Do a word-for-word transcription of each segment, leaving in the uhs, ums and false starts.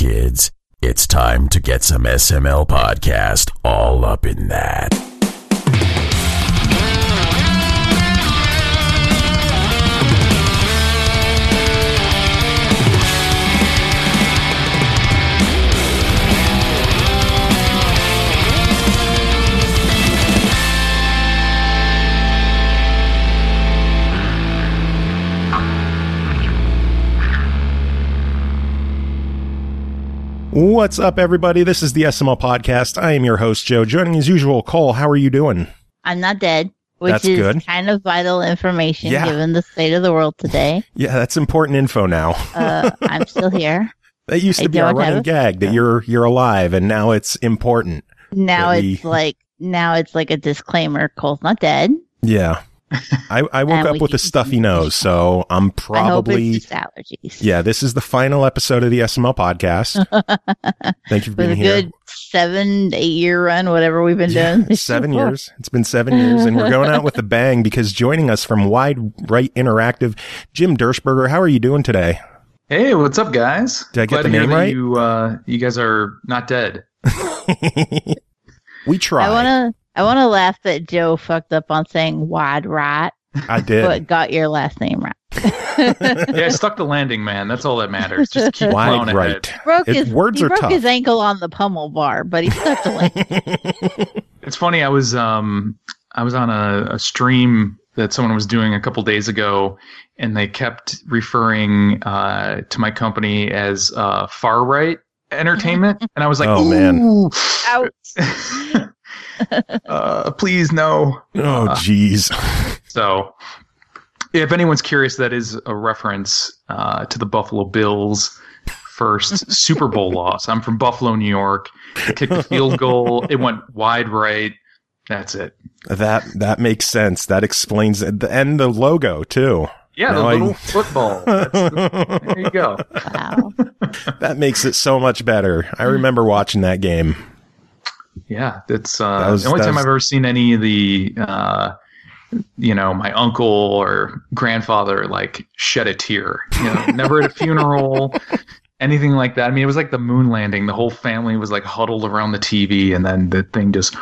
kids. It's time to get some S M L podcast all up in that. What's up, everybody? This is the S M L Podcast. I am your host, Joe. Joining as usual, Cole. How are you doing? I'm not dead, which That's is good. kind of vital information Yeah. given the state of the world today. Yeah, that's important info now. Uh, I'm still here. That used to I be our don't running have- gag that you're you're alive, and now it's important. Now that it's we- like now it's like a disclaimer. Cole's not dead. Yeah. I, I woke And up we with a can- stuffy nose, so I'm I hope probably... it's just allergies. Yeah, this is the final episode of the S M L Podcast. Thank you for With being a here. good seven, eight year run, whatever we've been Yeah, doing. this seven year. years. It's been seven years, and we're going out with a bang because joining us from Wide Right Interactive, Jim Dershberger. How are you doing today? Hey, what's up, guys? Did I get Glad the to hear name that right? You, uh, you guys are not dead. We tried. I wanna, I wanna laugh that Joe fucked up on saying wide right, I did. but got your last name right. Yeah, I stuck the landing, man. That's all that matters. Just keep plowing Wide ahead. right. Broke It- his, words he are broke tough. his ankle on the pummel bar, but he stuck the landing. It's funny. I was um, I was on a, a stream that someone was doing a couple days ago, and they kept referring uh, to my company as uh, Far Right Entertainment, and I was like, Oh, "Ooh, man. Ouch. uh, please no." Oh, Uh, jeez. So, if anyone's curious, that is a reference uh, to the Buffalo Bills' first Super Bowl loss. I'm from Buffalo, New York. I kicked a field goal. It went wide right. That's it. That that makes sense. That explains it. And the logo, too. Yeah, Now the I- little football. That's the, there you go. Wow. That makes it so much better. I remember watching that game. Yeah, that's uh, That was- the only that time was- I've ever seen any of the, uh, you know, my uncle or grandfather like shed a tear. You know, never at a funeral, anything like that. I mean, it was like the moon landing. The whole family was like huddled around the T V, and then the thing just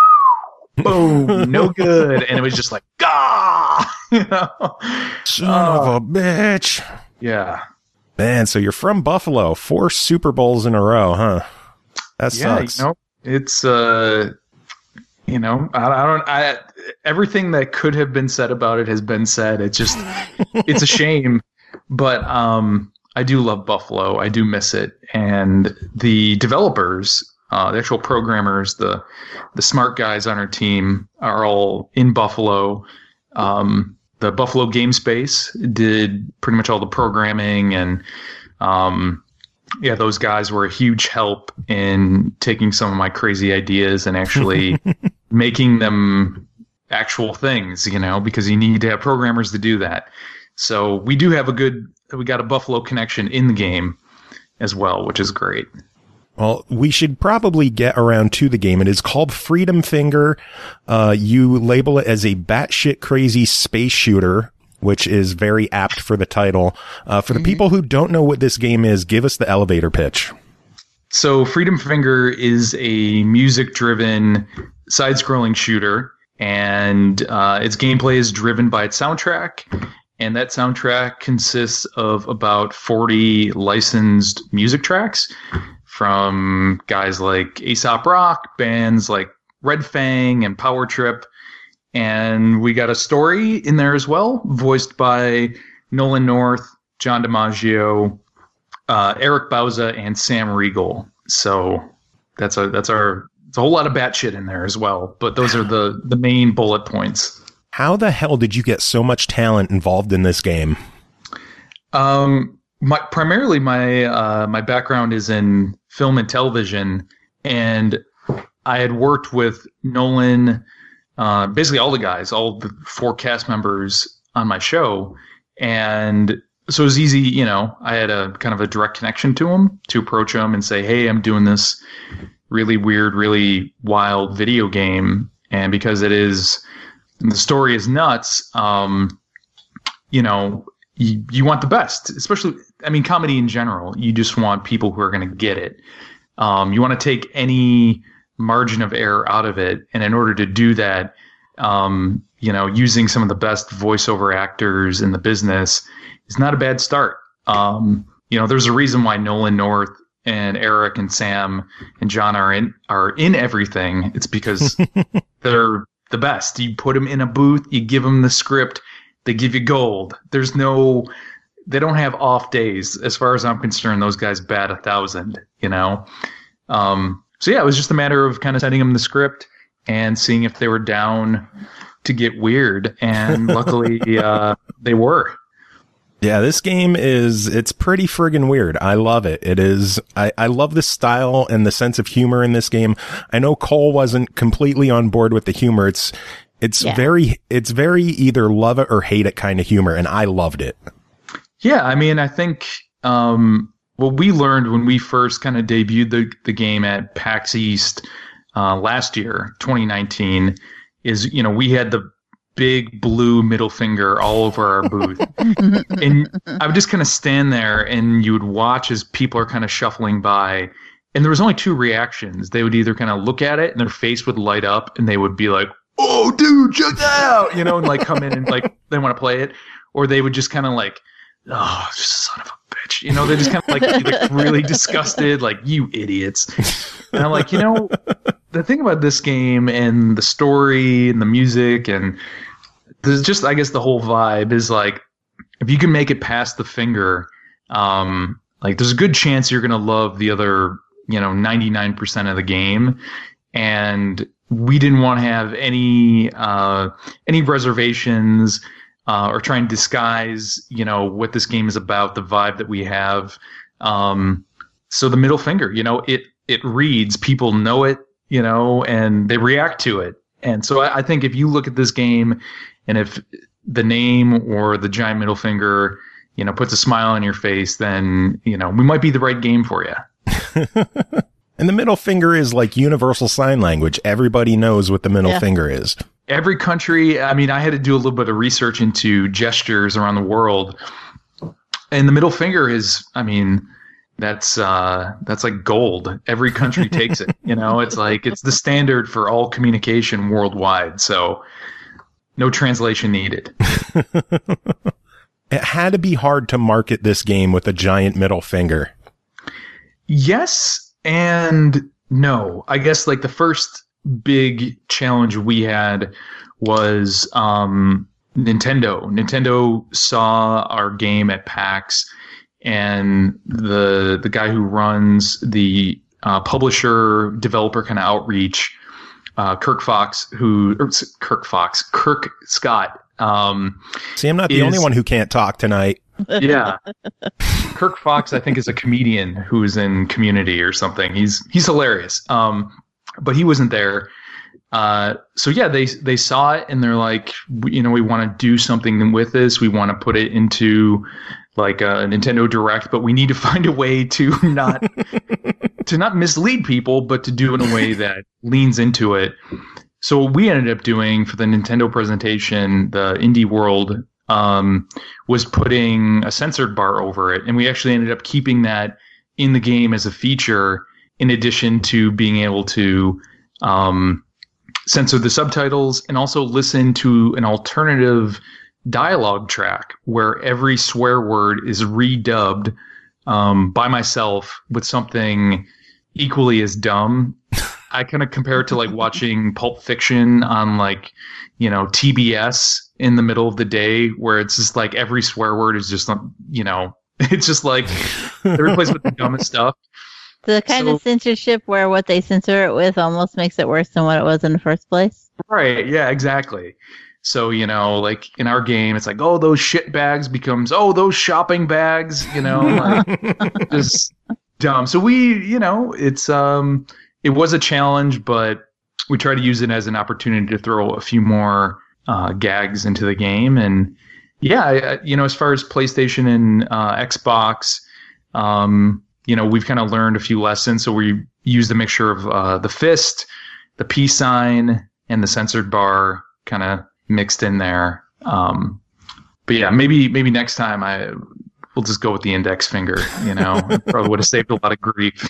boom, no good, and it was just like gah, you know. Son Oh. of a bitch. Yeah, Man, so you're from Buffalo. Four Super Bowls in a row, huh? That yeah, sucks. you know, it's uh. You know, I, I don't. I everything that could have been said about it has been said. It's just, it's a shame, but um, I do love Buffalo. I do miss it, and the developers, uh, the actual programmers, the the smart guys on our team are all in Buffalo. Um, the Buffalo Game Space did pretty much all the programming, and um, yeah, those guys were a huge help in taking some of my crazy ideas and actually making them actual things, you know, because you need to have programmers to do that. So we do have a good, we got a Buffalo connection in the game as well, which is great. Well, we should probably get around to the game. It is called Freedom Finger. Uh, you label it as a batshit crazy space shooter, which is very apt for the title. Uh, for the Mm-hmm. people who don't know what this game is, give us the elevator pitch. So Freedom Finger is a music-driven side-scrolling shooter, and uh, its gameplay is driven by its soundtrack. And that soundtrack consists of about forty licensed music tracks from guys like Aesop Rock, bands like Red Fang and Power Trip. And we got a story in there as well, voiced by Nolan North, John DiMaggio, uh, Eric Bauza, and Sam Riegel. So that's a that's our it's a whole lot of batshit in there as well. But those are the the main bullet points. How the hell did you get so much talent involved in this game? Um, my primarily my uh, my background is in film and television, and I had worked with Nolan, uh, basically all the guys, all the four cast members on my show, and so it was easy. You know, I had a kind of a direct connection to him to approach him and say, "Hey, I'm doing this really weird, really wild video game," and because it is. The story is nuts. Um, you know, you, you want the best, especially I mean, comedy in general, you just want people who are going to get it. Um, you want to take any margin of error out of it. And in order to do that, um, you know, using some of the best voiceover actors in the business is not a bad start. Um, you know, there's a reason why Nolan North and Eric and Sam and John are in are in everything. It's because they're the best. You put them in a booth, you give them the script, they give you gold. There's no, they don't have off days. As far as I'm concerned, those guys bat a thousand, you know? Um, so yeah, it was just a matter of kind of sending them the script and seeing if they were down to get weird. And luckily, uh, they were. Yeah, this game is, it's pretty friggin' weird. I love it. It is, I, I love the style and the sense of humor in this game. I know Cole wasn't completely on board with the humor. It's, it's yeah. very, it's very either love it or hate it kind of humor. And I loved it. Yeah. I mean, I think, um, what we learned when we first kind of debuted the, the game at PAX East, uh, last year, twenty nineteen, is, you know, we had the big blue middle finger all over our booth. And I would just kind of stand there and you would watch as people are kind of shuffling by. And there was only two reactions. They would either kind of look at it and their face would light up and they would be like, oh, dude, check that out, you know, and like come in and like they want to play it. Or they would just kind of like, oh, son of a bitch. You know, they just kind of like, be like really disgusted, like, you idiots. And I'm like, you know, the thing about this game and the story and the music and there's just, I guess, the whole vibe is like, if you can make it past the finger, um, like there's a good chance you're going to love the other, you know, ninety-nine percent of the game. And we didn't want to have any, uh, any reservations, uh, or try and disguise, you know, what this game is about, the vibe that we have. Um, so the middle finger, you know, it, it reads, people know it, you know, and they react to it. And so I, I think if you look at this game and if the name or the giant middle finger, you know, puts a smile on your face, then, you know, we might be the right game for you. And the middle finger is like universal sign language. Everybody knows what the middle yeah. finger is. Every country, I mean, I had to do a little bit of research into gestures around the world. And the middle finger is, I mean, that's uh, that's like gold. Every country takes it. You know, it's like it's the standard for all communication worldwide. So no translation needed. It had to be hard to market this game with a giant middle finger. Yes and no. I guess like the first big challenge we had was um, Nintendo. Nintendo saw our game at PAX, and the the guy who runs the uh, publisher developer kind of outreach, uh, Kirk Fox, who or Kirk Fox, Kirk Scott. Um, See, I'm not the is, only one who can't talk tonight. Yeah, Kirk Fox, I think, is a comedian who's in Community or something. He's he's hilarious. Um, but he wasn't there. Uh, so yeah, they they saw it and they're like, you know, we want to do something with this. We want to put it into like a Nintendo Direct, but we need to find a way to not to not mislead people, but to do it in a way that leans into it. So what we ended up doing for the Nintendo presentation, the Indie World, um, was putting a censored bar over it, and we actually ended up keeping that in the game as a feature, in addition to being able to um, censor the subtitles and also listen to an alternative dialogue track where every swear word is redubbed um, by myself with something equally as dumb. I kind of compare it to like watching Pulp Fiction on like, you know, T B S in the middle of the day, where it's just like every swear word is just, you know, it's just like they're replaced with the dumbest stuff. The kind so, of censorship where what they censor it with almost makes it worse than what it was in the first place. Right. Yeah, exactly. So, you know, like in our game, it's like, oh, those shit bags becomes, oh, those shopping bags, you know, like, just dumb. So we, you know, it's, um, it was a challenge, but we try to use it as an opportunity to throw a few more uh, gags into the game. And yeah, I, you know, as far as PlayStation and uh, Xbox, um, you know, we've kind of learned a few lessons. So we used a mixture of uh, the fist, the peace sign, and the censored bar kind of mixed in there. Um, but yeah, maybe maybe next time I we'll just go with the index finger. You know, it probably would have saved a lot of grief.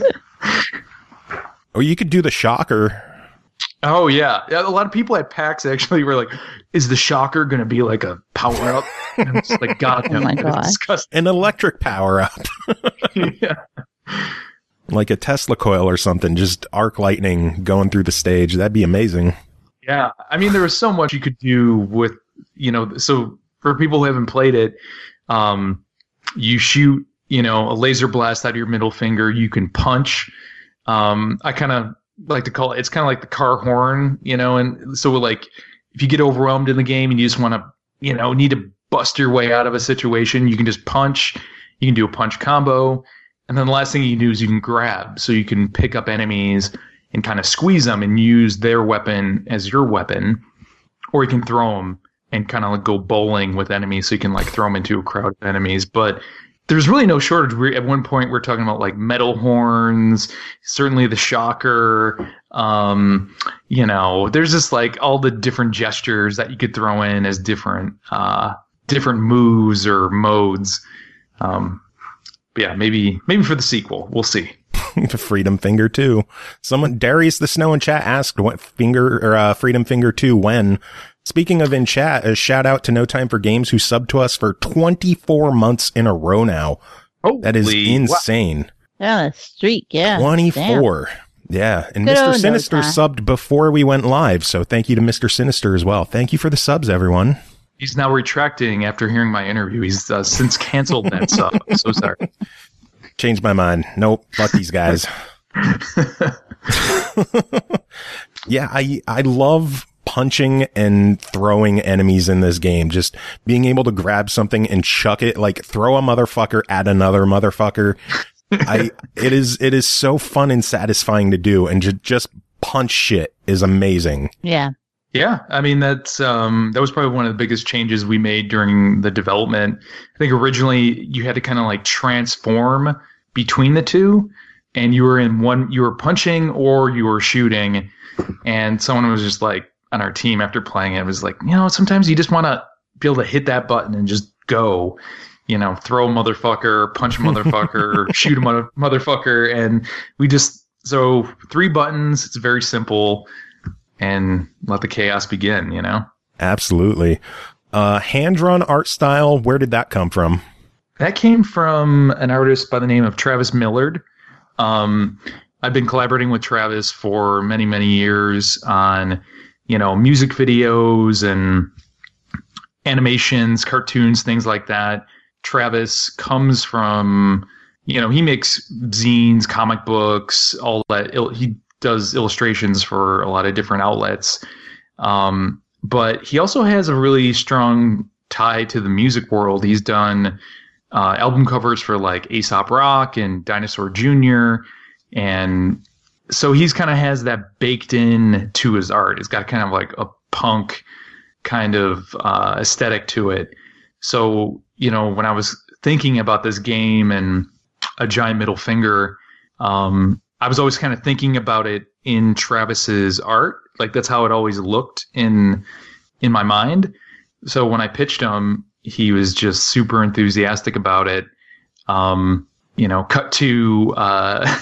Or you could do the shocker. Oh yeah. yeah, a lot of people at PAX actually were like, "Is the shocker going to be like a power up?" And it's like, God, Oh no, my it's God. disgusting. An electric power up. Yeah. Like a Tesla coil or something, just arc lightning going through the stage. That'd be amazing. Yeah, I mean, there was so much you could do with, you know, so for people who haven't played it, um, you shoot, you know, a laser blast out of your middle finger. You can punch. Um, I kind of like to call it, it's kind of like the car horn, you know, and so like if you get overwhelmed in the game and you just want to, you know, need to bust your way out of a situation, you can just punch. You can do a punch combo. And then the last thing you can do is you can grab. So you can pick up enemies and kind of squeeze them and use their weapon as your weapon. Or you can throw them and kind of like go bowling with enemies. So you can like throw them into a crowd of enemies. But there's really no shortage. We, at one point, we're talking about like metal horns, certainly the shocker. Um, you know, there's just like all the different gestures that you could throw in as different, uh, different moves or modes. Um, Yeah, maybe maybe for the sequel. We'll see. Freedom Finger two. Someone, Darius the Snow in chat asked what finger or uh, Freedom Finger two when. Speaking of in chat, a shout out to No Time for Games who subbed to us for twenty-four months in a row now. Holy That is insane. Yeah, a streak. Yeah. twenty-four. Yeah. And Good Mister old No Sinister Time. subbed before we went live. So thank you to Mister Sinister as well. Thank you for the subs, everyone. He's now retracting after hearing my interview. He's uh, since canceled that sub. I'm so sorry. Changed my mind. Nope. Fuck these guys. Yeah, I I love punching and throwing enemies in this game. Just being able to grab something and chuck it, like throw a motherfucker at another motherfucker. I it is it is so fun and satisfying to do, and ju- just punch shit is amazing. Yeah. Yeah, I mean that's um, that was probably one of the biggest changes we made during the development. I think originally you had to kind of like transform between the two, and you were in one, you were punching or you were shooting, and someone was just like on our team after playing it was like, you know, sometimes you just want to be able to hit that button and just go, you know, throw a motherfucker, punch a motherfucker, shoot a mother- motherfucker, and we just so three buttons. It's very simple. And let the chaos begin, you know? Absolutely. Uh, hand-drawn art style, where did that come from? That came from an artist by the name of Travis Millard. Um, I've been collaborating with Travis for many, many years on, you know, music videos and animations, cartoons, things like that. Travis comes from, you know, he makes zines, comic books, all that. He does illustrations for a lot of different outlets. Um, but he also has a really strong tie to the music world. He's done uh, album covers for like Aesop Rock and Dinosaur Junior And so he's kind of has that baked in to his art. It's got kind of like a punk kind of uh, aesthetic to it. So, you know, when I was thinking about this game and a giant middle finger, um, I was always kind of thinking about it in Travis's art. Like that's how it always looked in in my mind. So when I pitched him, he was just super enthusiastic about it. Um, you know, cut to uh,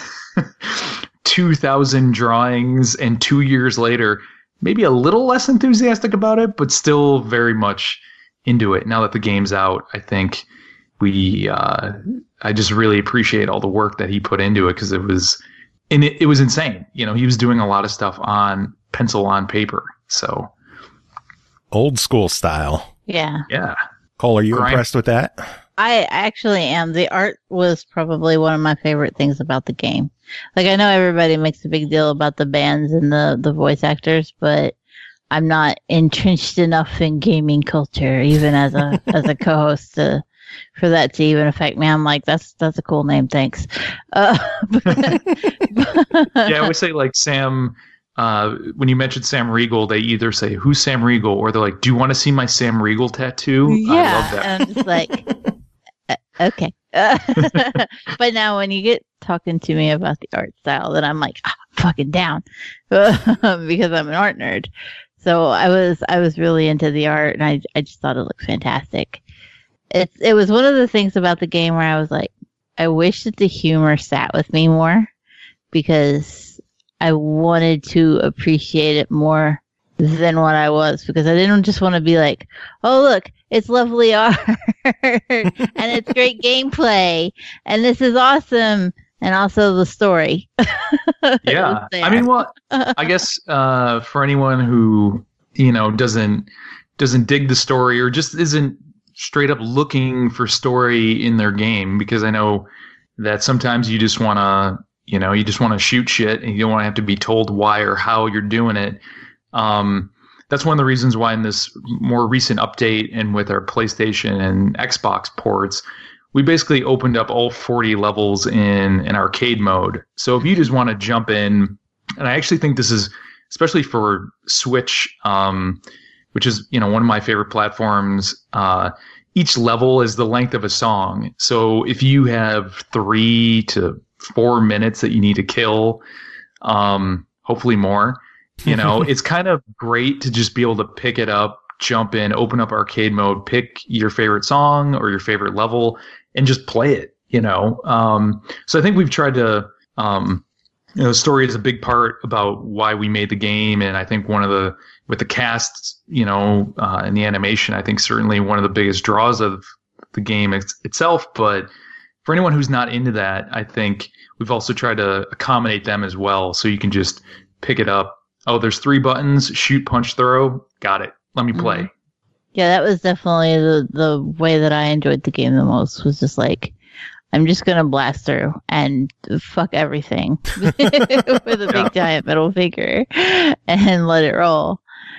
two thousand drawings, and two years later, maybe a little less enthusiastic about it, but still very much into it. Now that the game's out, I think we, uh, I just really appreciate all the work that he put into it, because it was, and it, it was insane. You know, he was doing a lot of stuff on pencil on paper. So Old school style. Yeah. yeah. Cole, are you Grind- impressed with that? I actually am. The art was probably one of my favorite things about the game. Like, I know everybody makes a big deal about the bands and the, the voice actors, but I'm not entrenched enough in gaming culture, even as a as a co-host, to, for that to even affect me. I'm like, that's that's a cool name, thanks. Uh, but, Yeah, I would say like Sam. Uh, when you mentioned Sam Riegel, they either say, "Who's Sam Riegel?" or they're like, "Do you want to see my Sam Riegel tattoo?" Yeah, I love that. and I'm just like, uh, okay. Uh, but now when you get talking to me about the art style, then I'm like, ah, I'm fucking down, because I'm an art nerd. So I was I was really into the art, and I I just thought it looked fantastic. It's it was one of the things about the game where I was like, I wish that the humor sat with me more because I wanted to appreciate it more than what I was, because I didn't just want to be like, oh look, it's lovely art and it's great gameplay and this is awesome, and also the story. Yeah, I mean, well, I guess uh, for anyone who you know doesn't doesn't dig the story or just isn't straight up looking for story in their game, because I know that sometimes you just want to, you know, you just want to shoot shit and you don't want to have to be told why or how you're doing it. Um, that's one of the reasons why in this more recent update and with our PlayStation and Xbox ports, we basically opened up all forty levels in an arcade mode. So if you just want to jump in, and I actually think this is, especially for Switch, um, which is, you know, one of my favorite platforms, uh, each level is the length of a song. So if you have three to four minutes that you need to kill, um, hopefully more, you know, it's kind of great to just be able to pick it up, jump in, open up arcade mode, pick your favorite song or your favorite level, and just play it, you know. Um, so I think we've tried to, um, you know, the story is a big part about why we made the game, and I think one of the, with the cast, you know, uh, and the animation, I think certainly one of the biggest draws of the game it's, itself. But for anyone who's not into that, I think we've also tried to accommodate them as well, so you can just pick it up. Oh, there's three buttons: shoot, punch, throw. Got it. Let me play. Mm-hmm. Yeah, that was definitely the, the way that I enjoyed the game the most, was just like, I'm just going to blast through and fuck everything with a Yeah. big giant middle finger and let it roll.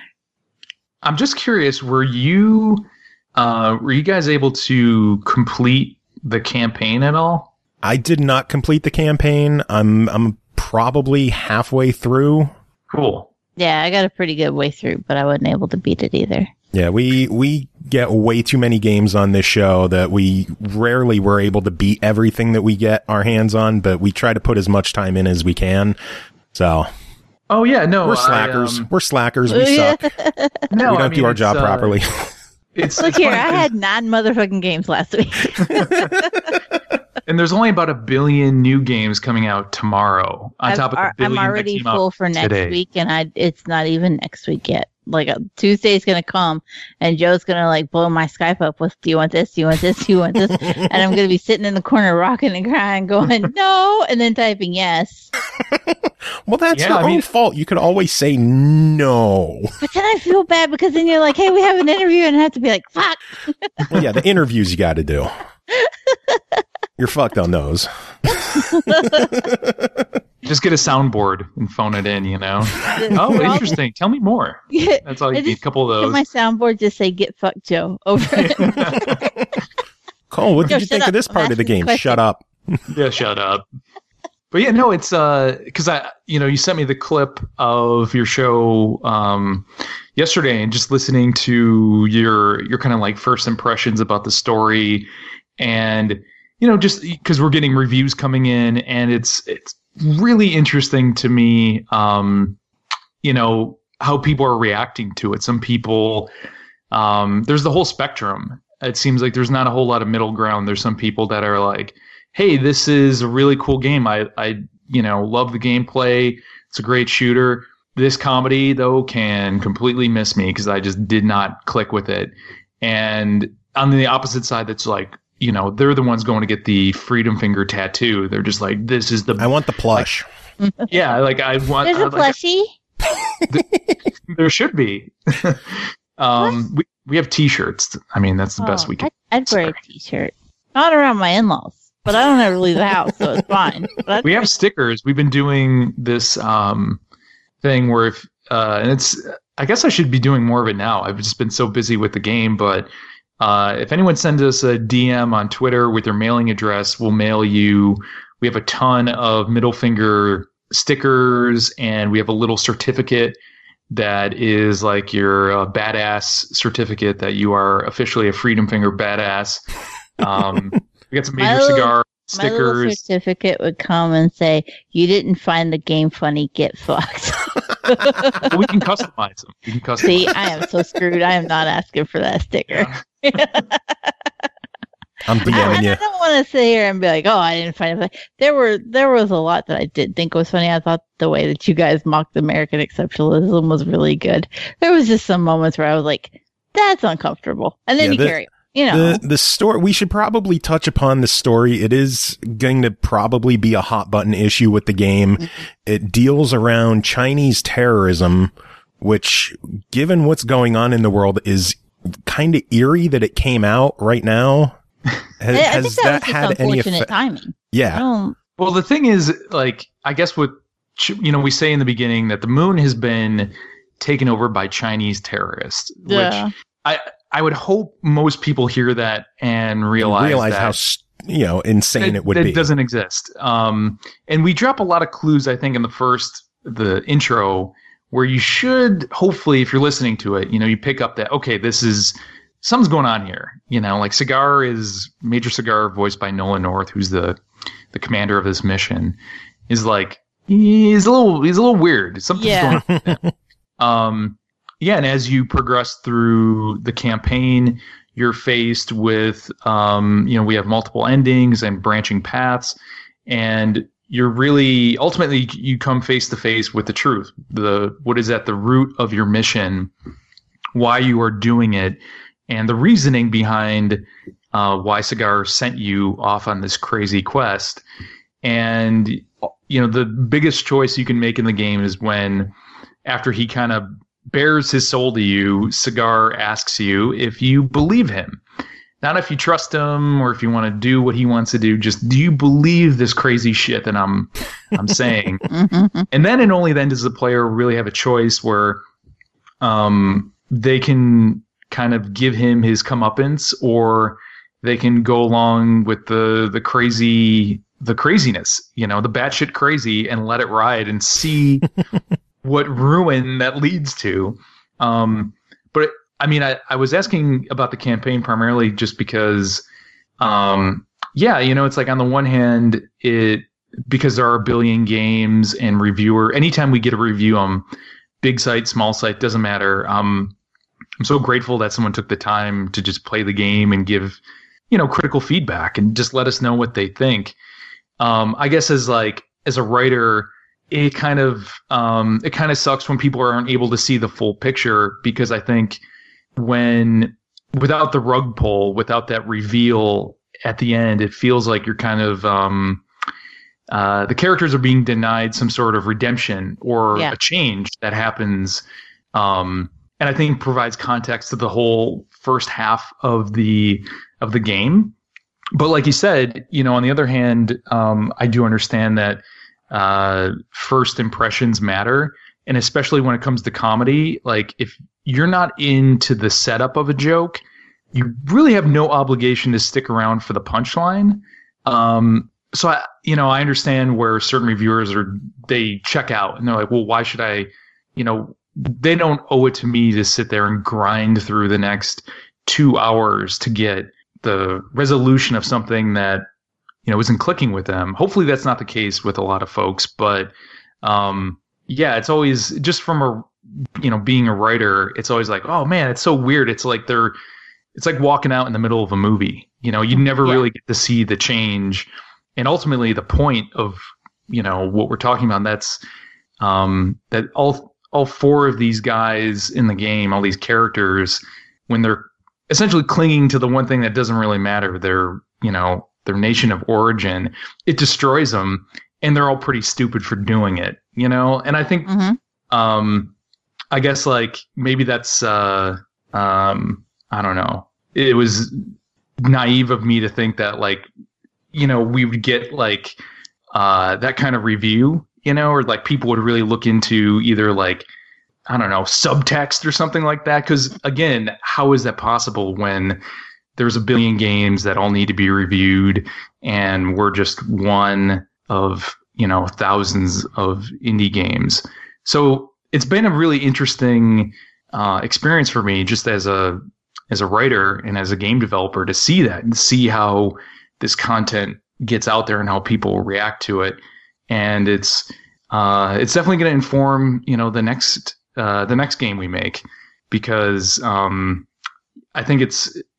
I'm just curious, were you uh, were you guys able to complete the campaign at all? I did not complete the campaign. I'm I'm probably halfway through. Cool. Yeah, I got a pretty good way through, but I wasn't able to beat it either. Yeah, we we get way too many games on this show that we rarely were able to beat everything that we get our hands on, but we try to put as much time in as we can. So Oh yeah, no, we're slackers. I, um, We're slackers. We suck. no, we don't I do mean, our it's, job uh, properly. It's, Look it's here, funny I 'cause- had nine motherfucking games last week. and there's only about a billion new games coming out tomorrow on I've top of the ar- billion I'm that already came out full for next today. week, and I it's not even next week yet. Like uh, Tuesday's gonna come, and Joe's gonna like blow my Skype up with, "Do you want this? Do you want this? Do you want this?" And I'm gonna be sitting in the corner rocking and crying, going "No," and then typing yes. Well, that's Yeah, your I own mean- fault. You could always say no. But then I feel bad because then you're like, "Hey, we have an interview," and I have to be like, "Fuck." Well, yeah, the interviews you got to do. You're fucked on those. Just get a soundboard and phone it in, you know. Oh, interesting. Tell me more. Yeah, That's all you I need. A just- couple of Can those. my soundboard just say "Get fucked, Joe" over it? Cole, what Yo, did you shut think up. of this I'm part of the asking game? questions. Shut up. Yeah, shut up. But yeah, no, it's uh, because I, you know, you sent me the clip of your show um yesterday, and just listening to your your kind of like first impressions about the story, and you know, just because we're getting reviews coming in, and it's it's really interesting to me, um, you know, how people are reacting to it. Some people, um, there's the whole spectrum. It seems like there's not a whole lot of middle ground. There's some people that are like, hey, this is a really cool game. I, I, you know, love the gameplay. It's a great shooter. This comedy, though, can completely miss me because I just did not click with it. And on the opposite side, that's like, you know, they're the ones going to get the Freedom Finger tattoo. They're just like, this is the, I want the plush. yeah, like I want, There's a I'd like- plushie. there should be. um, we, we have t-shirts. I mean, that's the best Oh, we can. I'd, I'd wear a t-shirt. Not around my in-laws, but I don't ever leave the house, so it's fine. But I'd We wear- have stickers. We've been doing this um, thing where if, uh, and it's, I guess I should be doing more of it now. I've just been so busy with the game, but uh, if anyone sends us a D M on Twitter with their mailing address, we'll mail you. We have a ton of middle finger stickers, and we have a little certificate that is like your uh, badass certificate that you are officially a Freedom Finger badass. Um, we got some My major little- cigar My little stickers. certificate would come and say, "You didn't find the game funny. Get fucked." Well, we can customize them. We can customize. See, I am so screwed. I am not asking for that sticker. Yeah. I'm I, DMing and you. I don't want to sit here and be like, oh, I didn't find it. There were there was a lot that I did think was funny. I thought the way that you guys mocked American exceptionalism was really good. There was just some moments where I was like, that's uncomfortable, and then Yeah, you the- carry on. You know, The the story, we should probably touch upon the story. It is going to probably be a hot button issue with the game. Mm-hmm. It deals around Chinese terrorism, which, given what's going on in the world, is kind of eerie that it came out right now. Has, I, I has think that, that was had just any unfortunate effect? timing. I Yeah. don't. Well, the thing is, like, I guess what, you know, we say in the beginning that the moon has been taken over by Chinese terrorists, Yeah. which I I would hope most people hear that and realize, realize that how s- you know insane it would it be. doesn't exist. Um, and we drop a lot of clues, I think, in the first, the intro, where you should, hopefully, if you're listening to it, you know, you pick up that, okay, this is, something's going on here. You know, like Cigar is, Major Cigar, voiced by Nolan North, who's the the commander of this mission, is like, he's a little, he's a little weird. Something's Yeah. going on with him. Um, yeah, and as you progress through the campaign, you're faced with, um, you know, we have multiple endings and branching paths, and you're really, ultimately, you come face to face with the truth, the what is at the root of your mission, why you are doing it, and the reasoning behind uh, why Cigar sent you off on this crazy quest. And, you know, the biggest choice you can make in the game is when, after he kind of bears his soul to you, Cigar asks you if you believe him. Not if you trust him or if you want to do what he wants to do. Just, do you believe this crazy shit that I'm I'm saying? And then and only then does the player really have a choice where um, they can kind of give him his comeuppance, or they can go along with the the crazy the craziness, you know, the batshit crazy, and let it ride and see what ruin that leads to. Um, but I mean, I, I was asking about the campaign primarily just because, um, yeah, you know, it's like on the one hand, it, because there are a billion games and reviewer, anytime we get a review on big site, small site, doesn't matter. Um, I'm so grateful that someone took the time to just play the game and give, you know, critical feedback and just let us know what they think. Um, I guess as like, as a writer, it kind of um, it kind of sucks when people aren't able to see the full picture, because I think when, without the rug pull, without that reveal at the end, it feels like you're kind of um, uh, the characters are being denied some sort of redemption or Yeah. a change that happens, um, and I think provides context to the whole first half of the of the game. But like you said, you know, on the other hand, um, I do understand that uh, first impressions matter. And especially when it comes to comedy, like if you're not into the setup of a joke, you really have no obligation to stick around for the punchline. Um, so I, you know, I understand where certain reviewers are, they check out and they're like, well, why should I, you know, they don't owe it to me to sit there and grind through the next two hours to get the resolution of something that, you know, isn't clicking with them. Hopefully that's not the case with a lot of folks, but, um, yeah, it's always just from a, you know, being a writer, it's always like, oh man, it's so weird. It's like they're, it's like walking out in the middle of a movie. You know, you never Yeah. really get to see the change. And ultimately the point of, you know, what we're talking about, that's, um, that all, all four of these guys in the game, all these characters, when they're essentially clinging to the one thing that doesn't really matter, their, you know, their nation of origin, it destroys them. And they're all pretty stupid for doing it, you know? And I think, Mhm. um, I guess like maybe that's, uh, um, I don't know. It was naive of me to think that like, you know, we would get like, uh, that kind of review, you know, or like people would really look into either like, I don't know, subtext or something like that. Cause again, how is that possible when there's a billion games that all need to be reviewed and we're just one of, you know, thousands of indie games. So it's been a really interesting uh, experience for me, just as a as a writer and as a game developer, to see that and see how this content gets out there and how people react to it. And it's uh, it's definitely going to inform, you know, the next uh, the next game we make, because um, I think it's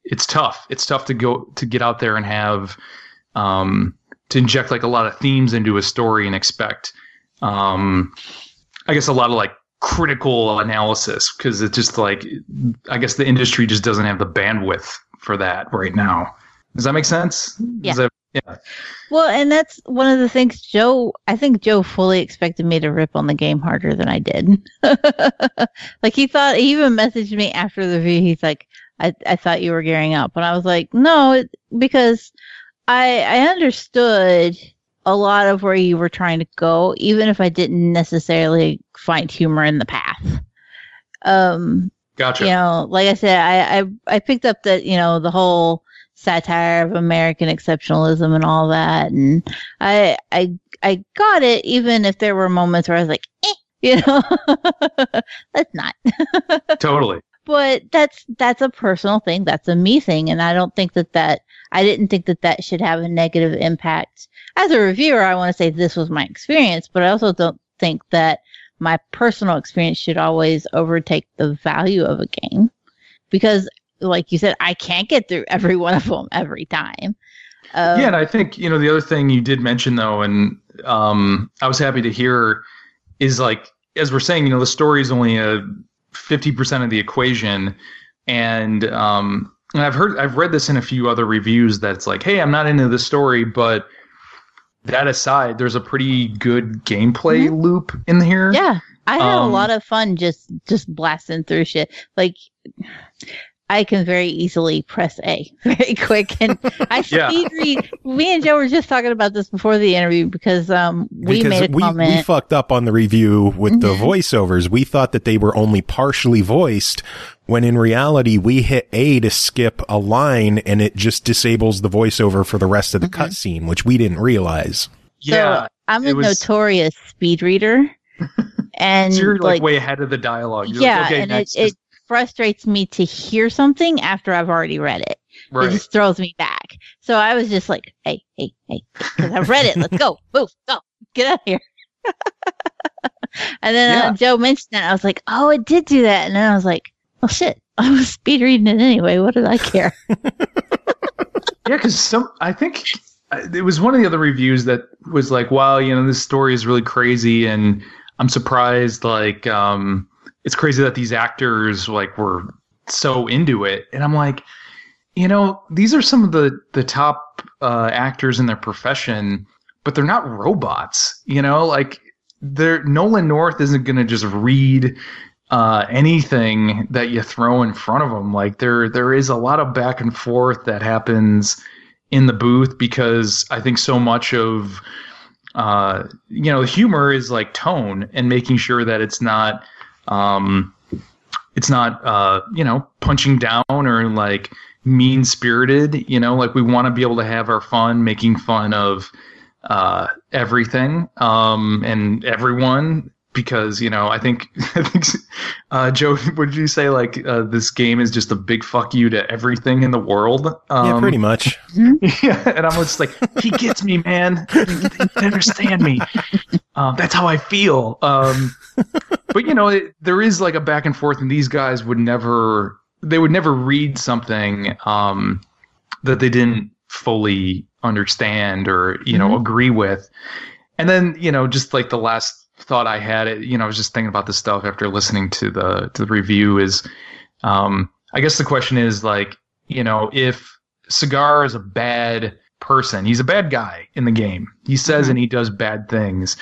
it's tough. It's tough to go to get out there and have um, to inject like a lot of themes into a story and expect, um, I guess, a lot of like critical analysis, because it's just like, I guess the industry just doesn't have the bandwidth for that right now. Does that make sense? Yeah. That, yeah. Well, and that's one of the things Joe, I think Joe fully expected me to rip on the game harder than I did. Like he thought, he even messaged me after the review. He's like, I, I thought you were gearing up. And I was like, no, it, because I, I understood a lot of where you were trying to go, even if I didn't necessarily find humor in the path. Um, Gotcha. You know, like I said, I, I, I picked up that, you know, the whole satire of American exceptionalism and all that. And I, I, I got it, even if there were moments where I was like, eh, you know, let's not. Totally. But that's, that's a personal thing. That's a me thing. And I don't think that that, I didn't think that that should have a negative impact. As a reviewer, I want to say this was my experience, but I also don't think that my personal experience should always overtake the value of a game, because like you said, I can't get through every one of them every time. Um, yeah, and I think, you know, the other thing you did mention, though, and um, I was happy to hear, is like, as we're saying, you know, the story is only a fifty percent of the equation. And, um, and I've heard, I've read this in a few other reviews that's like, hey, I'm not into the story, but that aside, there's a pretty good gameplay mm-hmm. loop in here. Yeah, I had um, a lot of fun just just blasting through shit. Like, I can very easily press A very quick, and I yeah. speed read. Me and Joe were just talking about this before the interview because um we because made a we, comment. we fucked up on the review with the voiceovers. We thought that they were only partially voiced, when in reality we hit A to skip a line and it just disables the voiceover for the rest of the mm-hmm. cutscene, which we didn't realize. Yeah, so I'm a was... notorious speed reader, and so you're like, like way ahead of the dialogue. You're yeah, like, okay, and next, it, it frustrates me to hear something after I've already read it. Right. It just throws me back. So I was just like, hey, hey, hey, because I've read it. Let's go. Move. Go. Get out of here. And then yeah. uh, Joe mentioned that. I was like, oh, it did do that. And then I was like, oh, shit. I was speed reading it anyway. What did I care? Yeah, because some, I think it was one of the other reviews that was like, wow, you know, this story is really crazy. And I'm surprised, like, um, it's crazy that these actors like were so into it. And I'm like, you know, these are some of the, the top uh, actors in their profession, but they're not robots, you know, like they're Nolan North isn't going to just read uh, anything that you throw in front of them. Like there, there is a lot of back and forth that happens in the booth, because I think so much of, uh, you know, humor is like tone and making sure that it's not, um, it's not, uh, you know, punching down or like mean-spirited, you know, like we want to be able to have our fun making fun of uh, everything um, and everyone, because, you know, I think, I think uh, Joe, what did you say? Like, uh, this game is just a big fuck you to everything in the world. Um, yeah, pretty much. Yeah, and I'm just like, he gets me, man. He doesn't understand me. Um, that's how I feel. Um, but, you know, it, there is like a back and forth, and these guys would never, they would never read something um, that they didn't fully understand or, you know, mm-hmm. agree with. And then, you know, just like the last thought I had, it, you know, I was just thinking about this stuff after listening to the to the review is, um, I guess the question is like, you know, if Cigar is a bad person, he's a bad guy in the game. He says mm-hmm. and he does bad things.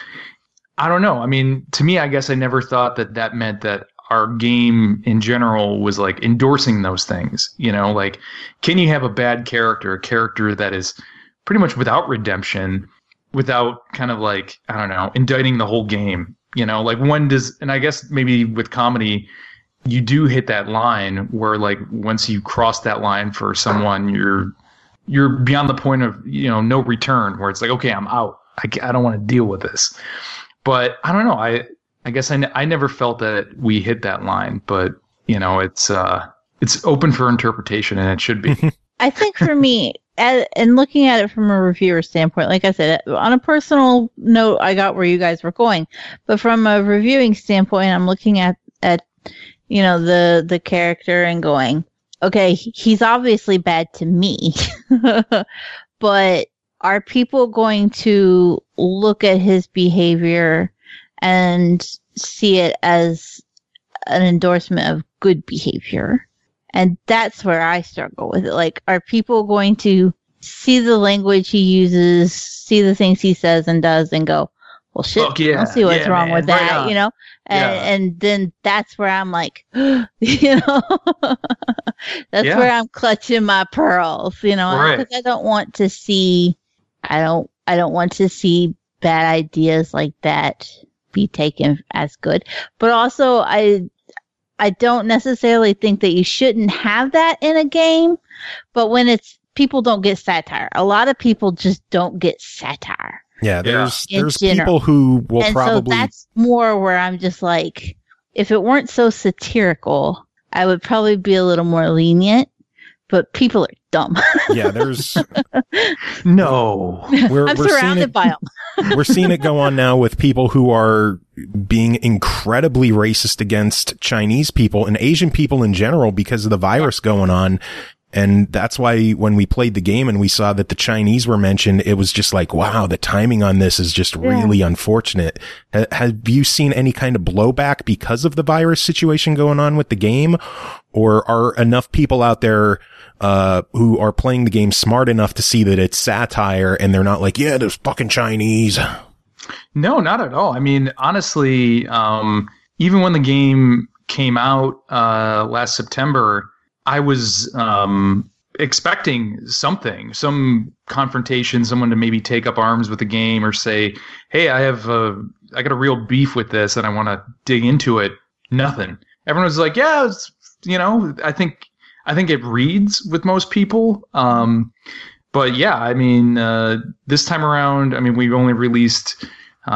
I don't know. I mean, to me, I guess I never thought that that meant that our game in general was like endorsing those things. You know, like, can you have a bad character, a character that is pretty much without redemption, without kind of like, I don't know, indicting the whole game, you know, like when does, and I guess maybe with comedy, you do hit that line where like, once you cross that line for someone, you're, you're beyond the point of, you know, no return, where it's like, okay, I'm out. I, I don't want to deal with this. But I don't know. I, I guess I, I never felt that we hit that line, but you know, it's, uh, it's open for interpretation, and it should be. I think for me, At, and looking at it from a reviewer standpoint, like I said, on a personal note, I got where you guys were going, but from a reviewing standpoint, I'm looking at, at, you know, the, the character and going, okay, he's obviously bad to me, but are people going to look at his behavior and see it as an endorsement of good behavior? And that's where I struggle with it. Like, are people going to see the language he uses, see the things he says and does, and go, well, shit, Fuck yeah, I don't see what's yeah, wrong man, with right that, on. you know? And, Yeah. and then that's where I'm like, you know, that's Yeah. where I'm clutching my pearls, you know, Right. because I don't want to see, I don't, I don't want to see bad ideas like that be taken as good. But also, I, I don't necessarily think that you shouldn't have that in a game, but when it's, people don't get satire. A lot of people just don't get satire. Yeah, there's In there's general. people who will And probably so that's more where I'm just like, if it weren't so satirical, I would probably be a little more lenient, but people are dumb. yeah, there's No. we're I'm we're seeing surrounded it by them. we're seeing it go on now with people who are being incredibly racist against Chinese people and Asian people in general because of the virus going on. And that's why when we played the game and we saw that the Chinese were mentioned, it was just like, wow, the timing on this is just really unfortunate. Ha- have you seen any kind of blowback because of the virus situation going on with the game? Or are enough people out there uh who are playing the game smart enough to see that it's satire and they're not like, yeah, there's fucking Chinese? No, not at all. I mean, honestly, um, even when the game came out uh, last September, I was um, expecting something, some confrontation, someone to maybe take up arms with the game or say, hey, I have a, I got a real beef with this and I want to dig into it. Nothing. Everyone was like, yeah, it's, you know, I think, I think it reads with most people. Um, but yeah, I mean, uh, this time around, I mean, we've only released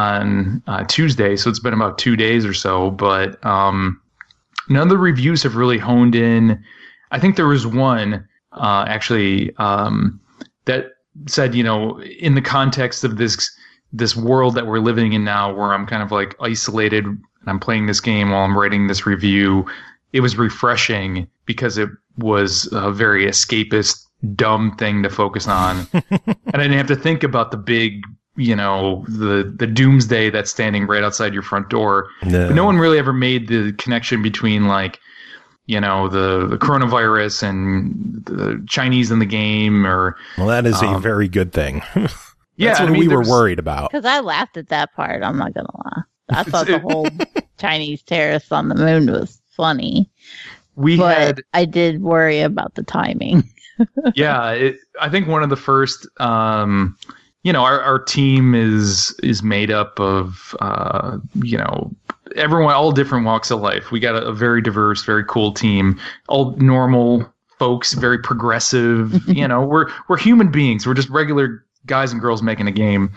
on uh, Tuesday, so it's been about two days or so, but um, none of the reviews have really honed in. I think there was one uh, actually um, that said, you know, in the context of this this world that we're living in now, where I'm kind of like isolated and I'm playing this game while I'm writing this review, it was refreshing because it was a very escapist, dumb thing to focus on, and I didn't have to think about the big, you know, the the doomsday that's standing right outside your front door. No. But no one really ever made the connection between, like, you know, the, the coronavirus and the Chinese in the game, or Well, that is a Um, very good thing. That's yeah, what I mean, we were there's- worried about. Because I laughed at that part. I'm not going to lie. I thought the whole Chinese terrorists on the moon was funny, We but had, I did worry about the timing. yeah, it, I think one of the first, um, you know, our, our team is is made up of, uh, you know, everyone, all different walks of life. We got a, a very diverse, very cool team, all normal folks, very progressive. You know, we're we're human beings. We're just regular guys and girls making a game.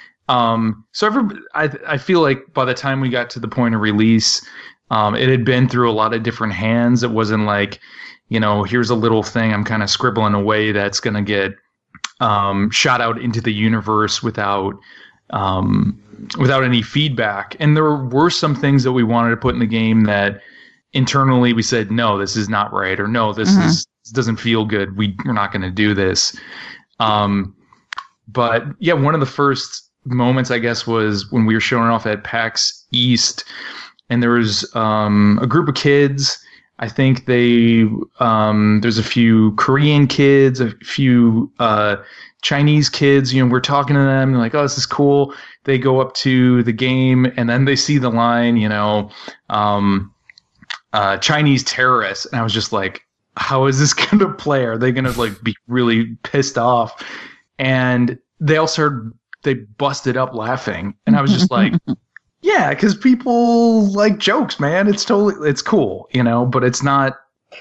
Um, so every, I I feel like by the time we got to the point of release, um, it had been through a lot of different hands. It wasn't like, you know, here's a little thing I'm kind of scribbling away that's going to get um, shot out into the universe without um, without any feedback. And there were some things that we wanted to put in the game that internally we said, no, this is not right, or no, this Mhm. is this doesn't feel good. We we're not going to do this. Um, but yeah, one of the first moments, I guess, was when we were showing off at PAX East, and there was um, a group of kids. I think they um, there's a few Korean kids, a few uh, Chinese kids. You know, we're talking to them. They're like, "Oh, this is cool." They go up to the game, and then they see the line, you know, um, uh, Chinese terrorists, and I was just like, "How is this going to play? Are they going to like be really pissed off?" And they all started, they busted up laughing, and I was just like, yeah, because people like jokes, man. It's totally, it's cool, you know, but it's not,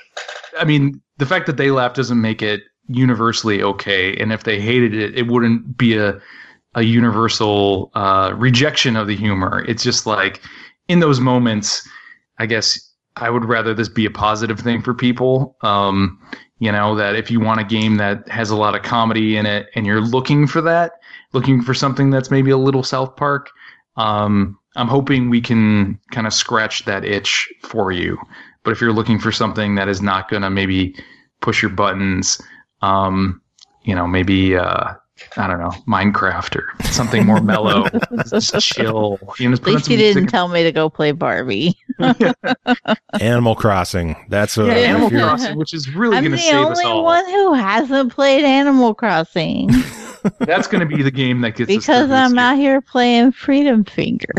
I mean, the fact that they laugh doesn't make it universally okay. And if they hated it, it wouldn't be a, a universal uh, rejection of the humor. It's just like, in those moments, I guess I would rather this be a positive thing for people. Um, you know, that if you want a game that has a lot of comedy in it and you're looking for that, looking for something that's maybe a little South Park, um, I'm hoping we can kind of scratch that itch for you. But if you're looking for something that is not going to maybe push your buttons. Um, you know, maybe uh, I don't know, Minecraft or something more mellow, just chill. You know, At least you didn't tell me to go play Barbie. Animal Crossing. That's a Yeah, Animal if you're- Crossing, which is really I'm going the to save us only all. one who hasn't played Animal Crossing That's going to be the game that gets us because through I'm this out here playing Freedom Finger.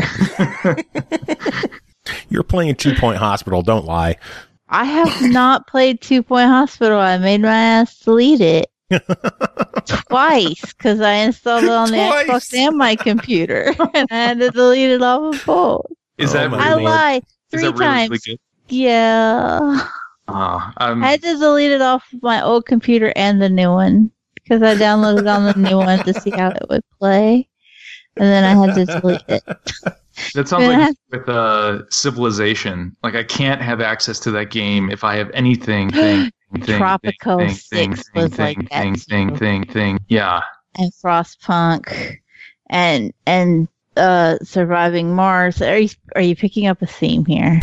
You're playing Two Point Hospital. Don't lie. I have not played Two Point Hospital. I made my ass delete it twice because I installed it on the Twice. Xbox and my computer, and I had to delete it off of both. Is Oh that my I really, Lord. lied is three that really, times. really good? Yeah, Uh, um, I had to delete it off of my old computer and the new one because I downloaded on the new one to see how it would play, and then I had to delete it. That sounds Yeah. like with uh, Civilization. Like I can't have access to that game if I have anything, thing, thing, Tropico thing, thing, six thing, was like thing, that thing, thing, too. thing, thing. Yeah. And Frostpunk, and and uh, Surviving Mars. Are you are you picking up a theme here?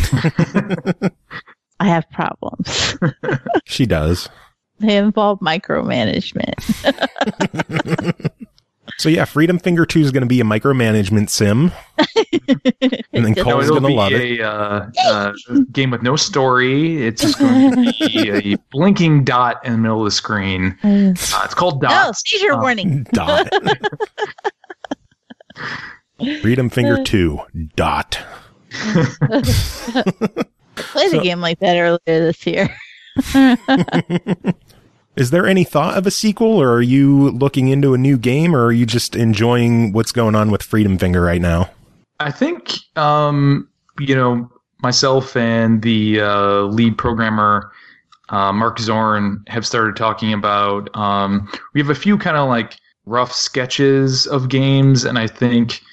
I have problems. She does. They involve micromanagement. So yeah, Freedom Finger two is going to be a micromanagement sim, and then Just- Cole's it'll going to be love it. a uh, uh, game with no story. It's just going to be a blinking dot in the middle of the screen. Uh, it's called no, Dots. seizure Uh, warning. Dot. Freedom Finger two. Dot. Played So- a game like that earlier this year. Is there any thought of a sequel, or are you looking into a new game, or are you just enjoying what's going on with Freedom Finger right now? I think, um, you know, myself and the uh, lead programmer, uh, Mark Zorn, have started talking about, um, we have a few kind of like rough sketches of games. And I think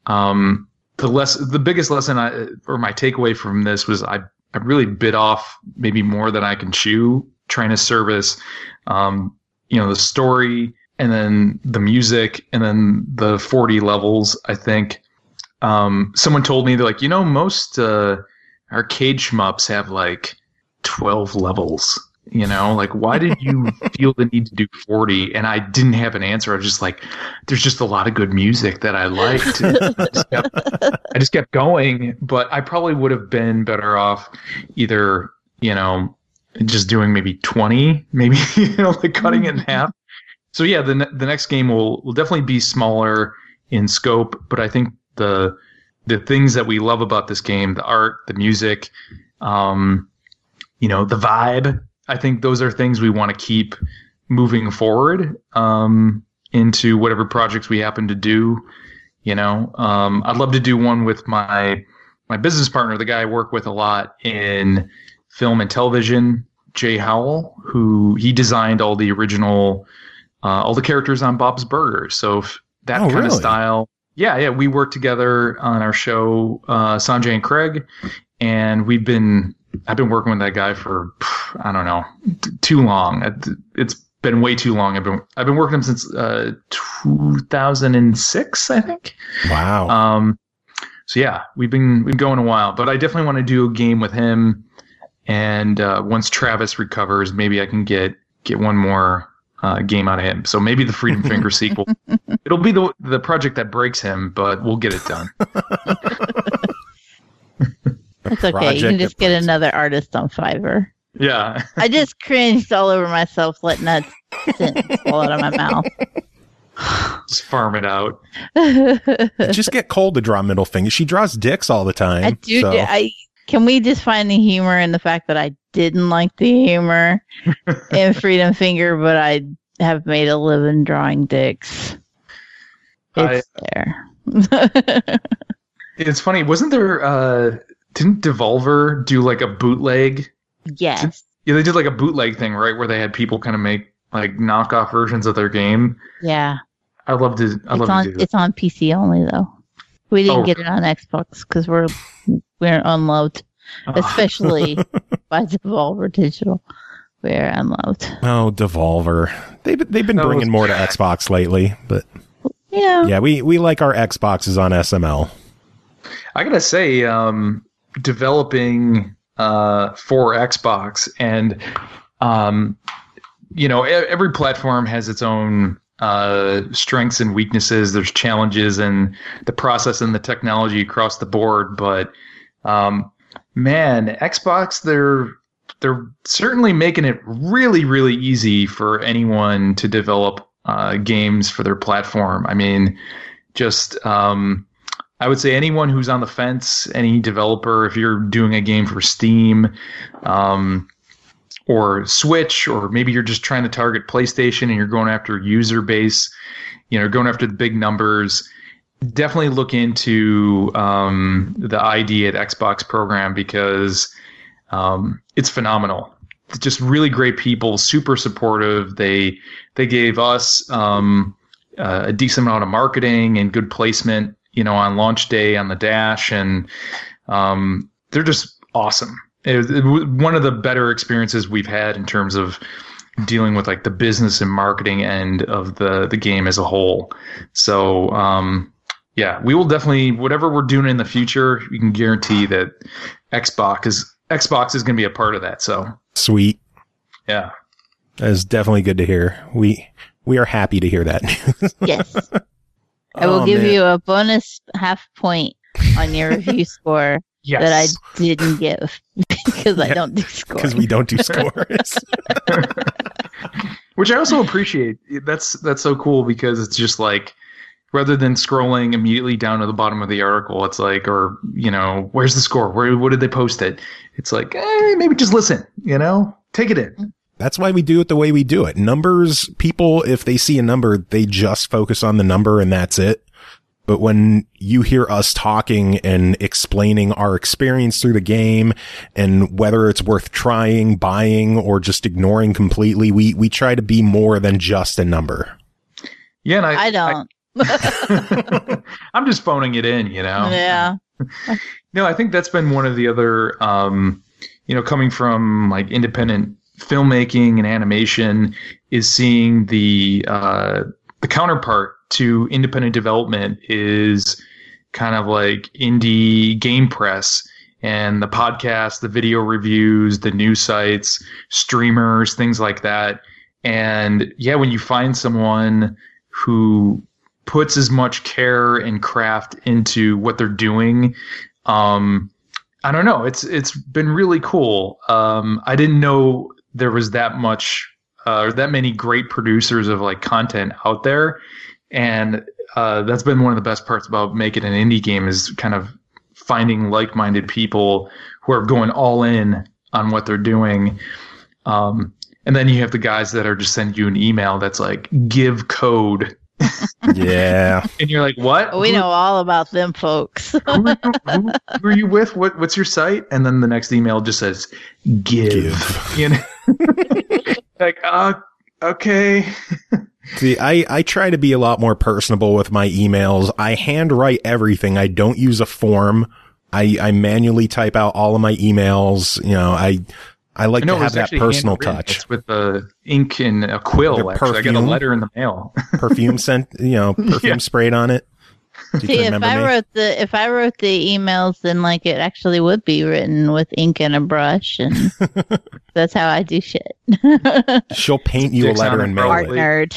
um, the less, the biggest lesson I, or my takeaway from this was I, I really bit off maybe more than I can chew, trying to service, um, you know, the story and then the music and then the forty levels, I think. Um, someone told me, they're like, you know, most uh, arcade shmups have like twelve levels, you know, like why did you feel the need to do forty? And I didn't have an answer. I was just like, there's just a lot of good music that I liked. I, just kept, I just kept going, but I probably would have been better off either, you know, just doing maybe twenty, maybe, you know, like cutting it in half. So yeah, the ne- the next game will, will definitely be smaller in scope, but I think the the things that we love about this game, the art, the music, um, you know, the vibe, I think those are things we want to keep moving forward um, into whatever projects we happen to do. You know, um, I'd love to do one with my my business partner, the guy I work with a lot in film and television, Jay Howell, who he designed all the original, uh, all the characters on Bob's Burgers. So if that Oh, kind of really? style. Yeah, yeah. We worked together on our show, uh, Sanjay and Craig, and we've been, I've been working with that guy for, I don't know, t- too long. It- It's been way too long. I've been, I've been working with him since, uh, two thousand six, I think. Wow. Um, so yeah, we've been, we've been going a while, but I definitely want to do a game with him. And, uh, once Travis recovers, maybe I can get, get one more, uh, game out of him. So maybe the Freedom Finger sequel. It'll be the the project that breaks him, but we'll get it done. It's okay. You Project can just that get breaks. another artist on Fiverr. Yeah. I just cringed all over myself letting that sentence fall out of my mouth. Just farm it out. Just get Cole to draw middle fingers. She draws dicks all the time. I do. so- I can we just find the humor in the fact that I didn't like the humor in Freedom Finger, but I have made a living drawing dicks. It's there. It's funny. Wasn't there? Uh, didn't Devolver do like a bootleg? Yes. Yeah, they did like a bootleg thing, right, where they had people kind of make like knockoff versions of their game. Yeah. I'd love to. I'd It's love on. to do that. It's on P C only though. We didn't Oh. get it on Xbox because we're we're unloved, especially by Devolver Digital. We're unloved. Oh, Devolver. They've they've been That was bringing more to bad. Xbox lately, but Yeah. yeah, we we like our Xboxes on S M L. I gotta say, um, developing uh, for Xbox and um, you know, every platform has its own uh, strengths and weaknesses. There's challenges in the process and the technology across the board. But um, man, Xbox, they're they're certainly making it really, really easy for anyone to develop uh, games for their platform. I mean, just um, I would say anyone who's on the fence, any developer, if you're doing a game for Steam, um, or Switch, or maybe you're just trying to target PlayStation and you're going after user base, you know, going after the big numbers, definitely look into um, the I D at Xbox program, because um, it's phenomenal. It's just really great people, super supportive. They they gave us um, uh, a decent amount of marketing and good placement, you know, on launch day on the Dash, and um, they're just awesome. It was, it was one of the better experiences we've had in terms of dealing with like the business and marketing end of the, the game as a whole. So, um, yeah, we will definitely, whatever we're doing in the future, you can guarantee that Xbox is, Xbox is going to be a part of that. So sweet. Yeah. That is definitely good to hear. We, we are happy to hear that. Yes. I will Oh, give man. you a bonus half point on your review score. Yes. That I didn't give because I Yeah, don't do scores. Because we don't do scores. Which I also appreciate. That's that's so cool, because it's just like, rather than scrolling immediately down to the bottom of the article, it's like, or, you know, where's the score? Where, what did they post it? It's like, eh, maybe just listen, you know, take it in. That's why we do it the way we do it. Numbers, people, if they see a number, they just focus on the number and that's it. But when you hear us talking and explaining our experience through the game and whether it's worth trying, buying, or just ignoring completely, we, we try to be more than just a number. Yeah, and I, I don't. I, I'm just phoning it in, you know? Yeah. No, I think that's been one of the other, um, you know, coming from like independent filmmaking and animation, is seeing the, uh, the counterpart to independent development is kind of like indie game press and the podcast, the video reviews, the news sites, streamers, things like that. And yeah, when you find someone who puts as much care and craft into what they're doing, um, I don't know, it's it's been really cool. Um, I didn't know there was that much uh, or that many great producers of like content out there. And uh, that's been one of the best parts about making an indie game, is kind of finding like-minded people who are going all in on what they're doing. Um, and then you have the guys that are just sending you an email that's like, give code. Yeah. And you're like, what? We Who- know all about them folks. who, are you, who, who are you with? What, what's your site? And then the next email just says, give. Give. You know? Like, uh, okay. See, I, I try to be a lot more personable with my emails. I handwrite everything. I don't use a form. I, I manually type out all of my emails. You know, I, I like I know, to it was have that actually personal handwritten. touch. It's with the ink and a quill. The Actually, I got a perfume. letter in the mail. Perfume scent, you know, perfume Yeah. sprayed on it. Do you See, if remember I me? wrote the if I wrote the emails, then like it actually would be written with ink and a brush, and that's how I do shit. She'll paint you a Dicks letter on and it, mail Art probably. it.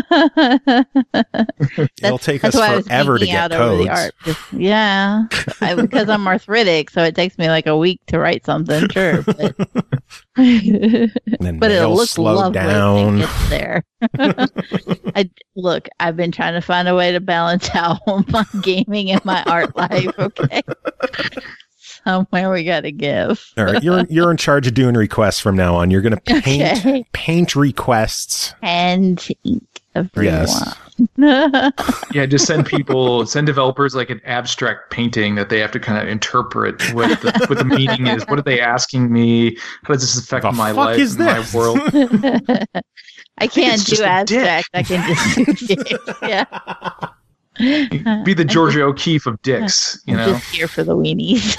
nerd. It'll take us That's why I was forever to geeking get out over the codes. art. Just- yeah, I, because I'm arthritic, so it takes me like a week to write something. Sure, but, And then but it'll mail look slowed lovely down. when it gets there. I look. I've been trying to find a way to balance out my gaming and my art life. Okay, somewhere we got to give. All right, you're you're in charge of doing requests from now on. You're going to paint Okay. paint requests. And ink everyone. Yes. Yeah, just send people, send developers like an abstract painting that they have to kind of interpret what the, what the meaning is. What are they asking me? How does this affect The my fuck life, is my this? world? I can't it's just do a dick. abstract. I can just do dick. Yeah. Be the Georgia O'Keeffe of dicks, you I'm know? just here for the weenies.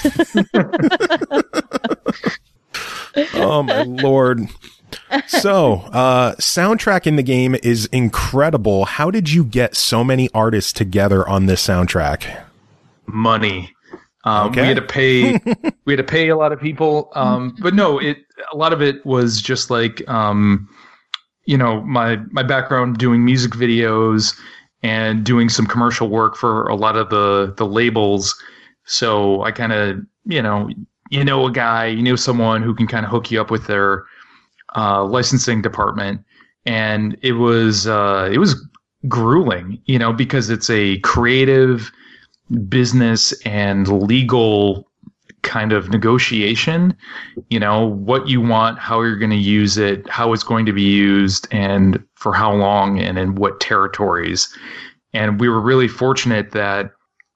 Oh my lord. So, uh, soundtrack in the game is incredible. How did you get so many artists together on this soundtrack? Money. Um, Okay. We had to pay, we had to pay a lot of people. Um, but no, it, a lot of it was just like, um, you know, my, my background doing music videos and doing some commercial work for a lot of the, the labels. So I kind of, you know, you know, a guy, you know, someone who can kind of hook you up with their, uh, licensing department. And it was, uh, it was grueling, you know, because it's a creative business and legal kind of negotiation, you know, what you want, how you're going to use it, how it's going to be used, and for how long and in what territories. And we were really fortunate that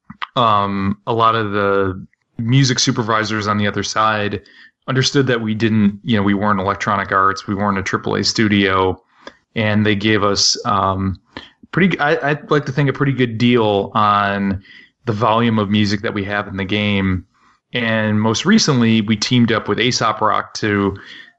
um, a lot of the music supervisors on the other side understood that we didn't, you know, we weren't Electronic Arts, we weren't a triple A studio, and they gave us um, pretty, I, I'd like to think a pretty good deal on the volume of music that we have in the game. And most recently, we teamed up with Aesop Rock to,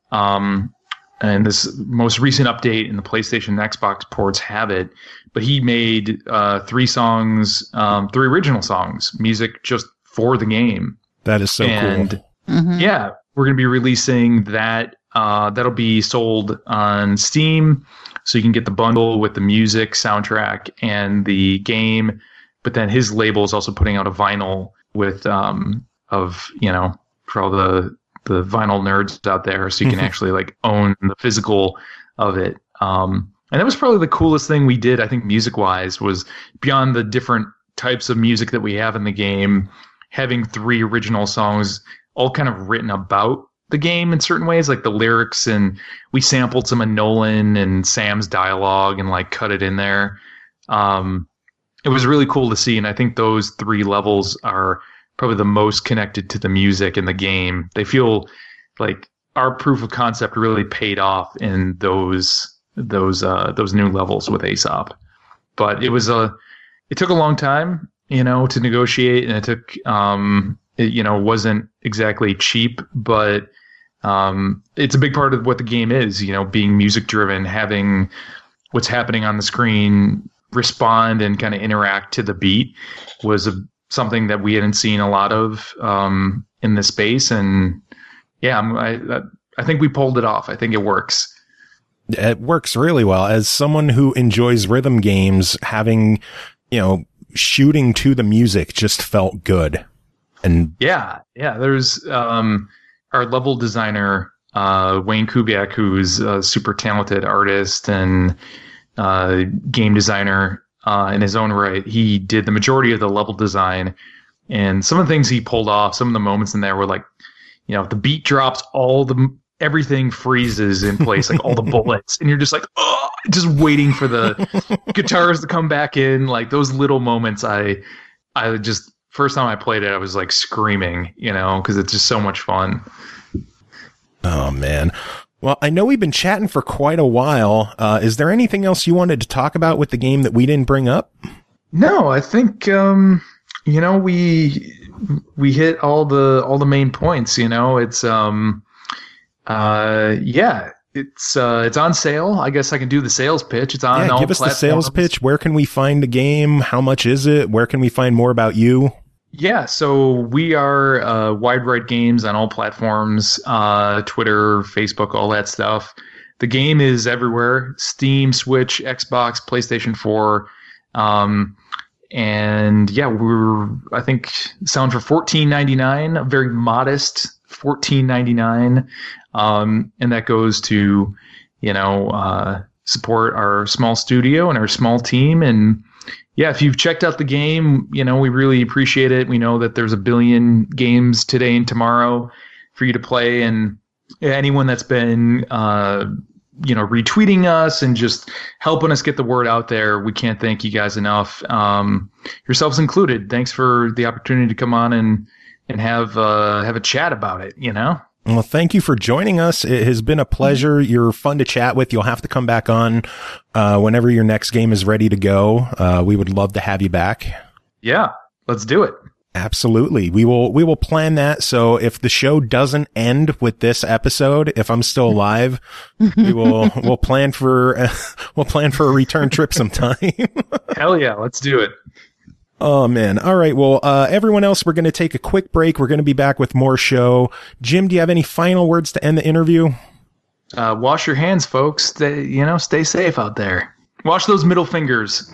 um, and this most recent update in the PlayStation and Xbox ports have it, but he made uh, three songs, um, three original songs, music just for the game. That is so and, cool. Mhm. Yeah, we're going to be releasing that. Uh, that'll be sold on Steam, so you can get the bundle with the music, soundtrack, and the game. But then his label is also putting out a vinyl with, um, of, you know, for all the, the vinyl nerds out there, so you can actually like own the physical of it. Um, and that was probably the coolest thing we did, I think, music wise, was beyond the different types of music that we have in the game, having three original songs all kind of written about the game in certain ways, like the lyrics, and we sampled some of Nolan and Sam's dialogue and like cut it in there. Um, It was really cool to see, and I think those three levels are probably the most connected to the music in the game. They feel like our proof of concept really paid off in those those uh, those new levels with Aesop. But it was a it took a long time, you know, to negotiate, and it took um, it, you know, wasn't exactly cheap, but um, it's a big part of what the game is. You know, being music driven, having what's happening on the screen respond and kind of interact to the beat was a, something that we hadn't seen a lot of um, in this space. And yeah, I'm, I, I think we pulled it off. I think it works. It works really well. As someone who enjoys rhythm games, having, you know, shooting to the music just felt good. And yeah, yeah, there's um, our level designer, uh, Wayne Kubiak, who's a super talented artist and uh, game designer uh, in his own right. He did the majority of the level design, and some of the things he pulled off, some of the moments in there were like, you know, the beat drops, all the everything freezes in place, like all the bullets, and you're just like, oh, just waiting for the guitars to come back in. Like those little moments, I, I just first time I played it, I was like screaming, you know, because it's just so much fun. Oh man. Well, I know we've been chatting for quite a while. Uh, is there anything else you wanted to talk about with the game that we didn't bring up? No, I think um, you know we we hit all the all the main points. You know, it's um, uh, yeah, it's uh, it's on sale. I guess I can do the sales pitch. It's on. Yeah, all give us the sales platforms. pitch. Where can we find the game? How much is it? Where can we find more about you? Yeah, so we are uh, Wide Right Games on all platforms, uh, Twitter, Facebook, all that stuff. The game is everywhere: Steam, Switch, Xbox, PlayStation four, um, and yeah, we're I think selling for fourteen ninety-nine, a very modest fourteen ninety-nine, um, and that goes to you know uh, support our small studio and our small team. And yeah, if you've checked out the game, you know, we really appreciate it. We know that there's a billion games today and tomorrow for you to play. And anyone that's been, uh, you know, retweeting us and just helping us get the word out there, we can't thank you guys enough. Um, yourselves included. Thanks for the opportunity to come on and, and have, uh, have a chat about it, you know? Well, thank you for joining us. It has been a pleasure. You're fun to chat with. You'll have to come back on uh, whenever your next game is ready to go. Uh, we would love to have you back. Yeah, let's do it. Absolutely. We will, we will plan that. So if the show doesn't end with this episode, if I'm still alive, we will, we'll plan for, uh, we'll plan for a return trip sometime. Hell yeah, let's do it. Oh, man. All right. Well, uh, everyone else, we're going to take a quick break. We're going to be back with more show. Jim, do you have any final words to end the interview? Uh, wash your hands, folks. Stay, you know, stay safe out there. Wash those middle fingers.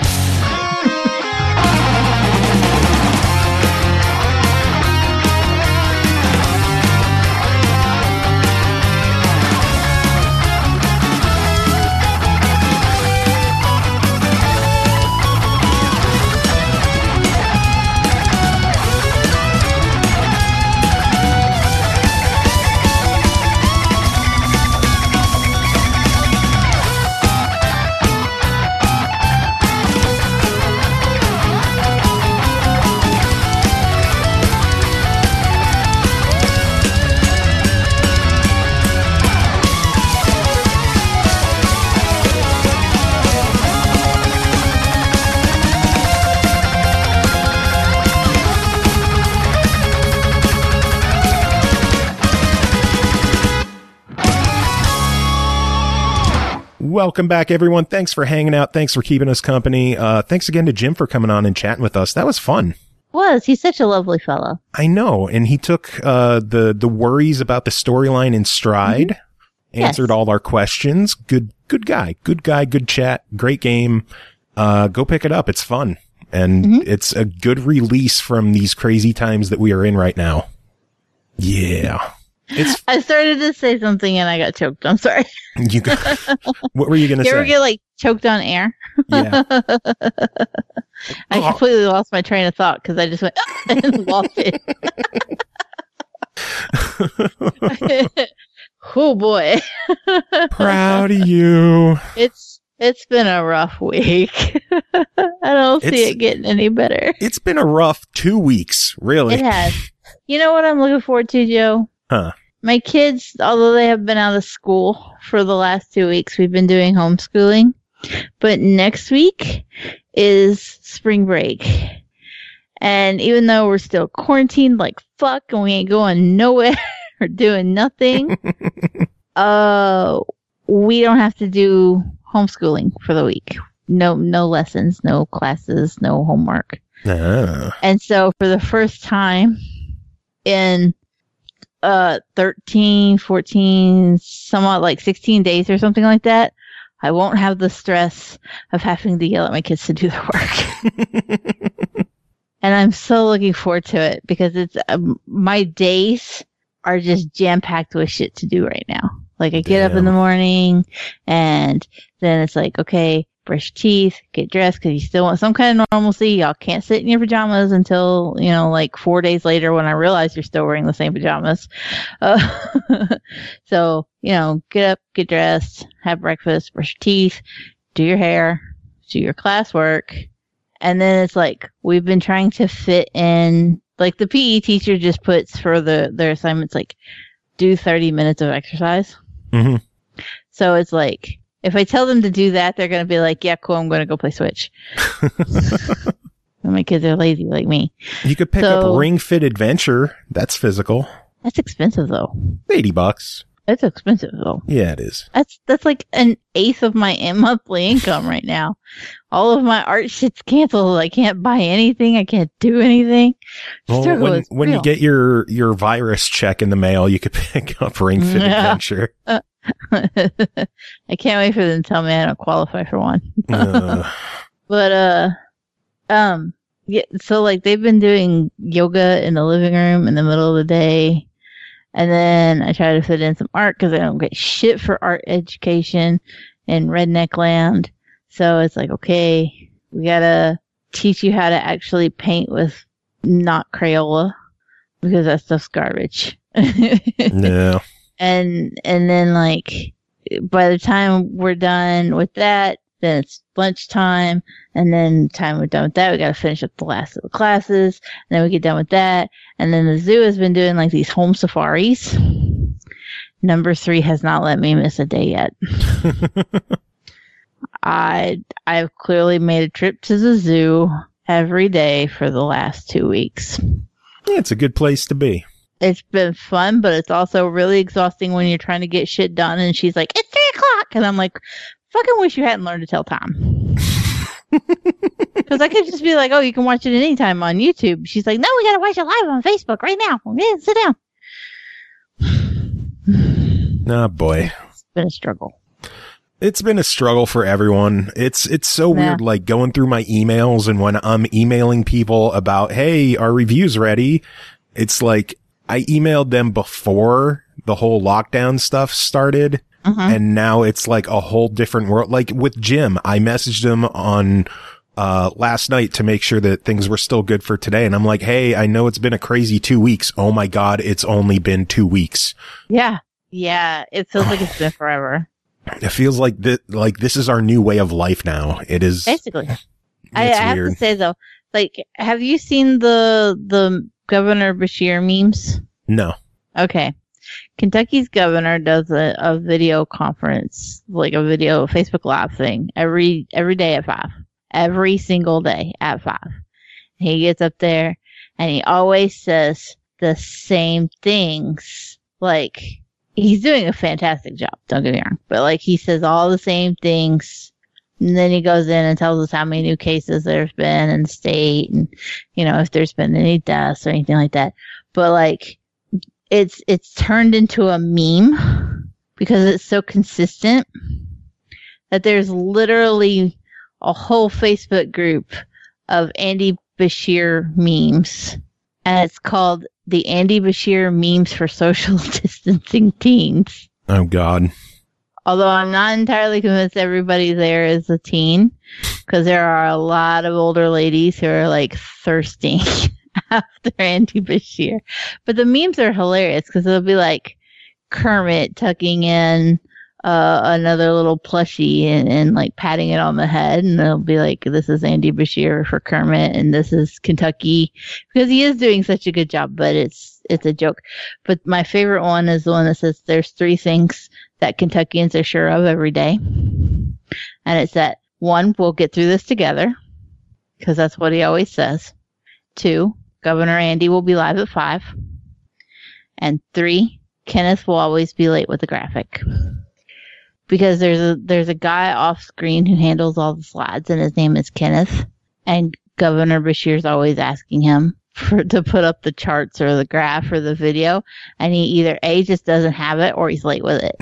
Welcome back, everyone. Thanks for hanging out. Thanks for keeping us company. Uh, thanks again to Jim for coming on and chatting with us. That was fun. Was. He's such a lovely fellow. I know. And he took uh, the, the worries about the storyline in stride, mm-hmm. answered yes. all our questions. Good, good guy. Good guy. Good chat. Great game. Uh, go pick it up. It's fun. And mm-hmm. it's a good release from these crazy times that we are in right now. Yeah. It's, I started to say something and I got choked. I'm sorry. You got, what were you going to say? You ever get like choked on air? Yeah. I oh. completely lost my train of thought because I just went and lost it. Oh boy. Proud of you. It's it's been a rough week. I don't it's, see it getting any better. It's been a rough two weeks, really. It has. You know what I'm looking forward to, Joe? Huh. My kids, although they have been out of school for the last two weeks, we've been doing homeschooling. But next week is spring break. And even though we're still quarantined like fuck and we ain't going nowhere or doing nothing, uh, we don't have to do homeschooling for the week. No, no lessons, no classes, no homework. Ah. And so for the first time in uh thirteen, fourteen, somewhat like sixteen days or something like that, I won't have the stress of having to yell at my kids to do their work. And I'm so looking forward to it because it's um, my days are just jam packed with shit to do right now. Like I get Damn. up in the morning and then it's like, okay, brush your teeth, get dressed because you still want some kind of normalcy. Y'all can't sit in your pajamas until, you know, like four days later when I realize you're still wearing the same pajamas. Uh, so, you know, get up, get dressed, have breakfast, brush your teeth, do your hair, do your classwork. And then it's like, we've been trying to fit in, like the P E teacher just puts for the their assignments, like, do thirty minutes of exercise. Mm-hmm. So it's like, if I tell them to do that, they're going to be like, yeah, cool, I'm going to go play Switch. My kids are lazy like me. You could pick so, up Ring Fit Adventure. That's physical. That's expensive, though. eighty bucks. It's expensive, though. Yeah, it is. That's that's like an eighth of my monthly income right now. All of my art shit's canceled. I can't buy anything. I can't do anything. Well, when when you get your, your virus check in the mail, you could pick up Ring Fit yeah. Adventure. I can't wait for them to tell me I don't qualify for one. uh. But, uh, um, yeah, so like they've been doing yoga in the living room in the middle of the day. And then I try to fit in some art because I don't get shit for art education in redneck land. So it's like, okay, we gotta teach you how to actually paint with not Crayola because that stuff's garbage. No. And, and then like, by the time we're done with that, then it's lunchtime. And then time we're done with that, we got to finish up the last of the classes. And then we get done with that. And then the zoo has been doing like these home safaris. Number three has not let me miss a day yet. I, I've clearly made a trip to the zoo every day for the last two weeks. Yeah, it's a good place to be. It's been fun, but it's also really exhausting when you're trying to get shit done. And she's like, it's three o'clock. And I'm like, fucking wish you hadn't learned to tell time. Because I could just be like, oh, you can watch it anytime on YouTube. She's like, no, we got to watch it live on Facebook right now. Yeah, sit down. Oh, boy. It's been a struggle. It's been a struggle for everyone. It's it's so Yeah. weird, like going through my emails, and when I'm emailing people about, hey, our review's ready, it's like I emailed them before the whole lockdown stuff started, Mhm. and now it's like a whole different world. Like with Jim, I messaged him on uh last night to make sure that things were still good for today, and I'm like, hey, I know it's been a crazy two weeks. Oh my God, it's only been two weeks. Yeah. Yeah. It feels like it's been forever. It feels like that, like this is our new way of life now. It is. Basically. I, I It's have weird. to say, though, like, have you seen the the Governor Bashir memes? No. Okay. Kentucky's governor does a, a video conference, like a video Facebook Live thing every every day at five. Every single day at five. He gets up there and he always says the same things. Like, he's doing a fantastic job, don't get me wrong. But like, he says all the same things. And then he goes in and tells us how many new cases there's been in the state, and, you know, if there's been any deaths or anything like that. But like, it's, it's turned into a meme because it's so consistent that there's literally a whole Facebook group of Andy Bashir memes, and it's called the Andy Bashir Memes for Social Distancing Teens. Oh God. Although I'm not entirely convinced everybody there is a teen, because there are a lot of older ladies who are like thirsting after Andy Bashir. But the memes are hilarious because it'll be like Kermit tucking in uh, another little plushie and, and like patting it on the head, and it'll be like, this is Andy Bashir for Kermit, and this is Kentucky, because he is doing such a good job, but it's it's a joke. But my favorite one is the one that says there's three things that Kentuckians are sure of every day. And it's that, one, we'll get through this together, because that's what he always says. Two, Governor Andy will be live at five. And three, Kenneth will always be late with the graphic. Because there's a there's a guy off screen who handles all the slides, and his name is Kenneth. And Governor Bashir's always asking him for to put up the charts or the graph or the video, and he either A, just doesn't have it, or he's late with it.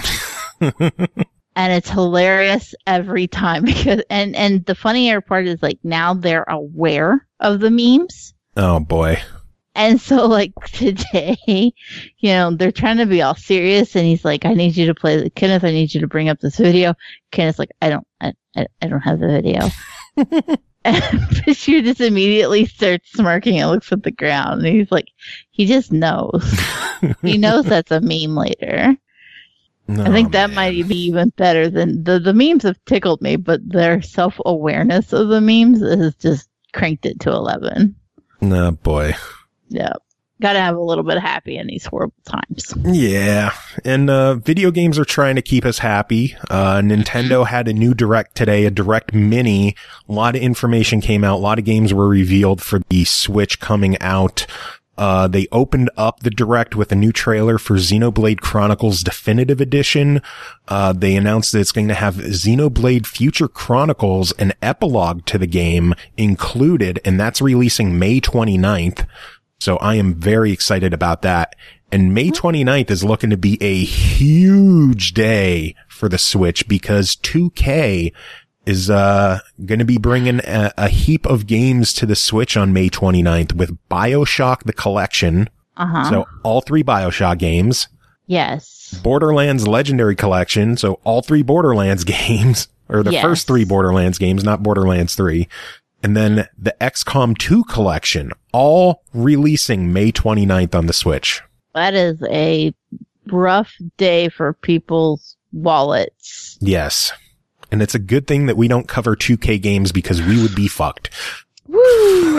And it's hilarious every time, because and and the funnier part is, like, now they're aware of the memes. Oh boy. And so, like, today, you know, they're trying to be all serious, and he's like, I need you to play the Kenneth, I need you to bring up this video. Kenneth's like, I don't I, I, I don't have the video. And Bashir just immediately starts smirking and looks at the ground, and he's like, he just knows. He knows that's a meme later. No, I think that man. might be even better than the the memes have tickled me, but their self awareness of the memes has just cranked it to eleven. No, boy. Yeah, gotta have a little bit of happy in these horrible times. Yeah. And uh, video games are trying to keep us happy. Uh, Nintendo had a new Direct today, a Direct Mini. A lot of information came out. A lot of games were revealed for the Switch coming out. Uh, they opened up the Direct with a new trailer for Xenoblade Chronicles Definitive Edition. Uh, they announced that it's going to have Xenoblade Future Chronicles, an epilogue to the game included, and that's releasing May twenty-ninth. So I am very excited about that. And May twenty-ninth is looking to be a huge day for the Switch, because two K is uh going to be bringing a, a heap of games to the Switch on May twenty-ninth with BioShock the Collection. Uh-huh. So all three BioShock games. Yes. Borderlands Legendary Collection. So all three Borderlands games, or the Yes. first three Borderlands games, not Borderlands three. And then the X COM two Collection, all releasing May twenty-ninth on the Switch. That is a rough day for people's wallets. Yes. And it's a good thing that we don't cover two K games, because we would be fucked. Woo!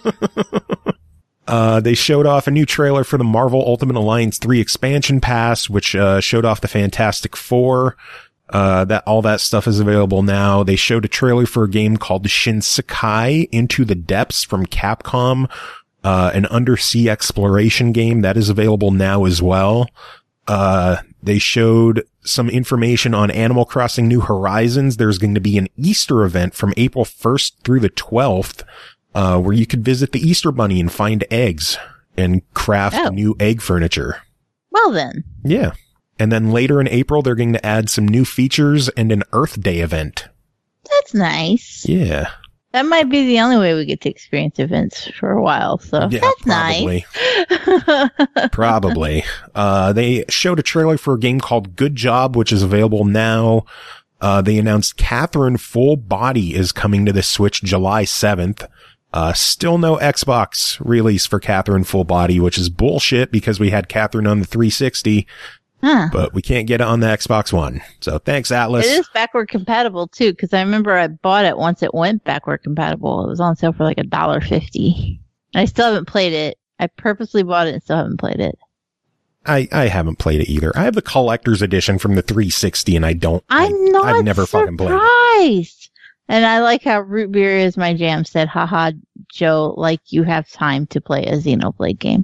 Uh, they showed off a new trailer for the Marvel Ultimate Alliance three expansion pass, which, uh, showed off the Fantastic Four. Uh, that, all that stuff is available now. They showed a trailer for a game called Shinsekai Into the Depths from Capcom, uh, an undersea exploration game that is available now as well. Uh, they showed some information on Animal Crossing New Horizons. There's going to be an Easter event from April first through the twelfth, uh, where you could visit the Easter Bunny and find eggs and craft Oh. new egg furniture. Well then. Yeah. And then later in April, they're going to add some new features and an Earth Day event. That's nice. Yeah. That might be the only way we get to experience events for a while. So Yeah, that's probably. nice. Probably. Uh, they showed a trailer for a game called Good Job, which is available now. Uh, they announced Catherine Full Body is coming to the Switch July seventh. Uh, still no Xbox release for Catherine Full Body, which is bullshit because we had Catherine on the three sixty, Huh. but we can't get it on the Xbox One. So thanks, Atlas. It is backward compatible too, because I remember I bought it once it went backward compatible. It was on sale for like a dollar fifty. I still haven't played it. I purposely bought it and still haven't played it. I, I haven't played it either. I have the collector's edition from the three sixty and I don't. I'm I, not I've never fucking played it. surprised. And I like how Root Beer is my jam said, haha, Joe, like you have time to play a Xenoblade game.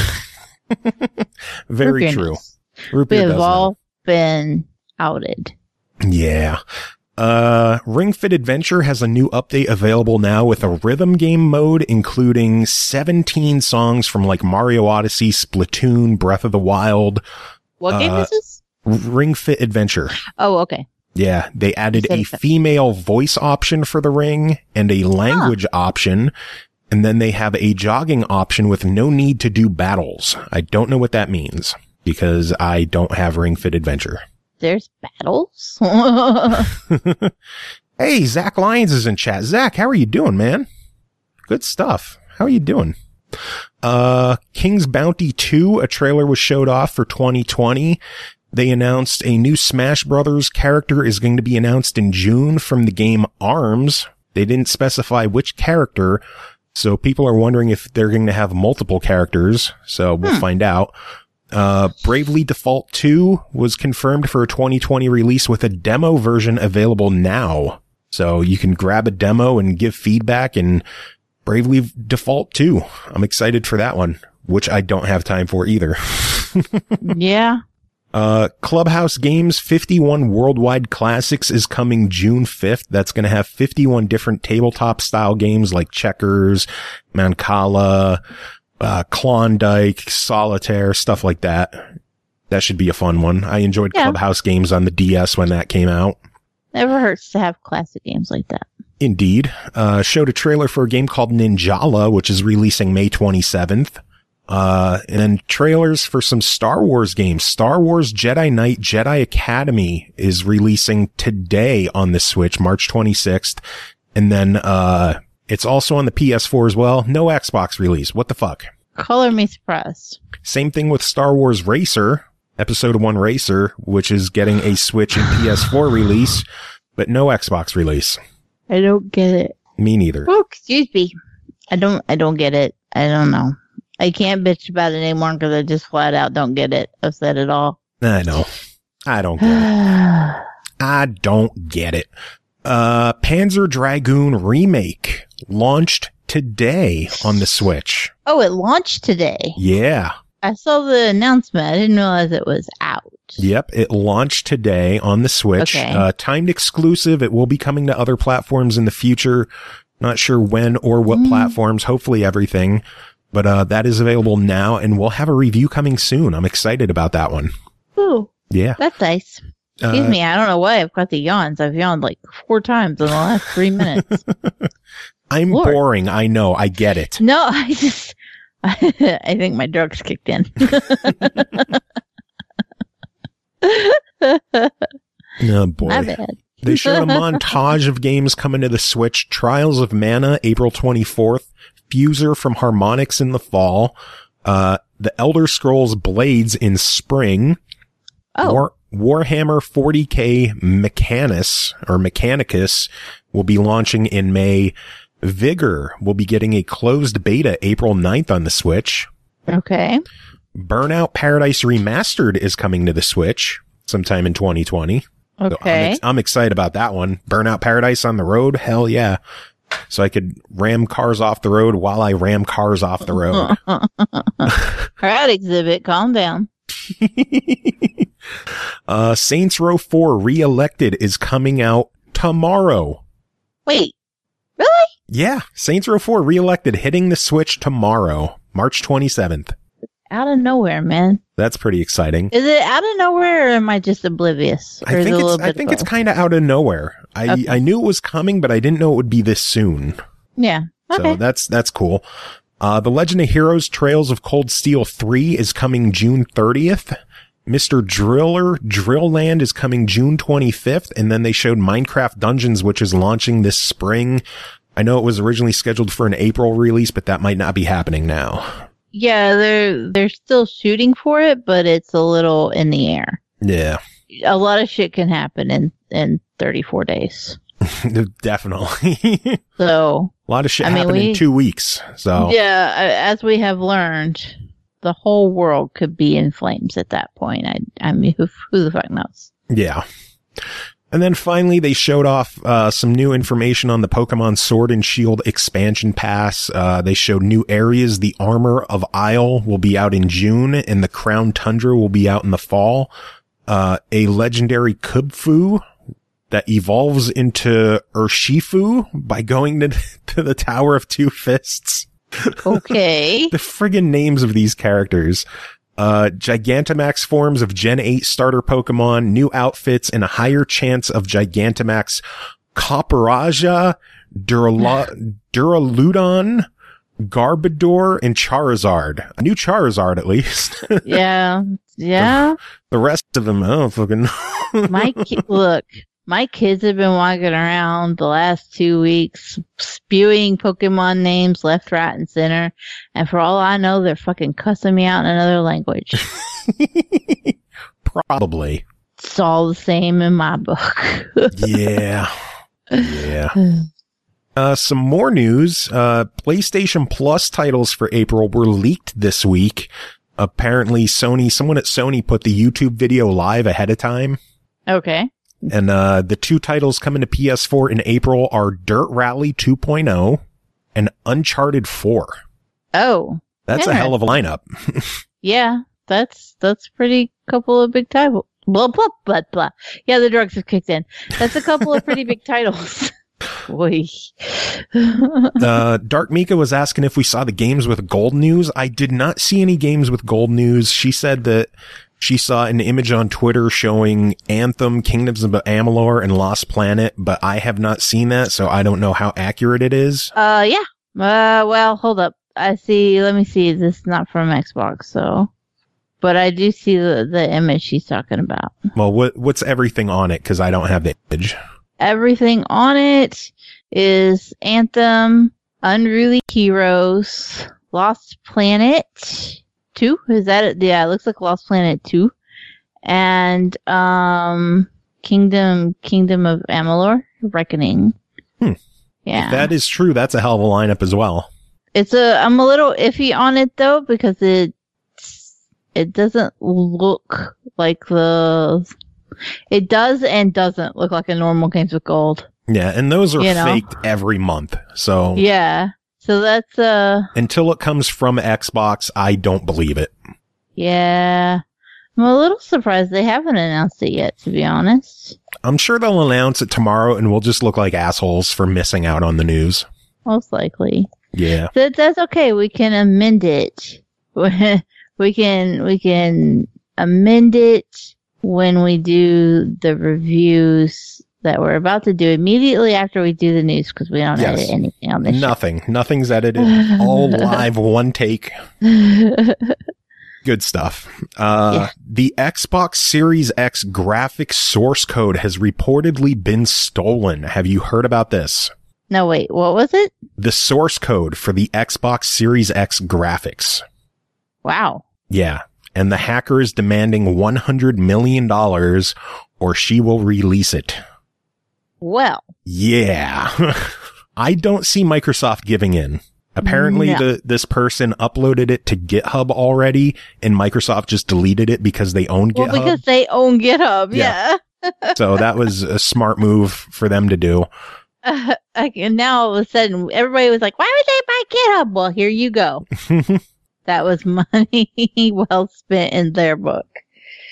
Very Root beer true. knows. Root We beer have does know. all been outed. Yeah. Uh, Ring Fit Adventure has a new update available now with a rhythm game mode, including seventeen songs from like Mario Odyssey, Splatoon, Breath of the Wild. What game Uh, is this? Ring Fit Adventure. Oh, okay. Yeah, they added said a it. female voice option for the ring and a language option. And then they have a jogging option with no need to do battles. I don't know what that means because I don't have Ring Fit Adventure. There's battles? Hey, Zach Lyons is in chat. Zach, how are you doing, man? Good stuff. How are you doing? Uh, King's Bounty two, a trailer was showed off for twenty twenty. They announced a new Smash Brothers character is going to be announced in June from the game ARMS. They didn't specify which character, so people are wondering if they're going to have multiple characters, so we'll Hmm. find out. Uh, Bravely Default two was confirmed for a twenty twenty release with a demo version available now. So you can grab a demo and give feedback in Bravely Default two. I'm excited for that one, which I don't have time for either. Yeah. Uh, Clubhouse Games fifty-one Worldwide Classics is coming June fifth. That's going to have fifty-one different tabletop style games like Checkers, Mancala, uh, Klondike, Solitaire, stuff like that. That should be a fun one. I enjoyed Yeah. Clubhouse Games on the D S when that came out. Never hurts to have classic games like that. Indeed. Uh, showed a trailer for a game called Ninjala, which is releasing May twenty-seventh. Uh, and then trailers for some Star Wars games. Star Wars Jedi Knight Jedi Academy is releasing today on the Switch, March twenty-sixth. And then, uh, it's also on the P S four as well. No Xbox release. What the fuck? Color me surprised. Same thing with Star Wars Racer, Episode one Racer, which is getting a Switch and P S four release, but no Xbox release. I don't get it. Me neither. Oh, excuse me. I don't, I don't get it. I don't know. I can't bitch about it anymore because I just flat out don't get it. I've said it all. I know. I don't get it. I don't get it. Uh, Panzer Dragoon Remake launched today on the Switch. Oh, it launched today. Yeah. I saw the announcement. I didn't realize it was out. Yep. It launched today on the Switch. Okay. Uh, timed exclusive. It will be coming to other platforms in the future. Not sure when or what Mm. platforms. Hopefully everything. But, uh, that is available now and we'll have a review coming soon. I'm excited about that one. Ooh, Yeah. that's nice. Excuse Uh, me. I don't know why I've got the yawns. I've yawned like four times in the last three minutes. I'm Lord. boring. I know. I get it. No, I just, I think my drugs kicked in. Oh boy. My bad. They showed a montage of games coming to the Switch. Trials of Mana, April twenty-fourth. Fuser from Harmonix in the fall. Uh, The Elder Scrolls Blades in spring. Oh, War- Warhammer forty K Mechanus, or Mechanicus, will be launching in May. Vigor will be getting a closed beta April ninth on the Switch. okay. Burnout Paradise Remastered is coming to the Switch sometime in twenty twenty. So I'm, Okay. ex- I'm excited about that one. Burnout Paradise on the road? Hell yeah. So I could ram cars off the road while I ram cars off the road. All right, Exhibit, calm down. Uh, Saints Row four Re-elected is coming out tomorrow. Wait, really? Yeah, Saints Row four Re-elected hitting the Switch tomorrow, March twenty-seventh. Out of nowhere, man. That's pretty exciting. Is it out of nowhere, or am I just oblivious? Or I is think it a it's little I bit think of it's both? kind of out of nowhere. I Okay. I knew it was coming, but I didn't know it would be this soon. Yeah. Okay. So that's that's cool. Uh, The Legend of Heroes Trails of Cold Steel three is coming June thirtieth. Mister Driller Drill Land is coming June twenty-fifth. And then they showed Minecraft Dungeons, which is launching this spring. I know it was originally scheduled for an April release, but that might not be happening now. Yeah, they're they're still shooting for it, but it's a little in the air. Yeah, A lot of shit can happen in in thirty-four days. definitely. So A lot of shit I mean, happened we- in two weeks. So yeah, a- as we have learned, the whole world could be in flames at that point. I I mean, who, who the fuck knows? yeah. And then finally, they showed off uh, some new information on the Pokemon Sword and Shield expansion pass. Uh, they showed new areas. The Armor of Isle will be out in June, and the Crown Tundra will be out in the fall. Uh, a legendary Kubfu that evolves into Urshifu by going to, to the Tower of Two Fists. Okay. The friggin' names of these characters. Uh, Gigantamax forms of Gen eight starter Pokemon, new outfits, and a higher chance of Gigantamax Copperaja, Durala- Duraludon, Garbodor, and Charizard. A new Charizard, at least. Yeah. Yeah. The rest of them, I don't fucking know. My ki- look, my kids have been walking around the last two weeks spewing Pokemon names left, right, and center. And for all I know, they're fucking cussing me out in another language. Probably. It's all the same in my book. Yeah. Yeah. Uh, some more news. Uh, PlayStation Plus titles for April were leaked this week. Apparently Sony, someone at Sony put the YouTube video live ahead of time. Okay. And, uh, the two titles coming to P S four in April are Dirt Rally two point oh and Uncharted four. Oh. That's yeah. a hell of a lineup. Yeah. That's, that's pretty couple of big titles. Blah, blah, blah, blah. Yeah, the drugs have kicked in. That's a couple of pretty big titles. Boy. Uh, Dark Mika was asking if we saw the games with gold news. I did not see any games with gold news. She said that she saw an image on Twitter showing Anthem, Kingdoms of Amalur, and Lost Planet, but I have not seen that, so I don't know how accurate it is. Uh, yeah. Uh, well, hold up. I see. Let me see. This is not from Xbox, so. But I do see the, the image she's talking about. Well, what what's everything on it? Because I don't have the image. Everything on it is Anthem, Unruly Heroes, Lost Planet two. Is that it? Yeah, it looks like Lost Planet two. And, um, Kingdom, Kingdom of Amalur, Reckoning. Hmm. Yeah. If that is true, that's a hell of a lineup as well. It's a, I'm a little iffy on it though, because it, it doesn't look like the, it does and doesn't look like a normal Games with Gold. Yeah, and those are You know? faked every month. So Yeah. So that's, uh, until it comes from Xbox, I don't believe it. yeah. I'm a little surprised they haven't announced it yet, to be honest. I'm sure they'll announce it tomorrow and we'll just look like assholes for missing out on the news. Most likely. Yeah. That, that's okay. We can amend it. We can, we can amend it when we do the reviews that we're about to do immediately after we do the news, because we don't Yes. edit anything on this Nothing. Nothing's edited. All live, one take. show. Good stuff. Uh, Yeah. The Xbox Series X graphics source code has reportedly been stolen. Have you heard about this? No, wait, what was it? The source code for the Xbox Series X graphics. Wow. Yeah. And the hacker is demanding one hundred million dollars or she will release it. Well, Yeah. I don't see Microsoft giving in. Apparently No. the, this person uploaded it to GitHub already and Microsoft just deleted it because they own well, GitHub. because they own GitHub, Yeah. yeah. So that was a smart move for them to do. Uh, like, and now all of a sudden, everybody was like, "Why would they buy GitHub?" Well, here you go. That was money well spent in their book.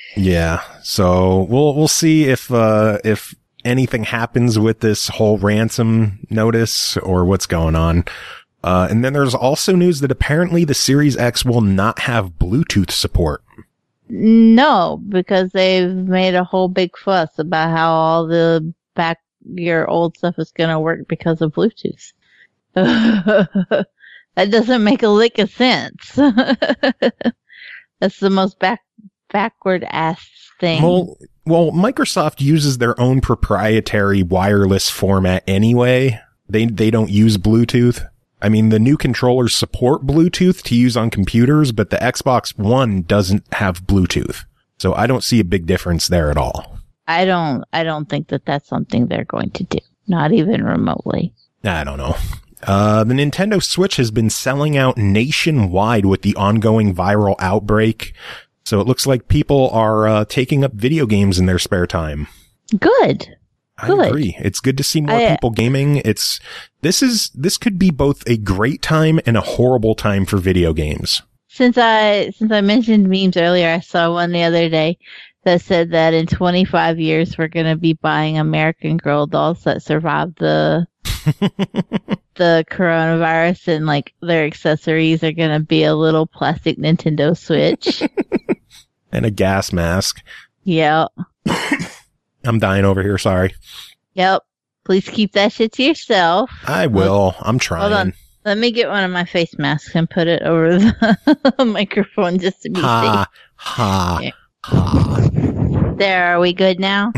Yeah. So we'll we'll see if uh, if anything happens with this whole ransom notice or what's going on. Uh, and then there's also news that apparently the Series X will not have Bluetooth support. No, because they've made a whole big fuss about how all the back your old stuff is going to work because of Bluetooth. That doesn't make a lick of sense. That's the most back backward ass thing. Well, well, Microsoft uses their own proprietary wireless format anyway. They they don't use Bluetooth. I mean, the new controllers support Bluetooth to use on computers, but the Xbox One doesn't have Bluetooth. So I don't see a big difference there at all. I don't I don't think that that's something they're going to do. Not even remotely. I don't know. Uh, the Nintendo Switch has been selling out nationwide with the ongoing viral outbreak. So it looks like people are uh, taking up video games in their spare time. Good. I Good. agree. It's good to see more I, people gaming. It's, this is, this could be both a great time and a horrible time for video games. Since I, since I mentioned memes earlier, I saw one the other day that said that in twenty-five years, we're going to be buying American Girl dolls that survived the, the coronavirus, and like their accessories are going to be a little plastic Nintendo Switch. And a gas mask. Yep. I'm dying over here. Sorry. Yep. Please keep that shit to yourself. I will. I'm trying. Hold on. Let me get one of my face masks and put it over the microphone just to be Ha, safe. ha, Here. ha. There, are we good now?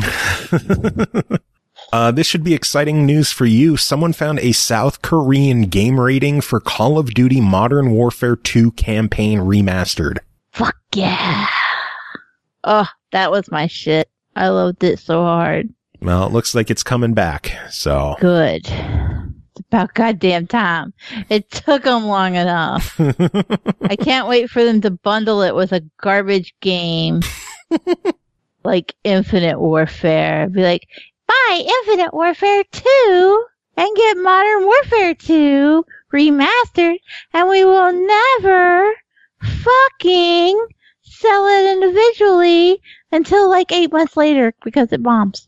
Uh, this should be exciting news for you. Someone found a South Korean game rating for Call of Duty Modern Warfare two Campaign Remastered. Fuck yeah. Oh, that was my shit. I loved it so hard. Well, it looks like it's coming back, so. Good. It's about goddamn time. It took them long enough. I can't wait for them to bundle it with a garbage game like Infinite Warfare. Be like, buy Infinite Warfare two and get Modern Warfare two remastered, and we will never fucking sell it individually until like eight months later because it bombs.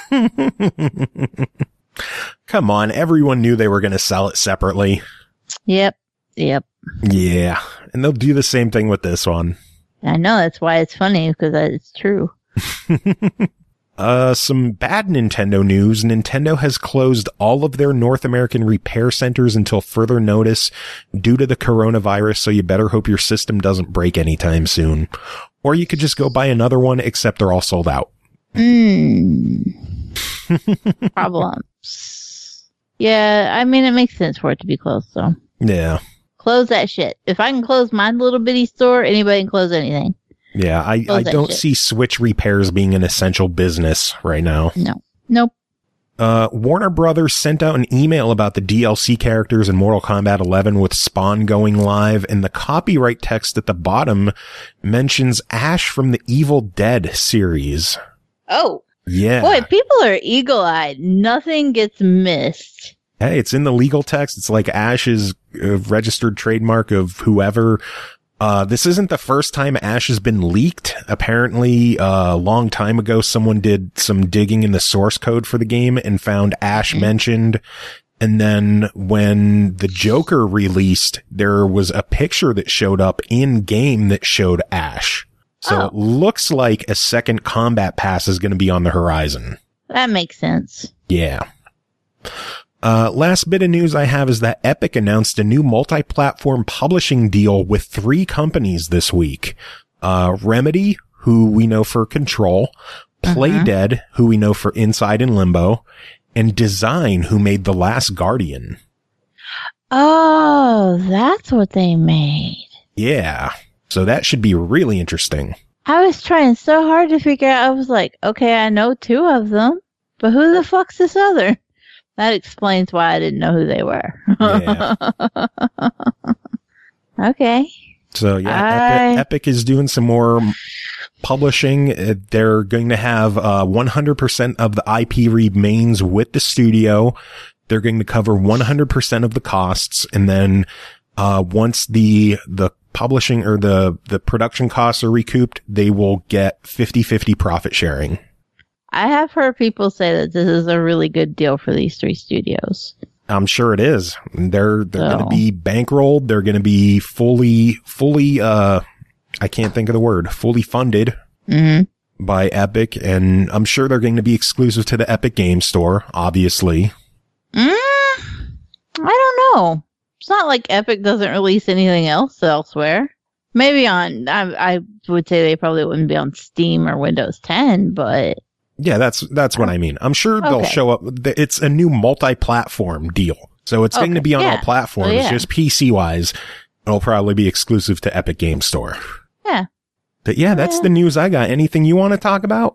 Come on, everyone knew they were going to sell it separately. Yep. Yep. Yeah, and they'll do the same thing with this one. I know, that's why it's funny, because it's true. Uh, some bad Nintendo news. Nintendo has closed all of their North American repair centers until further notice due to the coronavirus, so you better hope your system doesn't break anytime soon. Or you could just go buy another one, except they're all sold out. Mm. Problems. Yeah, I mean, it makes sense for it to be closed, so. Yeah. Close that shit. If I can close my little bitty store, anybody can close anything. Yeah, I, I don't shit. see Switch repairs being an essential business right now. No. Nope. Uh, Warner Brothers sent out an email about the D L C characters in Mortal Kombat eleven with Spawn going live, and the copyright text at the bottom mentions Ash from the Evil Dead series. Oh. Yeah. Boy, people are eagle-eyed. Nothing gets missed. Hey, it's in the legal text. It's like Ash's uh, registered trademark of whoever. Uh, this isn't the first time Ash has been leaked. Apparently, uh, a long time ago, someone did some digging in the source code for the game and found Ash mm-hmm. mentioned. And then when the Joker released, there was a picture that showed up in game that showed Ash. So oh. it looks like a second combat pass is going to be on the horizon. That makes sense. Yeah. Uh, last bit of news I have is that Epic announced a new multi-platform publishing deal with three companies this week. Uh, Remedy, who we know for Control, Playdead, uh-huh. who we know for Inside and Limbo, and Design, who made The Last Guardian. Oh, that's what they made. Yeah. So that should be really interesting. I was trying so hard to figure out. I was like, okay, I know two of them, but who the fuck's this other? That explains why I didn't know who they were. Yeah. Okay. So yeah, I... Epic, Epic is doing some more publishing. They're going to have uh, one hundred percent of the I P remains with the studio. They're going to cover one hundred percent of the costs, and then uh, once the the publishing or the, the production costs are recouped, they will get fifty-fifty profit sharing. I have heard people say that this is a really good deal for these three studios. I'm sure it is. They're, they're So. going to be bankrolled. They're going to be fully, fully, uh, I can't think of the word, fully funded Mm-hmm. by Epic. And I'm sure they're going to be exclusive to the Epic Game Store, obviously. Mm, I don't know. It's not like Epic doesn't release anything else elsewhere. Maybe on, I, I would say they probably wouldn't be on Steam or Windows ten, but Yeah, that's, that's what I mean. I'm sure they'll Okay. show up. It's a new multi-platform deal. So it's going Okay, to be on yeah. all platforms, Oh, yeah. just P C wise. It'll probably be exclusive to Epic Game Store. yeah. But yeah, that's Yeah. the news I got. Anything you want to talk about?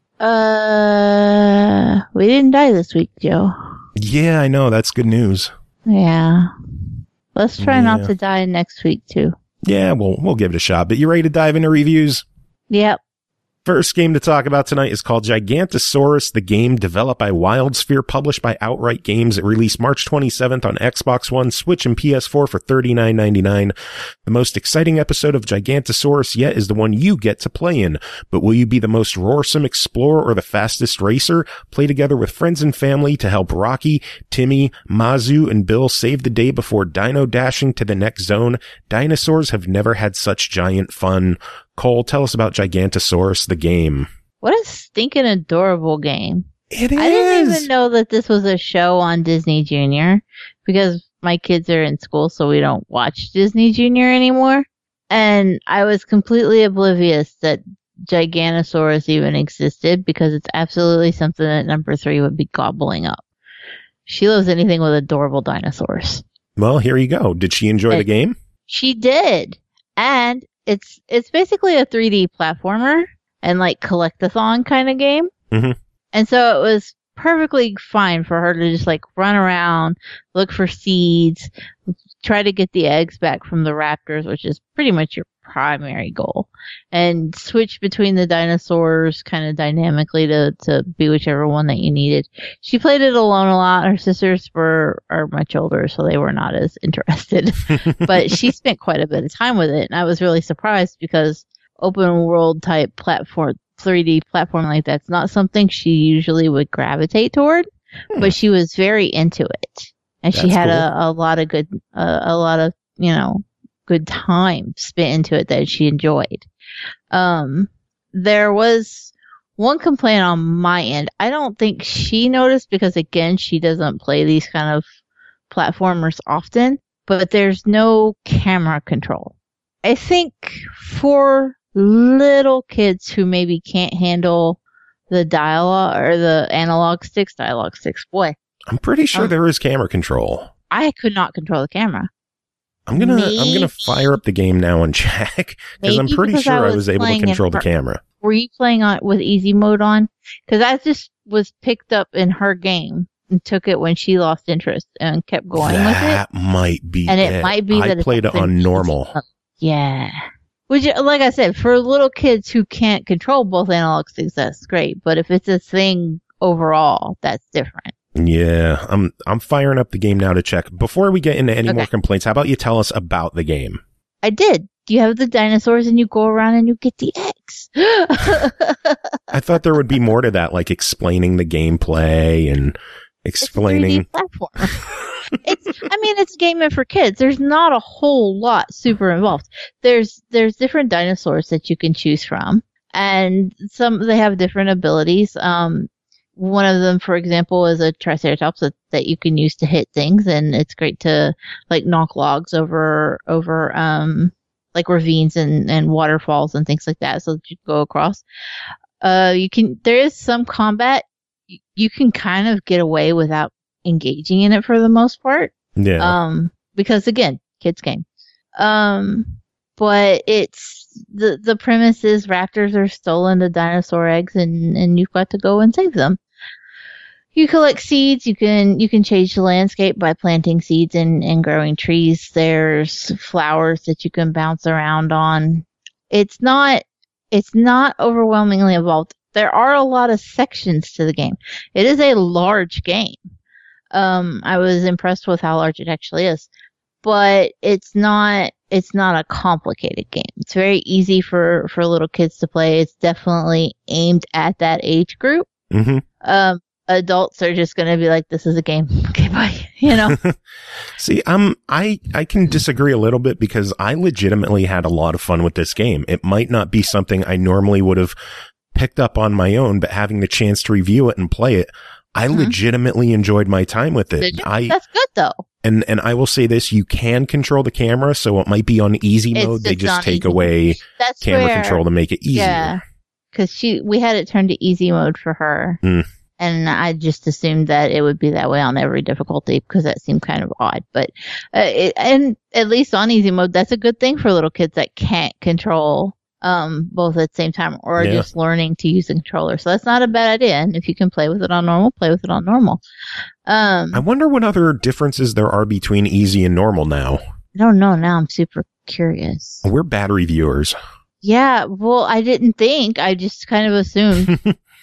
Uh, we didn't die this week, Joe. Yeah, I know. That's good news. Yeah. Let's try Yeah. not to die next week, too. Yeah, we'll, we'll give it a shot. But you ready to dive into reviews? Yep. First game to talk about tonight is called Gigantosaurus, the game developed by WildSphere, published by Outright Games. It released March twenty-seventh on Xbox One, Switch, and P S four for thirty-nine ninety-nine. The most exciting episode of Gigantosaurus yet is the one you get to play in. But will you be the most roarsome explorer or the fastest racer? Play together with friends and family to help Rocky, Timmy, Mazu, and Bill save the day before dino dashing to the next zone. Dinosaurs have never had such giant fun. Cole, tell us about Gigantosaurus, the game. What a stinking adorable game. It is. I didn't even know that this was a show on Disney Junior because my kids are in school, so we don't watch Disney Junior anymore. And I was completely oblivious that Gigantosaurus even existed because it's absolutely something that number three would be gobbling up. She loves anything with adorable dinosaurs. Well, here you go. Did she enjoy It- the game? She did. And it's it's basically a three D platformer and like collect-a-thon kind of game. Mhm. And so it was perfectly fine for her to just like run around, look for seeds, try to get the eggs back from the raptors, which is pretty much your primary goal, and switch between the dinosaurs kind of dynamically to, to be whichever one that you needed. She played it alone a lot. Her sisters were are much older, so they were not as interested. But she spent quite a bit of time with it, and I was really surprised because open world type platform, three D platform like that's not something she usually would gravitate toward. Hmm. But she was very into it, and she That's had cool. a, a lot of good, uh, a lot of you know, good time spent into it that she enjoyed. Um, there was one complaint on my end. I don't think she noticed because again, she doesn't play these kind of platformers often, but there's no camera control. I think for little kids who maybe can't handle the dialogue or the analog sticks, dialogue sticks, boy, I'm pretty sure Oh. there is camera control. I could not control the camera. I'm gonna, I'm gonna Maybe- fire up the game now and check because I'm Maybe pretty because sure I I was was able to playing in control the her- camera. Were you playing on with easy mode on? Because I just was picked up in her game and took it when she lost interest and kept going that might be with it. And it. it might be I that it's played it something on easy normal. mode. Yeah. Which, like I said, for little kids who can't control both analog sticks, that's great. But if it's a thing overall, that's different. Yeah, I'm I'm firing up the game now to check. Before we get into any Okay. more complaints, how about you tell us about the game? I did. You have the dinosaurs and you go around and you get the eggs. I thought there would be more to that, like explaining the gameplay and explaining. It's a three D platform. It's, I mean, it's a game meant for kids. There's not a whole lot super involved. There's, there's different dinosaurs that you can choose from, and some, they have different abilities. Um, one of them, for example, is a Triceratops that, that you can use to hit things, and it's great to, like, knock logs over, over, um, like ravines and, and waterfalls and things like that, so that you can go across. Uh, you can, there is some combat. You, you can kind of get away without engaging in it for the most part. Yeah, Um, because again, kids game. Um, but it's the the premise is raptors are stolen the dinosaur eggs, and and you've got to go and save them. You collect seeds. You can you can change the landscape by planting seeds and and growing trees. There's flowers that you can bounce around on. It's not it's not overwhelmingly involved. There are a lot of sections to the game. It is a large game. Um, I was impressed with how large it actually is, but it's not, it's not a complicated game. It's very easy for, for little kids to play. It's definitely aimed at that age group. Mm-hmm. Um, adults are just going to be like, this is a game. Okay, bye. You know? See, um, I, I can disagree a little bit because I legitimately had a lot of fun with this game. It might not be something I normally would have picked up on my own, but having the chance to review it and play it, I mm-hmm. legitimately enjoyed my time with it. I, That's good though. And, and I will say this, you can control the camera, so it might be on easy It's mode. They just just on take easy. away That's camera where, control to make it easier. Yeah. Cause she, we had it turned to easy mode for her. Mm. And I just assumed that it would be that way on every difficulty because that seemed kind of odd. But, uh, it, and at least on easy mode, that's a good thing for little kids that can't control, um, both at the same time or Yeah. just learning to use the controller. So that's not a bad idea. And if you can play with it on normal, play with it on normal. Um, I wonder what other differences there are between easy and normal now. I don't know. Now I'm super curious. We're bad reviewers. Yeah. Well, I didn't think. I just kind of assumed.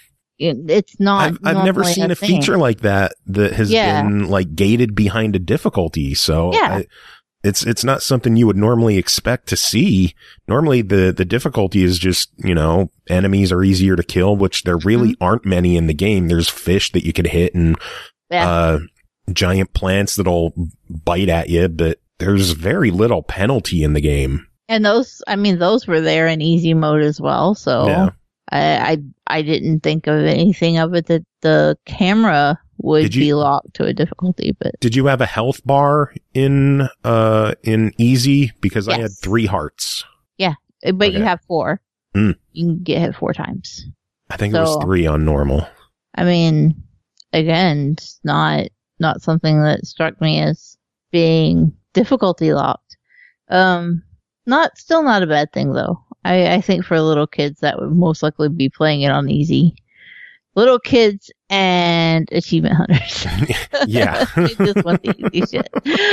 It's not. I've, I've never normally seen a, thing. feature like that that has Yeah. been like gated behind a difficulty. So Yeah. I, it's it's not something you would normally expect to see. Normally the the difficulty is just, you know, enemies are easier to kill, which there really Mm-hmm. aren't many in the game. There's fish that you could hit and Yeah. uh giant plants that'll bite at you, but there's very little penalty in the game. And those, I mean, those were there in easy mode as well. So Yeah. I, I, I didn't think of anything of it that the camera would Did you- be locked to a difficulty. But Did you have a health bar in uh in easy? Because I had Yes. three hearts. but you Okay. have four. Mm. You can get hit four times. I think it was So- three on normal. I mean, again, it's not not something that struck me as being difficulty locked. Um, not still not a bad thing though. I, I think for little kids that would most likely be playing it on easy. Little kids and achievement hunters. Yeah. They just want the easy shit.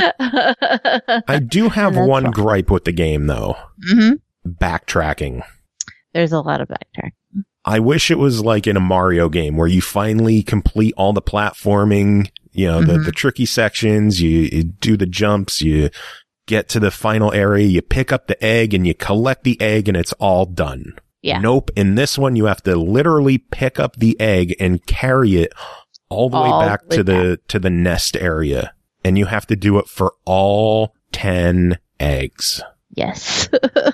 I do have And that's one fine. gripe with the game though. hmm Backtracking. There's a lot of backtrack. I wish it was like in a Mario game where you finally complete all the platforming, you know, the, Mhm. the tricky sections, you, you do the jumps, you get to the final area, you pick up the egg and you collect the egg and it's all done. Yeah. Nope. In this one, you have to literally pick up the egg and carry it all the All way back the way to the, to the nest area. And you have to do it for all ten eggs. Yes.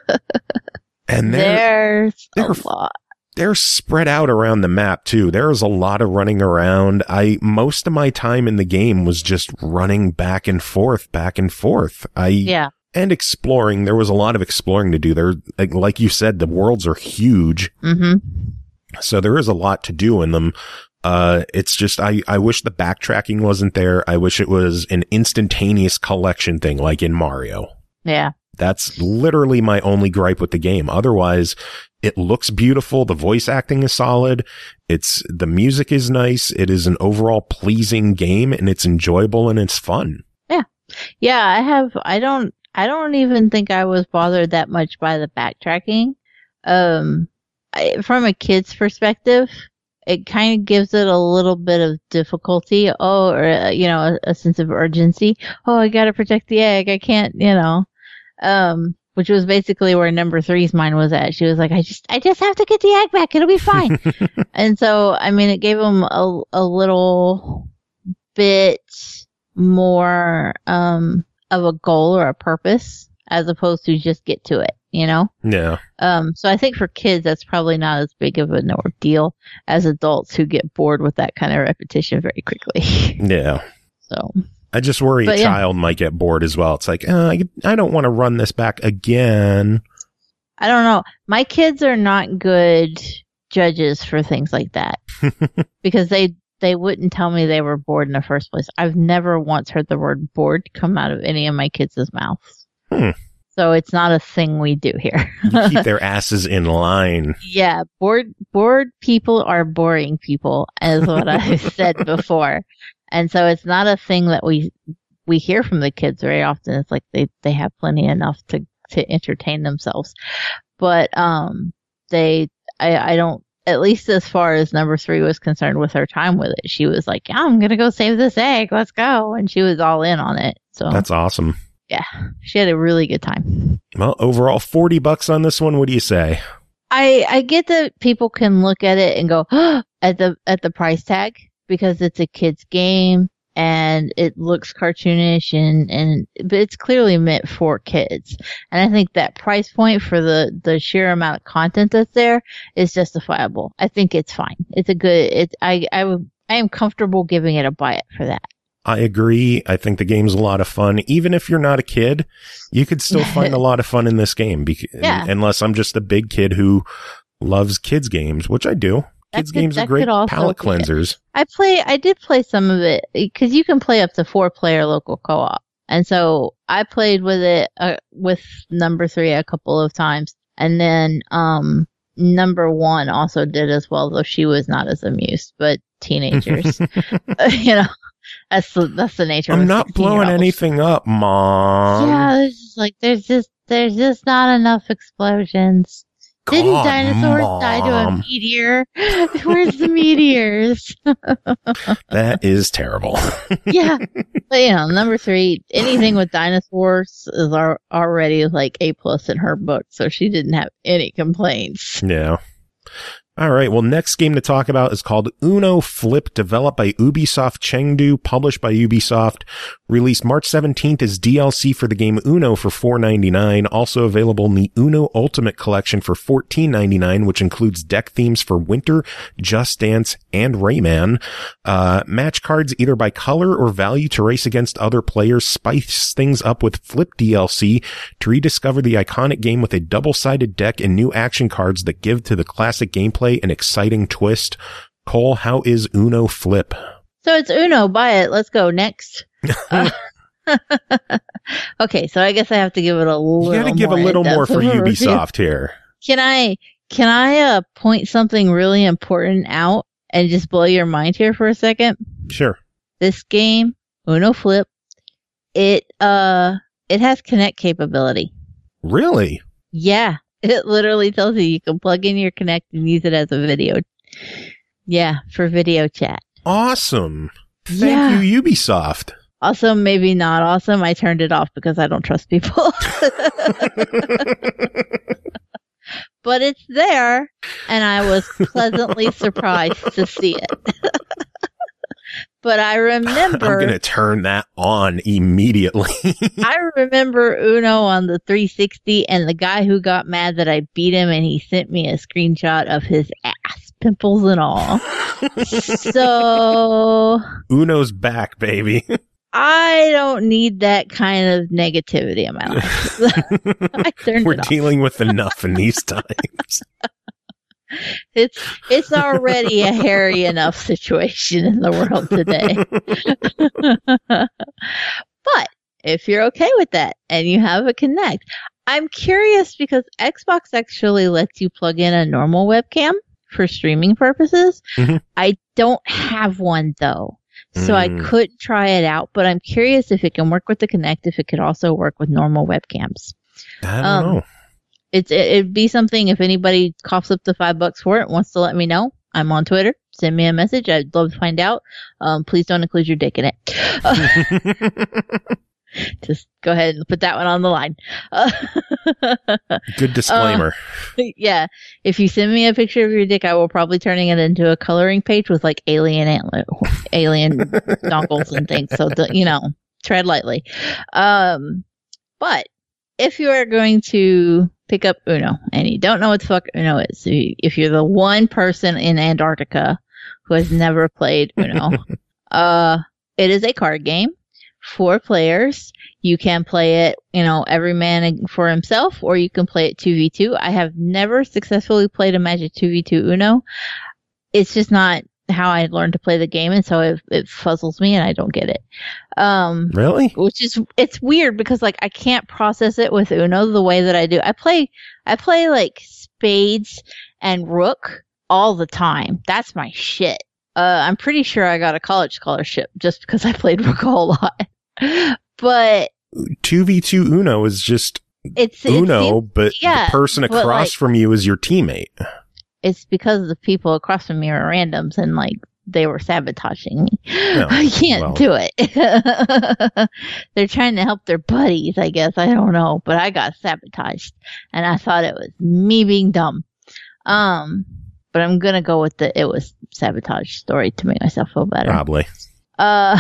And they're, There's they're- a lot. they're spread out around the map too. There's a lot of running around. I, most of my time in the game was just running back and forth, back and forth. I, Yeah. and exploring. There was a lot of exploring to do there. Like, like you said, the worlds are huge. hmm So there is a lot to do in them. Uh, it's just, I, I wish the backtracking wasn't there. I wish it was an instantaneous collection thing like in Mario. Yeah. That's literally my only gripe with the game. Otherwise, it looks beautiful. The voice acting is solid. It's, the music is nice. It is an overall pleasing game and it's enjoyable and it's fun. Yeah, I have, I don't, I don't even think I was bothered that much by the backtracking. Um, I, from a kid's perspective, it kind of gives it a little bit of difficulty. Oh, or, uh, you know, a, a sense of urgency. Oh, I gotta protect the egg. I can't, you know, um, which was basically where number three's mind was at. She was like, I just, I just have to get the egg back. It'll be fine. And so, I mean, it gave him a, a little bit more, um, of a goal or a purpose as opposed to just get to it, you know? Yeah. Um, so I think for kids, that's probably not as big of an ordeal as adults who get bored with that kind of repetition very quickly. Yeah. So, I just worry But a yeah. child might get bored as well. It's like, uh, I, I don't want to run this back again. I don't know. My kids are not good judges for things like that because they, they wouldn't tell me they were bored in the first place. I've never once heard the word bored come out of any of my kids' mouths. Hmm. So it's not a thing we do here. You keep their asses in line. Yeah, bored bored people are boring people, is what I've said before. And so it's not a thing that we we hear from the kids very often. It's like they, they have plenty enough to, to entertain themselves. But um they I, I don't, at least as far as number three was concerned with her time with it, she was like, yeah, I'm gonna go save this egg, let's go, and she was all in on it. So That's awesome. Yeah, she had a really good time. Well, overall, forty bucks on this one. What do you say? I I get that people can look at it and go at the at the price tag because it's a kid's game and it looks cartoonish and and but it's clearly meant for kids. And I think that price point for the the sheer amount of content that's there is justifiable. I think it's fine. It's a good. It's I I would I am comfortable giving it a buy it for that. I agree. I think the game's a lot of fun. Even if you're not a kid, you could still find a lot of fun in this game. Beca- Yeah. Unless I'm just a big kid who loves kids games, which I do. That Kids could- games are that great could also palate be it. cleansers. I play, I did play some of it because you can play up to four player local co-op. And so I played with it, uh, with number three a couple of times. And then, um, number one also did as well, though she was not as amused, but teenagers, you know, that's the, that's the nature of I'm a not blowing sixteen-year-old. anything up, Mom. Yeah, there's just like, there's just, there's just not enough explosions. Didn't God, dinosaurs Mom. die to a meteor? Where's the meteors? That is terrible. Yeah. But, you know, number three, anything with dinosaurs is al- already like A plus in her book, so she didn't have any complaints. Yeah. All right. Well, next game to talk about is called Uno Flip, developed by Ubisoft Chengdu, published by Ubisoft, released March seventeenth as D L C for the game Uno for four ninety-nine. Also available in the Uno Ultimate Collection for fourteen ninety-nine, which includes deck themes for Winter, Just Dance, and Rayman. Uh, match cards either by color or value to race against other players. Spice things up with Flip D L C to rediscover the iconic game with a double-sided deck and new action cards that give to the classic gameplay an exciting twist. Cole, how is Uno Flip? So it's Uno, buy it. Let's go. Next. Uh, okay, so I guess I have to give it a little You gotta give a more little more in-depth for of a review. Ubisoft here. Can I, can I, uh, point something really important out and just blow your mind here for a second? Sure. This game, Uno Flip, it, uh, it has Kinect capability. Really? Yeah, it literally tells you you can plug in your Kinect and use it as a video. Yeah, for video chat. Awesome. Thank Yeah. you, Ubisoft. Awesome, maybe not awesome. I turned it off because I don't trust people. But it's there, and I was pleasantly surprised to see it. But I remember... I'm going to turn that on immediately. I remember Uno on the three sixty and the guy who got mad that I beat him and he sent me a screenshot of his ass, pimples and all. So Uno's back, baby. I don't need that kind of negativity in my life. I turned We're it off. dealing with enough in these times. It's it's already a hairy enough situation in the world today. But if you're okay with that and you have a Kinect, I'm curious because Xbox actually lets you plug in a normal webcam for streaming purposes. Mhm. I don't have one though. So I Mm. couldn't try it out, but I'm curious if it can work with the Kinect, if it could also work with normal webcams. I don't Um, know. It's it, it'd be something if anybody coughs up the five bucks for it, wants to let me know. I'm on Twitter. Send me a message. I'd love to find out. Um, please don't include your dick in it. Uh, just go ahead and put that one on the line. Uh, Good disclaimer. yeah, if you send me a picture of your dick, I will probably turning it into a coloring page with like alien antler, alien donkles and things. So the, you know, tread lightly. Um, but if you are going to pick up Uno and you don't know what the fuck Uno is, so you- if you're the one person in Antarctica who has never played Uno, uh, it is a card game. Four players. You can play it, you know, every man for himself, or you can play it two v two. I have never successfully played a Magic two v two Uno. It's just not how I learned to play the game, and so it, it fuzzles me, and I don't get it. Um, Really? which is it's weird because like I can't process it with Uno the way that I do. I play I play like spades and rook all the time. That's my shit. Uh, I'm pretty sure I got a college scholarship just because I played rook a whole lot. But two v two Uno is just it's Uno, it's, but yeah, the person but, across like- from you is your teammate. it's because the people across from me are randoms and like they were sabotaging me. No, I can't well. do it. They're trying to help their buddies, I guess. I don't know, but I got sabotaged, and I thought it was me being dumb. Um, but I'm gonna go with the it was sabotage story to make myself feel better. Probably. Uh,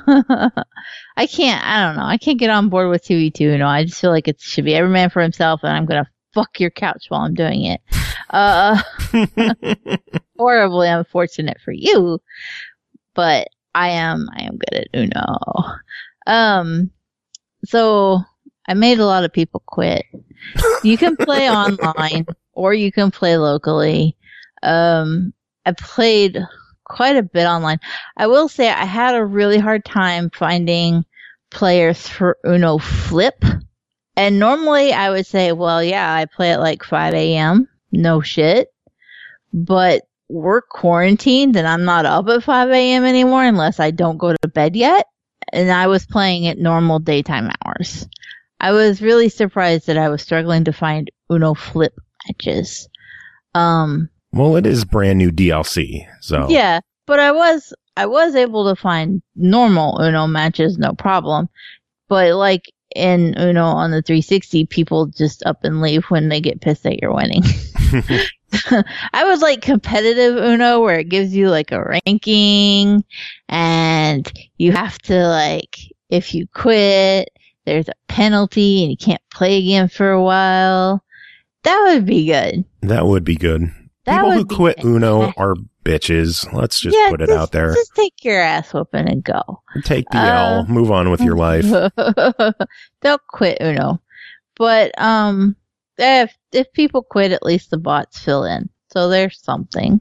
I can't. I don't know. I can't get on board with two v two. You know, I just feel like it should be every man for himself, and I'm gonna fuck your couch while I'm doing it. Uh, horribly unfortunate for you, but I am. I am good at Uno. Um, so I made a lot of people quit. You can play online, or you can play locally. Um, I played quite a bit online. I will say I had a really hard time finding players for Uno Flip. And normally I would say, well, yeah, I play at like five a.m. No shit. But we're quarantined and I'm not up at five a.m. anymore unless I don't go to bed yet. And I was playing at normal daytime hours. I was really surprised that I was struggling to find Uno Flip matches. Um, Well, it is brand new D L C, so yeah, but I was I was able to find normal Uno matches, no problem. But like in Uno on the three sixty, people just up and leave when they get pissed that you're winning. I would like competitive Uno where it gives you like a ranking, and you have to like if you quit, there's a penalty and you can't play again for a while. That would be good. That would be good. That People who would be quit fantastic. Uno are bitches. Let's just Yeah, put it just- out there. Just take your ass whooping and go. Take the uh, L. Move on with your life. Don't quit Uno. But um, if if people quit, at least the bots fill in. So there's something.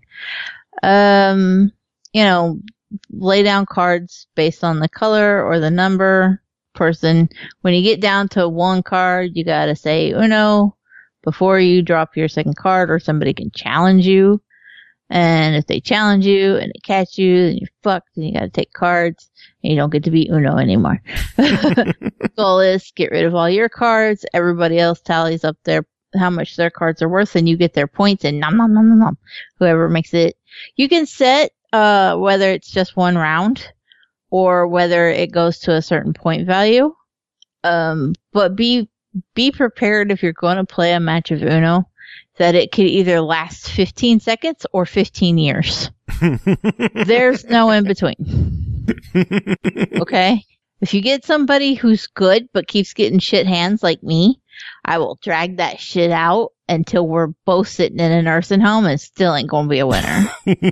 Um, you know, lay down cards based on the color or the number person. When you get down to one card, you gotta say Uno before you drop your second card, or somebody can challenge you. And if they challenge you and they catch you, then you're fucked and you gotta take cards and you don't get to be Uno anymore. Goal is get rid of all your cards. Everybody else tallies up their how much their cards are worth and you get their points and nom nom nom nom nom. Whoever makes it. You can set uh whether it's just one round or whether it goes to a certain point value. Um but be be prepared if you're going to play a match of Uno that it could either last fifteen seconds or fifteen years. There's no in between. Okay? If you get somebody who's good but keeps getting shit hands like me, I will drag that shit out until we're both sitting in a nursing home and still ain't going to be a winner.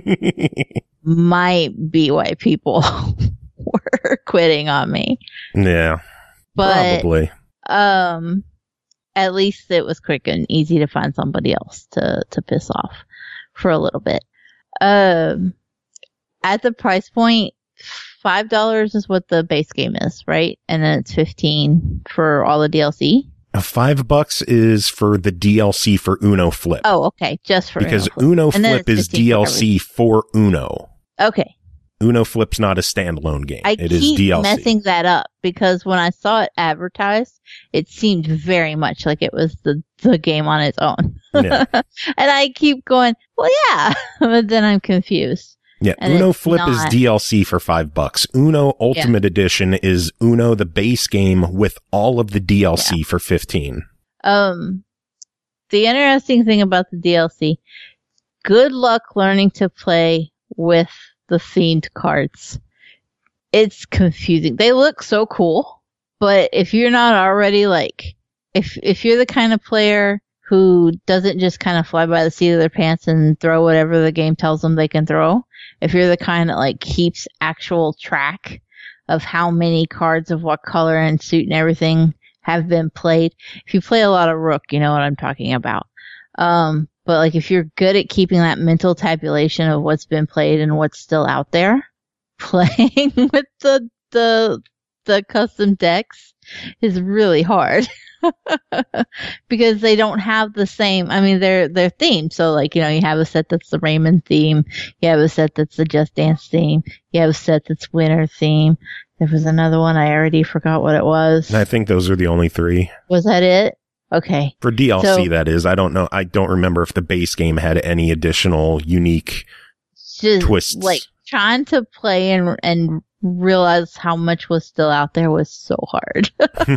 Might be why people were quitting on me. Yeah, But probably. um at least it was quick and easy to find somebody else to to piss off for a little bit. Um at the price point, five dollars is what the base game is, right? And then it's fifteen for all the D L C. Uh, Five bucks is for the D L C for Uno Flip. Oh, okay, just for because Uno Flip. Uno And then Flip it's is fifteen D L for C for Uno. Okay. Uno Flip's not a standalone game. I It keep is D L C. messing that up because when I saw it advertised, it seemed very much like it was the, the game on its own. Yeah. And I keep going, well, yeah, but then I'm confused. Yeah, And Uno it's Flip is not. D L C for five bucks. Uno Ultimate Edition is Uno the base game with all of the D L C for fifteen. Um, the interesting thing about the D L C, good luck learning to play with the themed cards. It's confusing. They look so cool, but if you're not already like, if if you're the kind of player who doesn't just kind of fly by the seat of their pants and throw whatever the game tells them they can throw, if you're the kind that like keeps actual track of how many cards of what color and suit and everything have been played, if you play a lot of Rook, you know what I'm talking about. Um, but like if you're good at keeping that mental tabulation of what's been played and what's still out there, playing with the the the custom decks is really hard. Because they don't have the same, I mean, they're, they're themed. So, like, you know, you have a set that's the Raymond theme. You have a set that's the Just Dance theme. You have a set that's Winter theme. There was another one. I already forgot what it was. I think those are the only three. Was that it? Okay. For D L C, So- that is. I don't know. I don't remember if the base game had any additional unique Just, twists. like, trying to play and and realize how much was still out there was so hard.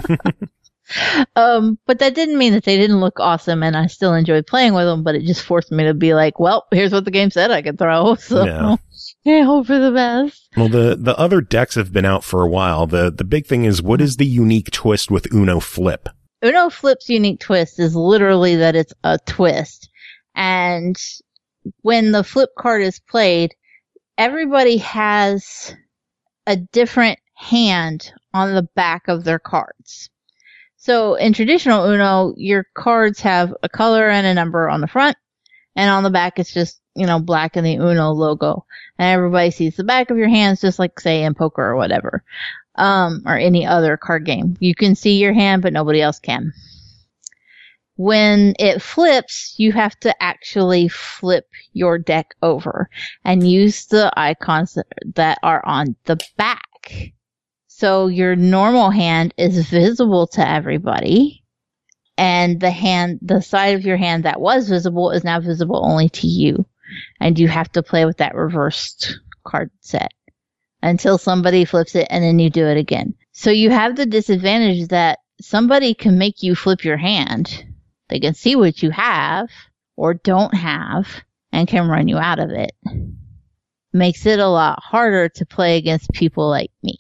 um, but that didn't mean that they didn't look awesome, and I still enjoyed playing with them. But it just forced me to be like, well, here's what the game said I could throw. So Yeah. yeah, hope for the best. Well, the, the other decks have been out for a while. The the big thing is, what is the unique twist with Uno Flip? Uno Flip's unique twist is literally that it's a twist. And when the flip card is played, everybody has a different hand on the back of their cards. So in traditional Uno, your cards have a color and a number on the front, and on the back it's just, you know, black and the Uno logo. And everybody sees the back of your hands, just like, say, in poker or whatever. Um, or any other card game. You can see your hand, but nobody else can. When it flips, you have to actually flip your deck over and use the icons that are on the back. So your normal hand is visible to everybody, and the hand, the side of your hand that was visible is now visible only to you. And you have to play with that reversed card set until somebody flips it, and then you do it again. So you have the disadvantage that somebody can make you flip your hand. They can see what you have or don't have and can run you out of it. Makes it a lot harder to play against people like me.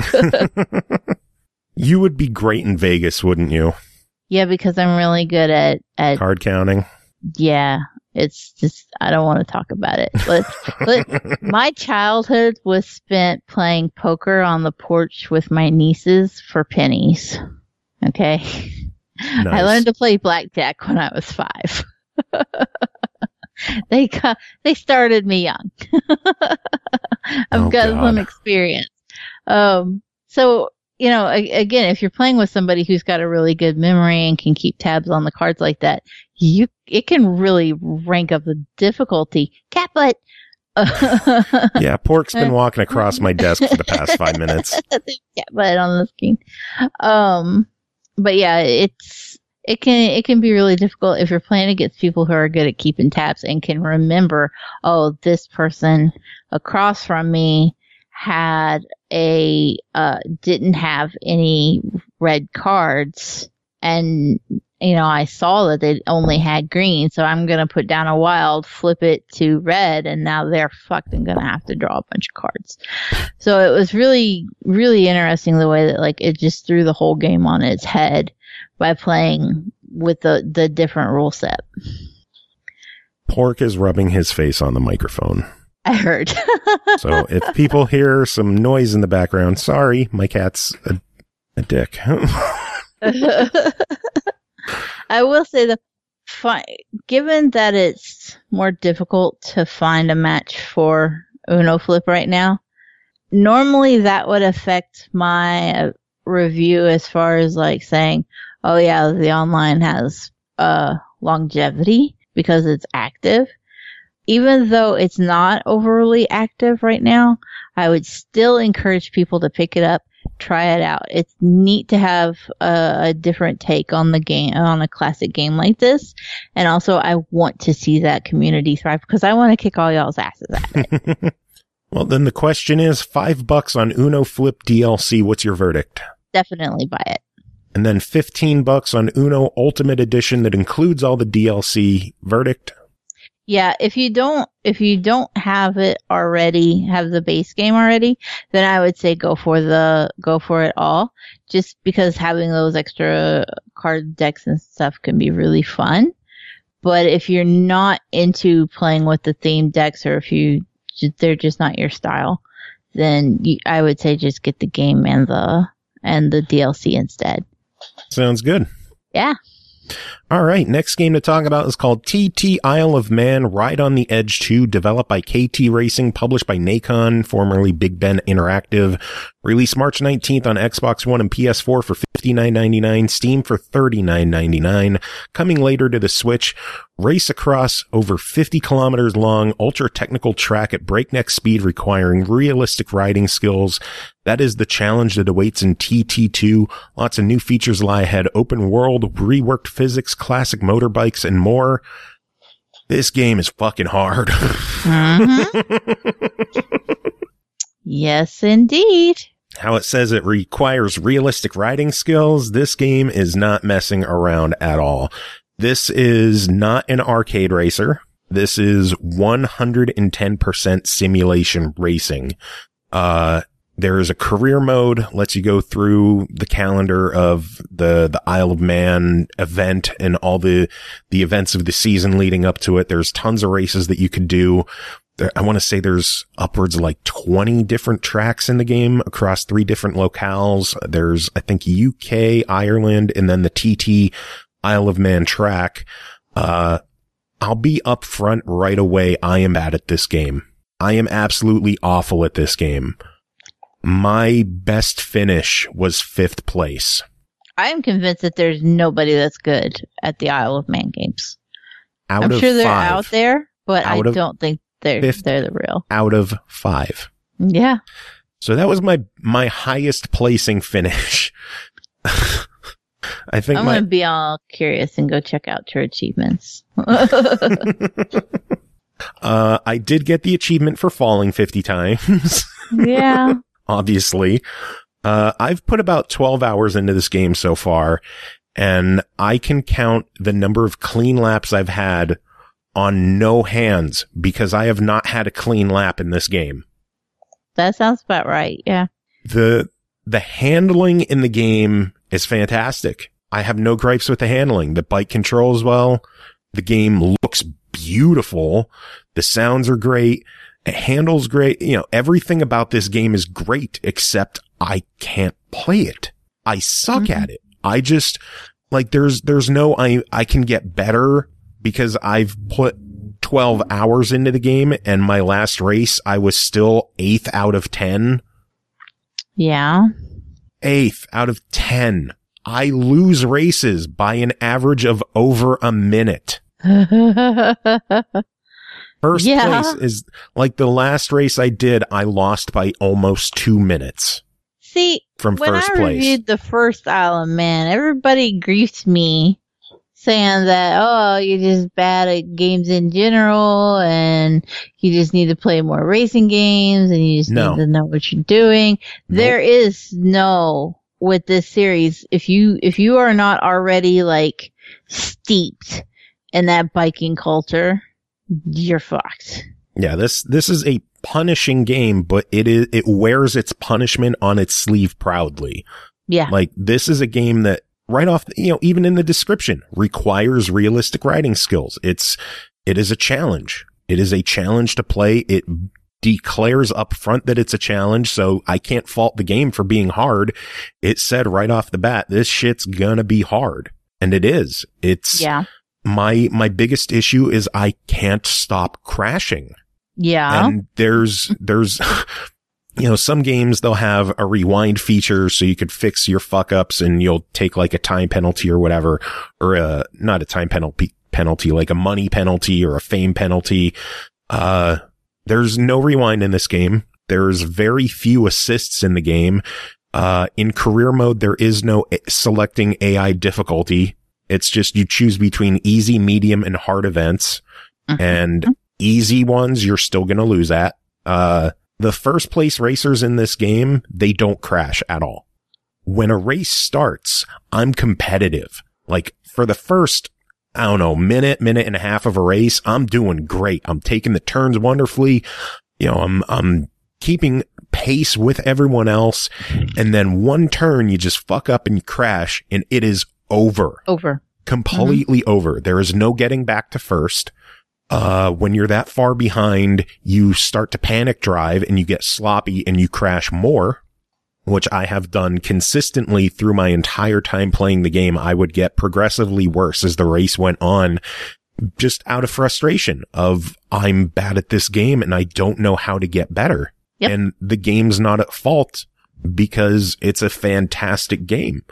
You would be great in Vegas, wouldn't you? Yeah, because I'm really good at, at Card counting. Yeah. It's just, I don't want to talk about it. But, but my childhood was spent playing poker on the porch with my nieces for pennies. Okay? Nice. I learned to play blackjack when I was five. they got, they started me young. I've Oh, got God. some experience. Um, so, you know, a- again, if you're playing with somebody who's got a really good memory and can keep tabs on the cards like that, you it can really rank up the difficulty. Cat butt. Yeah, Pork's been walking across my desk for the past five minutes. Cat butt on the screen. Um, but yeah, it's it can it can be really difficult if you're playing against people who are good at keeping tabs and can remember, oh, this person across from me had a uh didn't have any red cards, and you know, I saw that they only had green, so I'm going to put down a wild, flip it to red, and now they're fucked and going to have to draw a bunch of cards. So it was really, really interesting the way that, like, it just threw the whole game on its head by playing with the, the different rule set. Pork is rubbing his face on the microphone. I heard. So if people hear some noise in the background, sorry, my cat's a, a dick. I will say that, fi- given that it's more difficult to find a match for Uno Flip right now, normally that would affect my uh, review as far as like saying, oh yeah, the online has uh, longevity because it's active. Even though it's not overly active right now, I would still encourage people to pick it up. Try it out. It's neat to have a, a different take on the game, on a classic game like this. And also, I want to see that community thrive because I want to kick all y'all's asses at it. Well, then the question is, five bucks on Uno Flip D L C. What's your verdict? Definitely buy it. And then fifteen bucks on Uno Ultimate Edition that includes all the D L C. Verdict? Yeah, if you don't, if you don't have it already, have the base game already, then I would say go for the, go for it all. Just because having those extra card decks and stuff can be really fun. But if you're not into playing with the themed decks, or if you, they're just not your style, then you, I would say just get the game and the, and the D L C instead. Sounds good. Yeah. All right, next game to talk about is called T T Isle of Man Ride on the Edge two, developed by K T Racing, published by Nacon, formerly Big Ben Interactive. Released March nineteenth on Xbox One and P S four for fifty-nine ninety-nine, Steam for thirty-nine ninety-nine. Coming later to the Switch, race across over fifty kilometers long, ultra-technical track at breakneck speed requiring realistic riding skills. That is the challenge that awaits in T T two. Lots of new features lie ahead. Open world, reworked physics, classic motorbikes, and more. This game is fucking hard. Mm-hmm. Yes, indeed. How it says it requires realistic riding skills. This game is not messing around at all. This is not an arcade racer. This is one hundred ten percent simulation racing. Uh, there is a career mode, lets you go through the calendar of the, the Isle of Man event and all the, the events of the season leading up to it. There's tons of races that you could do. There, I want to say there's upwards of like twenty different tracks in the game across three different locales. There's, I think, U K, Ireland, and then the T T Isle of Man track. Uh, I'll be upfront right away. I am bad at this game. I am absolutely awful at this game. My best finish was fifth place. I am convinced that there's nobody that's good at the Isle of Man games. Out I'm of sure they're five. out there, but Out I of don't think they're fifth. they're the real. Out of five. Yeah. So that was my, my highest placing finish. I think I'm my, going to be all curious and go check out your achievements. uh, I did get the achievement for falling fifty times. Yeah. Obviously. Uh, I've put about twelve hours into this game so far, and I can count the number of clean laps I've had on no hands because I have not had a clean lap in this game. That sounds about right. Yeah. The, the handling in the game is fantastic. I have no gripes with the handling. The bike controls well. The game looks beautiful. The sounds are great. It handles great. You know, everything about this game is great, except I can't play it. I suck mm-hmm. at it. I just, like, there's, there's no, I, I can get better because I've put twelve hours into the game, and my last race, I was still eighth out of ten. Yeah. Eighth out of ten. I lose races by an average of over a minute. First yeah. place is like the last race I did, I lost by almost two minutes. See, from when first I place. reviewed the first Isle of Man, everybody griefed me saying that, oh, you're just bad at games in general and you just need to play more racing games and you just No. need to know what you're doing. Nope. There is no, with this series, if you, if you are not already like steeped in that biking culture, you're fucked. Yeah, this this is a punishing game, but it is it wears its punishment on its sleeve proudly. Yeah. Like, this is a game that right off, you know, even in the description, requires realistic riding skills. It's it is a challenge. It is a challenge to play. It declares up front that it's a challenge, so I can't fault the game for being hard. It said right off the bat, this shit's gonna be hard. And it is. It's Yeah. My, my biggest issue is I can't stop crashing. Yeah. And there's, there's, you know, some games they'll have a rewind feature so you could fix your fuck ups and you'll take like a time penalty or whatever, or a, not a time penalty, penalty, like a money penalty or a fame penalty. Uh, there's no rewind in this game. There's very few assists in the game. Uh, in career mode, there is no a- selecting A I difficulty. It's just you choose between easy, medium, and hard events. Mm-hmm. And easy ones, you're still going to lose at. Uh, the first place racers in this game, they don't crash at all. When a race starts, I'm competitive. Like, for the first, I don't know, minute, minute and a half of a race, I'm doing great. I'm taking the turns wonderfully. You know, I'm, I'm keeping pace with everyone else. And then one turn, you just fuck up and you crash, and it is over. Over. Completely mm-hmm. over. There is no getting back to first. Uh, when you're that far behind, you start to panic drive and you get sloppy and you crash more, which I have done consistently through my entire time playing the game. I would get progressively worse as the race went on, just out of frustration of I'm bad at this game and I don't know how to get better. Yep. And the game's not at fault because it's a fantastic game.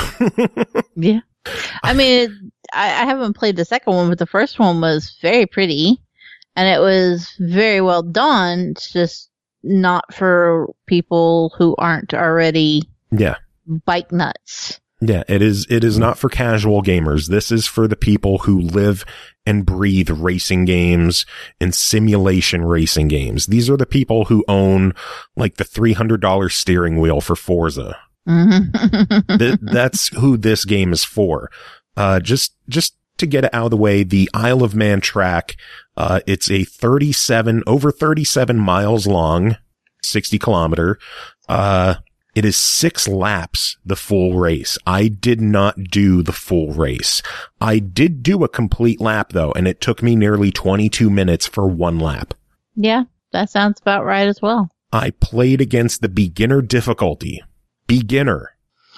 Yeah. I mean, it, I, I haven't played the second one, but the first one was very pretty and it was very well done. It's just not for people who aren't already yeah. bike nuts. Yeah, it is. It is not for casual gamers. This is for the people who live and breathe racing games and simulation racing games. These are the people who own like the three hundred dollars steering wheel for Forza. Th- that's who this game is for. Uh, just, just to get it out of the way, the Isle of Man track, uh, it's a thirty-seven, over thirty-seven miles long, sixty kilometer, uh, it is six laps, the full race. I did not do the full race. I did do a complete lap, though, and it took me nearly twenty-two minutes for one lap. Yeah, that sounds about right as well. I played against the beginner difficulty. Beginner.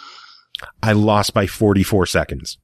I lost by forty-four seconds.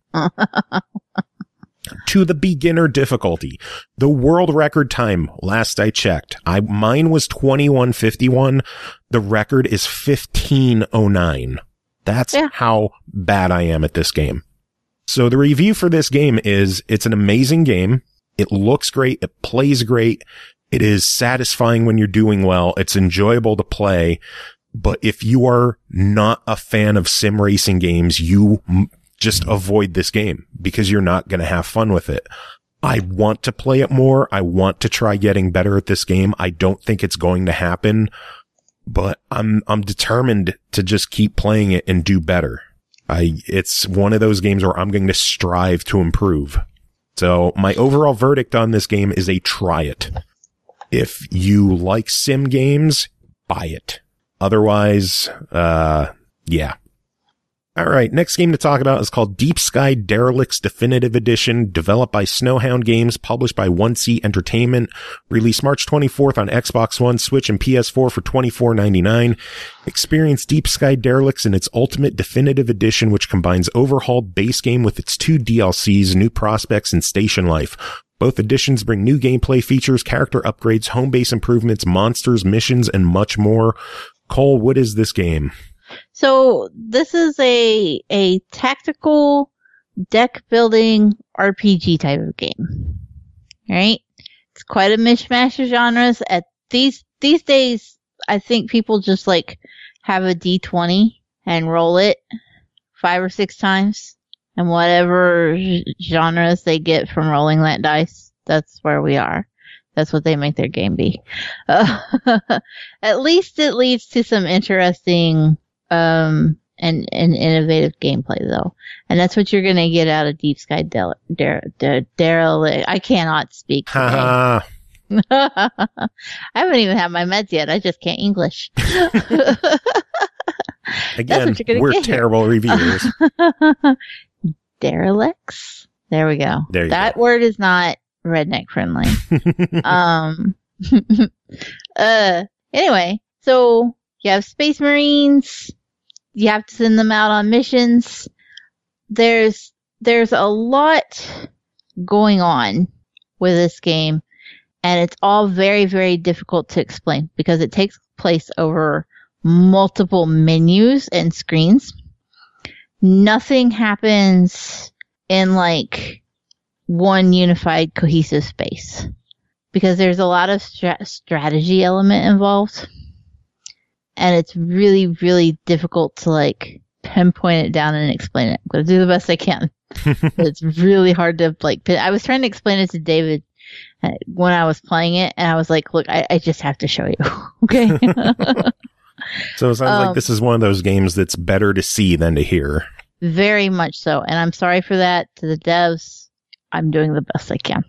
To the beginner difficulty. The world record time, last I checked, I mine was twenty-one fifty-one. The record is fifteen oh nine. That's yeah. how bad I am at this game. So the review for this game is, it's an amazing game. It looks great. It plays great. It is satisfying when you're doing well. It's enjoyable to play. But if you are not a fan of sim racing games, you m- just avoid this game because you're not going to have fun with it. I want to play it more. I want to try getting better at this game. I don't think it's going to happen, but I'm, I'm determined to just keep playing it and do better. I, it's one of those games where I'm going to strive to improve. So my overall verdict on this game is a try it. If you like sim games, buy it. Otherwise, uh, yeah. All right, next game to talk about is called Deep Sky Derelicts Definitive Edition, developed by Snowhound Games, published by one C Entertainment, released March twenty-fourth on Xbox One, Switch, and P S four for twenty-four ninety-nine. Experience Deep Sky Derelicts in its Ultimate Definitive Edition, which combines overhauled base game with its two D L Cs, New Prospects, and Station Life. Both editions bring new gameplay features, character upgrades, home base improvements, monsters, missions, and much more. Cole, what is this game? So this is a a tactical deck building R P G type of game. All right? It's quite a mishmash of genres. At these these days, I think people just like have a D twenty and roll it five or six times, and whatever genres they get from rolling that dice, that's where we are. That's what they make their game be. Uh, at least it leads to some interesting um, and, and innovative gameplay, though. And that's what you're going to get out of Deep Sky Del- Del- Del- Derelict. I cannot speak today. I haven't even had my meds yet. I just can't English. Again, we're terrible reviewers. Derelicts? There we go. There you that go. word is not redneck friendly. um, uh, anyway, so you have Space Marines. You have to send them out on missions. There's, there's a lot going on with this game, and it's all very, very difficult to explain because it takes place over multiple menus and screens. Nothing happens in like one unified cohesive space because there's a lot of stra- strategy element involved, and it's really, really difficult to like pinpoint it down and explain it. I'm going to do the best I can. It's really hard to like pin- I was trying to explain it to David when I was playing it, and I was like, look, I, I just have to show you. Okay. So it sounds um, like this is one of those games that's better to see than to hear. Very much so. And I'm sorry for that to the devs. I'm doing the best I can.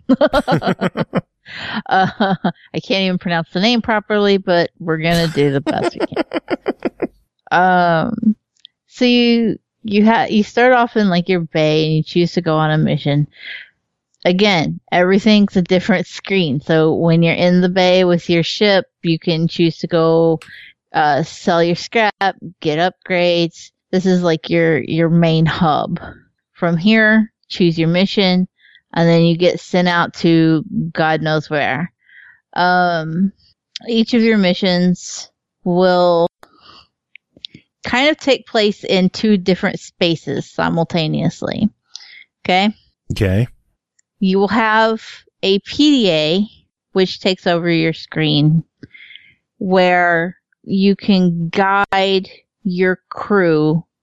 uh, I can't even pronounce the name properly, but we're going to do the best we can. Um, so you, you have, you start off in like your bay and you choose to go on a mission. Again, everything's a different screen. So when you're in the bay with your ship, you can choose to go Uh, sell your scrap, get upgrades. This is like your, your main hub. From here, choose your mission, and then you get sent out to God knows where. Um, each of your missions will kind of take place in two different spaces simultaneously. Okay? Okay. You will have a P D A, which takes over your screen, where you can guide your crew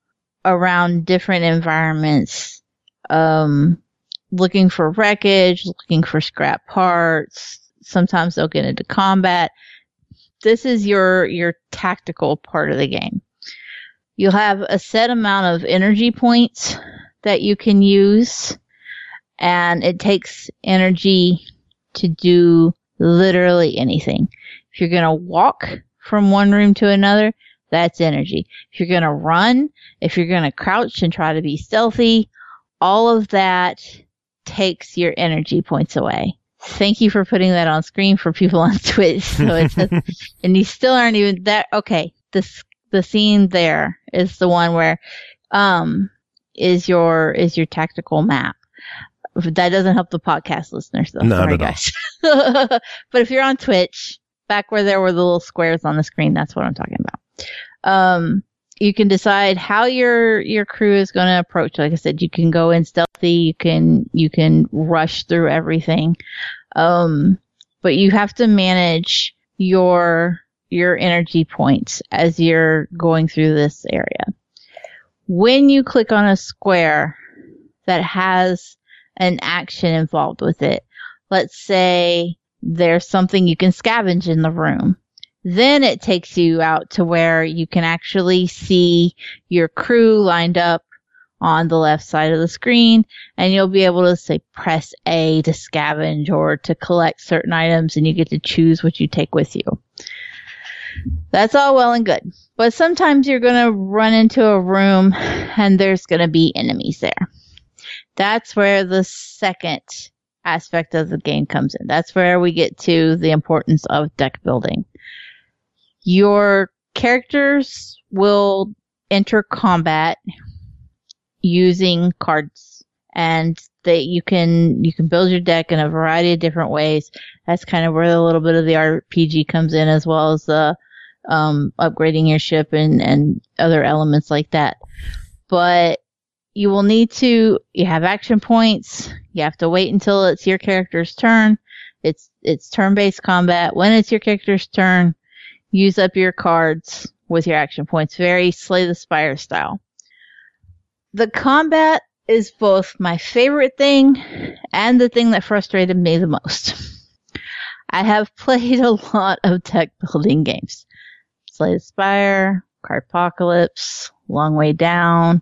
around different environments, um, looking for wreckage, looking for scrap parts. Sometimes they'll get into combat. This is your, your tactical part of the game. You'll have a set amount of energy points that you can use, and it takes energy to do literally anything. If you're going to walk from one room to another, that's energy. If you're going to run, if you're going to crouch and try to be stealthy, all of that takes your energy points away. Thank you for putting that on screen for people on Twitch. So it says, and you still aren't even that. Okay. This, the scene there is the one where, um, is your, is your tactical map. That doesn't help the podcast listeners though. Not Sorry, at all. guys. But if you're on Twitch, back where there were the little squares on the screen, that's what I'm talking about. Um, you can decide how your, your crew is going to approach. Like I said, you can go in stealthy. You can, you can rush through everything. Um, but you have to manage your, your energy points as you're going through this area. When you click on a square that has an action involved with it, let's say there's something you can scavenge in the room. Then it takes you out to where you can actually see your crew lined up on the left side of the screen, and you'll be able to say press A to scavenge or to collect certain items, and you get to choose what you take with you. That's all well and good. But sometimes you're going to run into a room and there's going to be enemies there. That's where the second aspect of the game comes in. That's where we get to the importance of deck building. Your characters will enter combat using cards, and they you can you can build your deck in a variety of different ways. That's kind of where a little bit of the R P G comes in, as well as the um, upgrading your ship and and other elements like that. But you will need to you have action points. You have to wait until it's your character's turn. It's it's turn-based combat. When it's your character's turn, use up your cards with your action points. Very Slay the Spire style. The combat is both my favorite thing and the thing that frustrated me the most. I have played a lot of deck building games. Slay the Spire, Cardpocalypse, Long Way Down,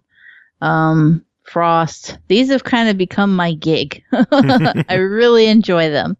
um, Frost. These have kind of become my gig. I really enjoy them.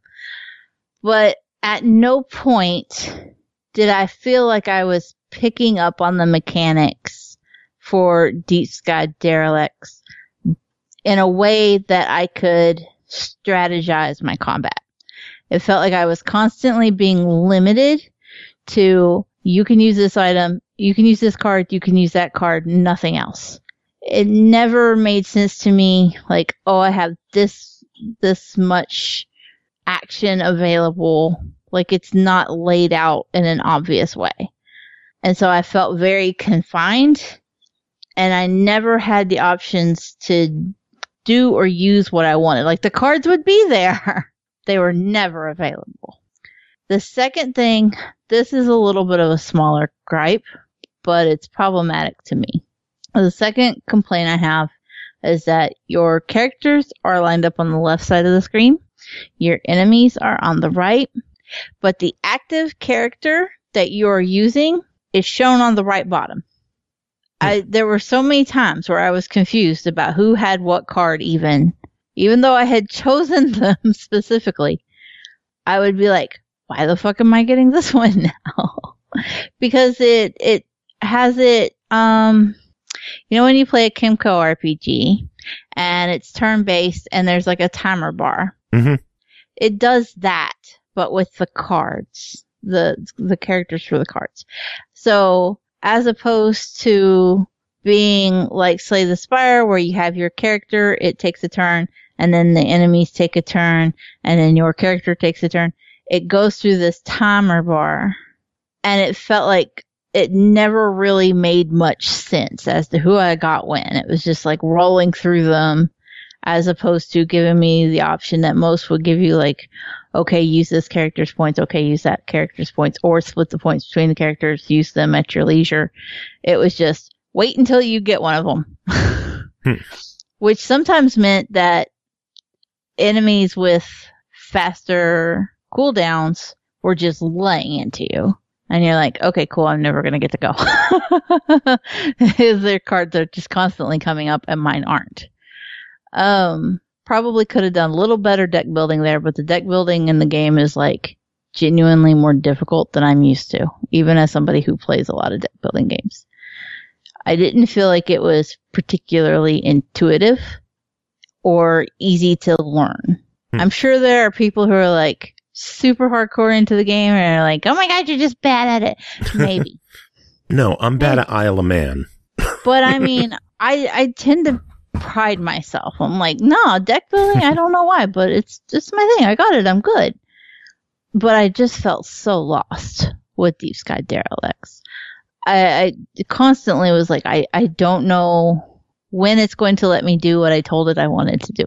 But at no point did I feel like I was picking up on the mechanics for Deep Sky Derelicts in a way that I could strategize my combat. It felt like I was constantly being limited to, you can use this item, you can use this card, you can use that card, nothing else. It never made sense to me, like, oh, I have this, this much action available. Like, it's not laid out in an obvious way. And so I felt very confined, and I never had the options to do or use what I wanted. Like, the cards would be there. They were never available. The second thing, this is a little bit of a smaller gripe, but it's problematic to me. The second complaint I have is that your characters are lined up on the left side of the screen. Your enemies are on the right, but the active character that you are using is shown on the right bottom. I, there were so many times where I was confused about who had what card even. Even though I had chosen them specifically, I would be like, why the fuck am I getting this one now? Because it, it has it, um, you know, when you play a Kimco R P G and it's turn-based and there's like a timer bar. Mm-hmm. It does that, but with the cards, the, the characters for the cards. So, as opposed to being like Slay the Spire, where you have your character, it takes a turn, and then the enemies take a turn, and then your character takes a turn. It goes through this timer bar, and it felt like it never really made much sense as to who I got when. It was just like rolling through them, as opposed to giving me the option that most would give you, like, okay, use this character's points, okay, use that character's points, or split the points between the characters, use them at your leisure. It was just, wait until you get one of them. hmm. Which sometimes meant that enemies with faster cooldowns were just laying into you. And you're like, okay, cool, I'm never going to get to go. Because their cards are just constantly coming up and mine aren't. Um, probably could have done a little better deck building there, but the deck building in the game is like genuinely more difficult than I'm used to, even as somebody who plays a lot of deck building games. I didn't feel like it was particularly intuitive or easy to learn. Hmm. I'm sure there are people who are like super hardcore into the game and are like, oh my God, you're just bad at it. Maybe. No, I'm bad Maybe. at Isle of Man. But I mean, I, I tend to pride myself. I'm like, no, deck building, I don't know why, but it's just my thing. I got it. I'm good. But I just felt so lost with Deep Sky Derelicts. I, I constantly was like, I, I don't know when it's going to let me do what I told it I wanted to do.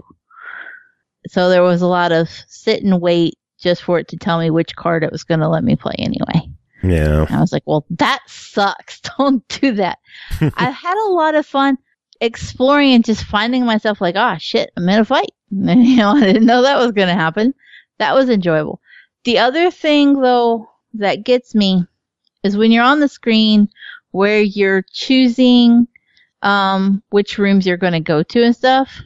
So there was a lot of sit and wait just for it to tell me which card it was going to let me play anyway. Yeah. And I was like, well, that sucks. Don't do that. I had a lot of fun exploring and just finding myself like, ah, oh, shit, I'm in a fight. You know, I didn't know that was going to happen. That was enjoyable. The other thing, though, that gets me is when you're on the screen where you're choosing um, which rooms you're going to go to and stuff,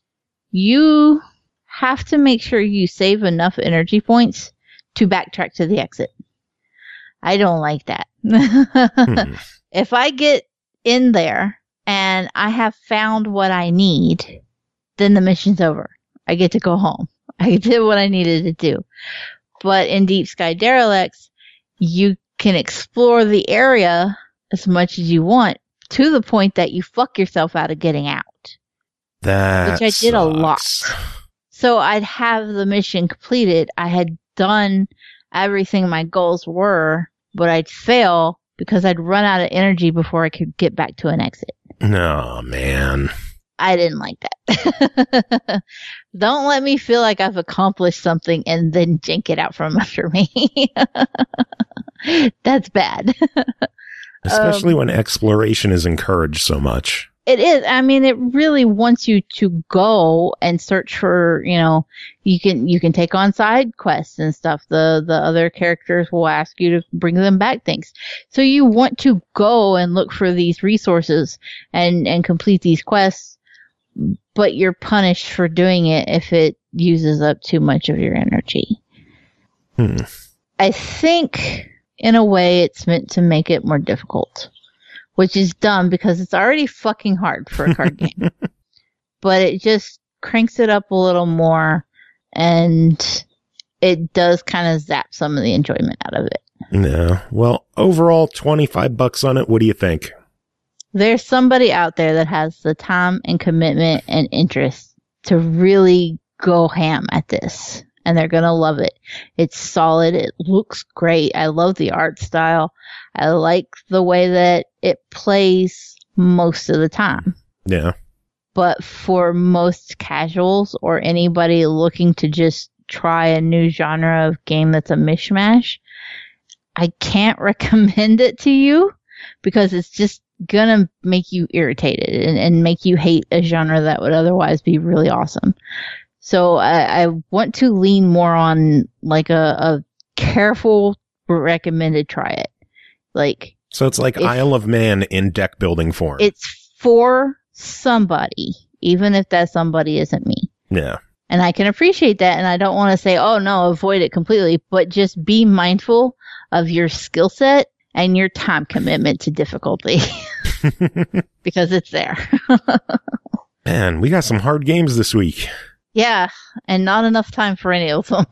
you have to make sure you save enough energy points to backtrack to the exit. I don't like that. hmm. If I get in there and I have found what I need, then the mission's over. I get to go home. I did what I needed to do. But in Deep Sky Derelicts, you can explore the area as much as you want to the point that you fuck yourself out of getting out. That Which I did sucks. a lot. So I'd have the mission completed. I had done everything my goals were, but I'd fail because I'd run out of energy before I could get back to an exit. No, man. I didn't like that. Don't let me feel like I've accomplished something and then jank it out from under me. That's bad. Especially um, when exploration is encouraged so much. It is. I mean, it really wants you to go and search for, you know, you can, you can take on side quests and stuff. The, the other characters will ask you to bring them back things. So you want to go and look for these resources and, and complete these quests, but you're punished for doing it if it uses up too much of your energy. Hmm. I think in a way it's meant to make it more difficult. Which is dumb because it's already fucking hard for a card game. But it just cranks it up a little more and it does kind of zap some of the enjoyment out of it. Yeah. Well, overall, twenty-five bucks on it. What do you think? There's somebody out there that has the time and commitment and interest to really go ham at this. And they're going to love it. It's solid. It looks great. I love the art style. I like the way that it plays most of the time. Yeah. But for most casuals or anybody looking to just try a new genre of game that's a mishmash, I can't recommend it to you because it's just going to make you irritated and, and make you hate a genre that would otherwise be really awesome. So I, I want to lean more on like a, a careful recommended try it. Like so it's like Isle of Man in deck building form. It's for somebody, even if that somebody isn't me. Yeah. And I can appreciate that, and I don't want to say, oh no, avoid it completely, but just be mindful of your skill set and your time commitment to difficulty. Because it's there. Man, we got some hard games this week. Yeah, and not enough time for any of them.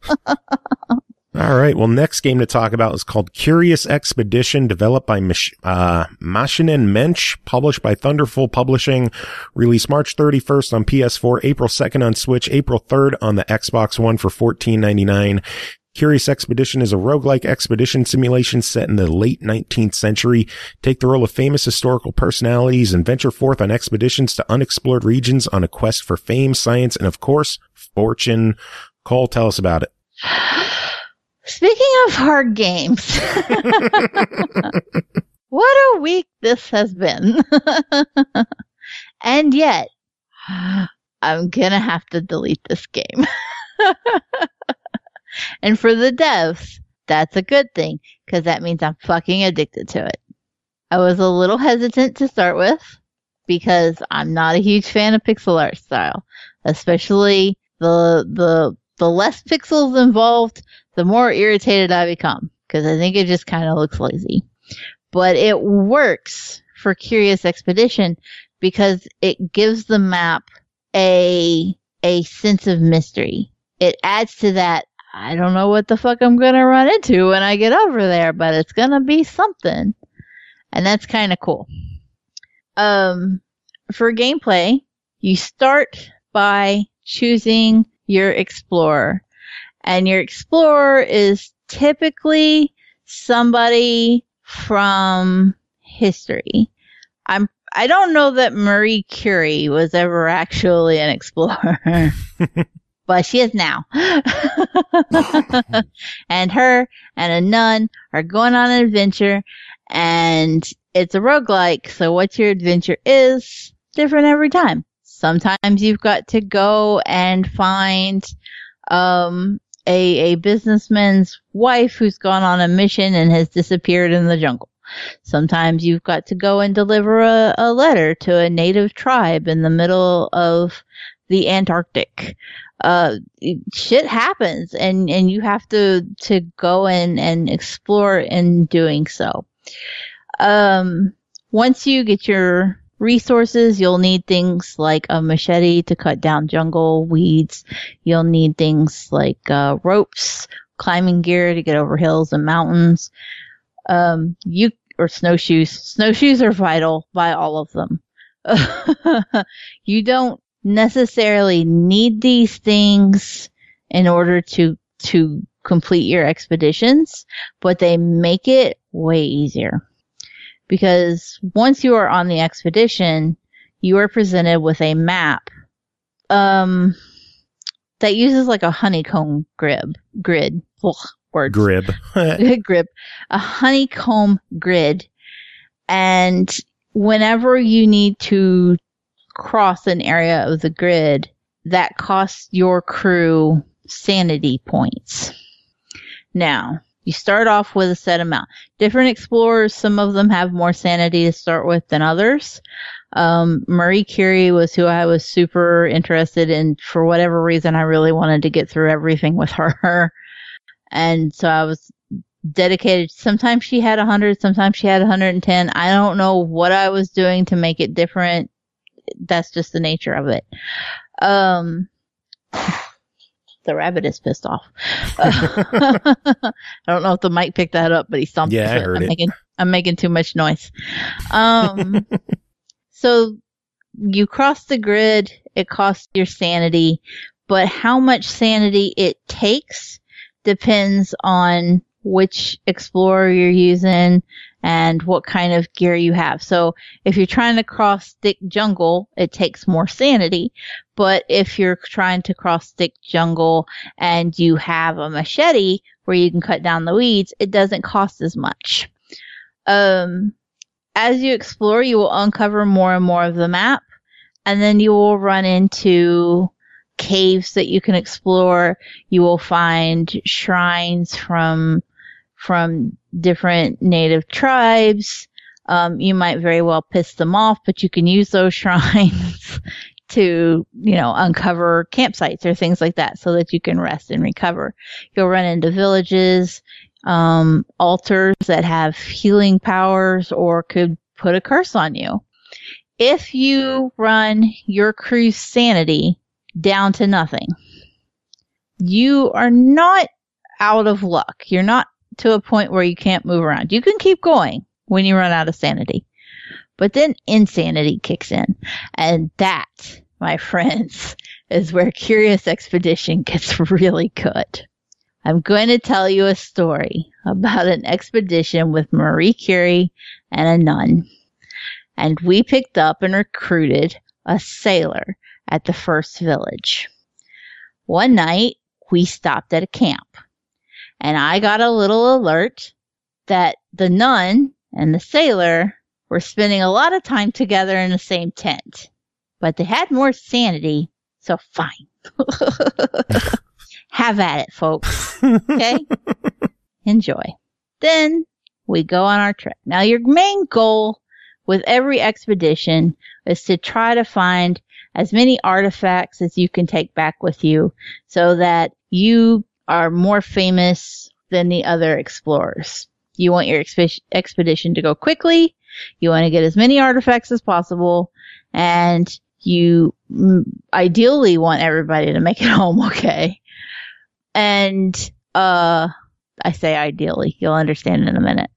All right. Well, next game to talk about is called Curious Expedition, developed by Mich- uh, Machinen Mensch, published by Thunderful Publishing, released March thirty-first on P S four, April second on Switch, April third on the Xbox One for fourteen ninety-nine. Curious Expedition is a roguelike expedition simulation set in the late nineteenth century. Take the role of famous historical personalities and venture forth on expeditions to unexplored regions on a quest for fame, science, and of course, fortune. Cole, tell us about it. Speaking of hard games, What a week this has been. And yet, I'm gonna have to delete this game. And for the devs, that's a good thing, because that means I'm fucking addicted to it. I was a little hesitant to start with, because I'm not a huge fan of pixel art style. Especially the the the less pixels involved, the more irritated I become, because I think it just kind of looks lazy. But it works for Curious Expedition because it gives the map a a sense of mystery. It adds to that, I don't know what the fuck I'm going to run into when I get over there, but it's going to be something. And that's kind of cool. Um, for gameplay, you start by choosing your explorer. And your explorer is typically somebody from history. I'm I don't know that Marie Curie was ever actually an explorer. But she is now. And her and a nun are going on an adventure, and it's a roguelike, so what your adventure is different every time. Sometimes you've got to go and find um, a, a businessman's wife who's gone on a mission and has disappeared in the jungle. Sometimes you've got to go and deliver a, a letter to a native tribe in the middle of the Antarctic. Uh, shit happens, and, and you have to, to go in and explore in doing so. Um, once you get your resources, you'll need things like a machete to cut down jungle weeds. You'll need things like, uh, ropes, climbing gear to get over hills and mountains. Um, you, or snowshoes. Snowshoes are vital. Buy all of them. You don't necessarily need these things in order to to complete your expeditions, but they make it way easier. Because once you are on the expedition, you are presented with a map um that uses like a honeycomb grid grid Ugh, words. Grib. Grib. A honeycomb grid. And whenever you need to cross an area of the grid, that costs your crew sanity points. Now, you start off with a set amount. Different explorers, some of them have more sanity to start with than others. Um, Marie Curie was who I was super interested in. For whatever reason, I really wanted to get through everything with her. And so I was dedicated. Sometimes she had one hundred, sometimes she had one hundred ten. I don't know what I was doing to make it different. That's just the nature of it. Um, the rabbit is pissed off. Uh, I don't know if the mic picked that up, but he stomped. Yeah, I heard I'm it. Making, I'm making too much noise. Um, so you cross the grid. It costs your sanity, but how much sanity it takes depends on which explorer you're using and what kind of gear you have. So if you're trying to cross thick jungle, it takes more sanity. But if you're trying to cross thick jungle and you have a machete where you can cut down the weeds, it doesn't cost as much. Um, as you explore, you will uncover more and more of the map, and then you will run into caves that you can explore. You will find shrines from from different native tribes. Um, you might very well piss them off, but you can use those shrines to, you know, uncover campsites or things like that so that you can rest and recover. You'll run into villages, um, altars that have healing powers or could put a curse on you. If you run your crew's sanity down to nothing, you are not out of luck. You're not to a point where you can't move around. You can keep going when you run out of sanity. But then insanity kicks in. And that, my friends, is where Curious Expedition gets really good. I'm going to tell you a story about an expedition with Marie Curie and a nun. And we picked up and recruited a sailor at the first village. One night, we stopped at a camp. And I got a little alert that the nun and the sailor were spending a lot of time together in the same tent. But they had more sanity, so fine. Have at it, folks. Okay? Enjoy. Then we go on our trip. Now, your main goal with every expedition is to try to find as many artifacts as you can take back with you so that you are more famous than the other explorers. You want your exp- expedition to go quickly. You want to get as many artifacts as possible. And you mm, ideally want everybody to make it home okay. And uh, I say ideally. You'll understand in a minute.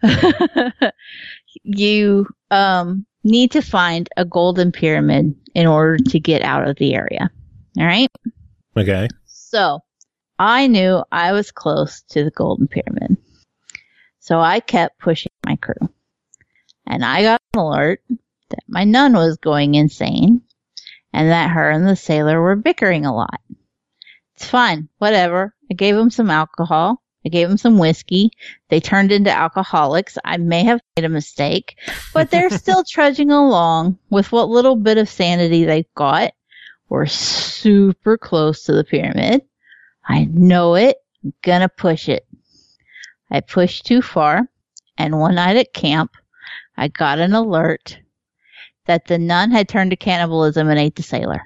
You um, need to find a golden pyramid in order to get out of the area. All right? Okay. So I knew I was close to the golden pyramid. So I kept pushing my crew. And I got an alert that my nun was going insane and that her and the sailor were bickering a lot. It's fine. Whatever. I gave them some alcohol. I gave them some whiskey. They turned into alcoholics. I may have made a mistake, but they're still trudging along with what little bit of sanity they've got. We're super close to the pyramid. I know it. I'm gonna push it. I pushed too far, and one night at camp, I got an alert that the nun had turned to cannibalism and ate the sailor.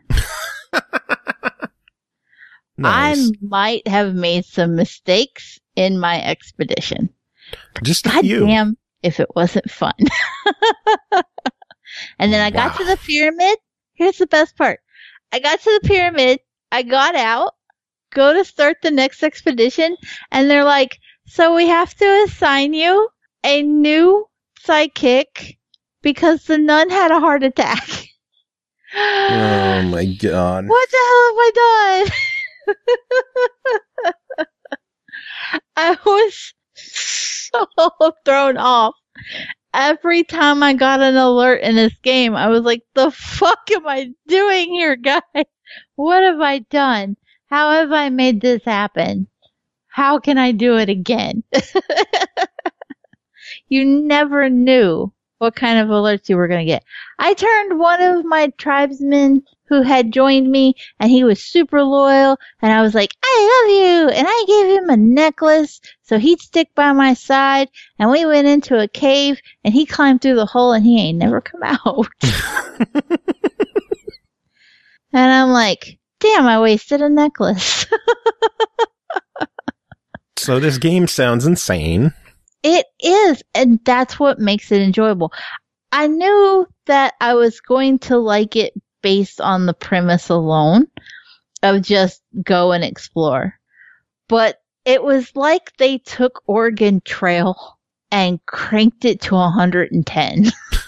Nice. I might have made some mistakes in my expedition. Just a God few. damn if it wasn't fun. And then I got Wow. to the pyramid. Here's the best part. I got to the pyramid. I got out, go to start the next expedition, and they're like, so we have to assign you a new sidekick because the nun had a heart attack. Oh my god. What the hell have I done? I was so thrown off. Every time I got an alert in this game, I was like, the fuck am I doing here, guys? What have I done? How have I made this happen? How can I do it again? You never knew what kind of alerts you were going to get. I turned one of my tribesmen who had joined me, and he was super loyal, and I was like, I love you, and I gave him a necklace so he'd stick by my side, and we went into a cave, and he climbed through the hole, and he ain't never come out. And I'm like, damn, I wasted a necklace. So this game sounds insane. It is, and that's what makes it enjoyable. I knew that I was going to like it based on the premise alone of just go and explore. But it was like they took Oregon Trail and cranked it to one hundred ten.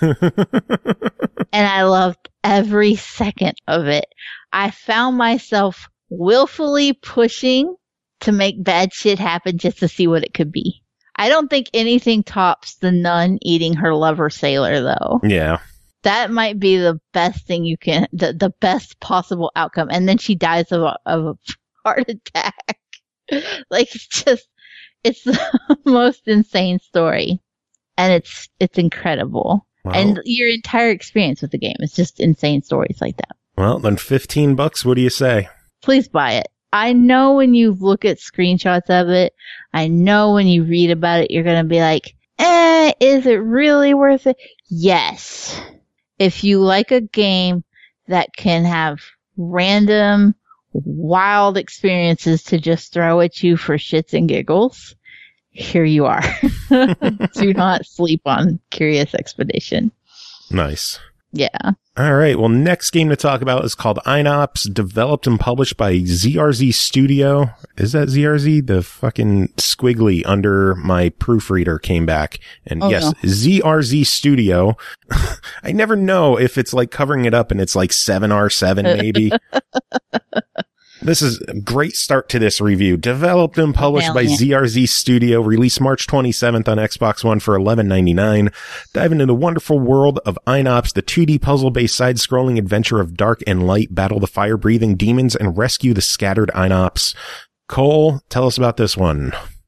And I loved every second of it. I found myself willfully pushing to make bad shit happen just to see what it could be. I don't think anything tops the nun eating her lover sailor, though. Yeah. That might be the best thing you can, the, the best possible outcome. And then she dies of a, of a heart attack. Like, it's just, it's the most insane story. And it's, it's incredible. Wow. And your entire experience with the game is just insane stories like that. Well, then fifteen bucks, what do you say? Please buy it. I know when you look at screenshots of it, I know when you read about it, you're going to be like, eh, is it really worth it? Yes. If you like a game that can have random, wild experiences to just throw at you for shits and giggles, here you are. Do not sleep on Curious Expedition. Nice. Yeah. All right. Well, next game to talk about is called Inops, developed and published by Z R Z Studio. Is that Z R Z? The fucking squiggly under my proofreader came back. And oh, yes, no. Z R Z Studio. I never know if it's like covering it up and it's like seven R seven maybe. This is a great start to this review. Developed and published Hell by yeah. Z R Z Studio, released March twenty-seventh on Xbox One for eleven ninety-nine. Dive into the wonderful world of Inops, the two D puzzle-based side-scrolling adventure of dark and light, battle the fire-breathing demons, and rescue the scattered Inops. Cole, tell us about this one.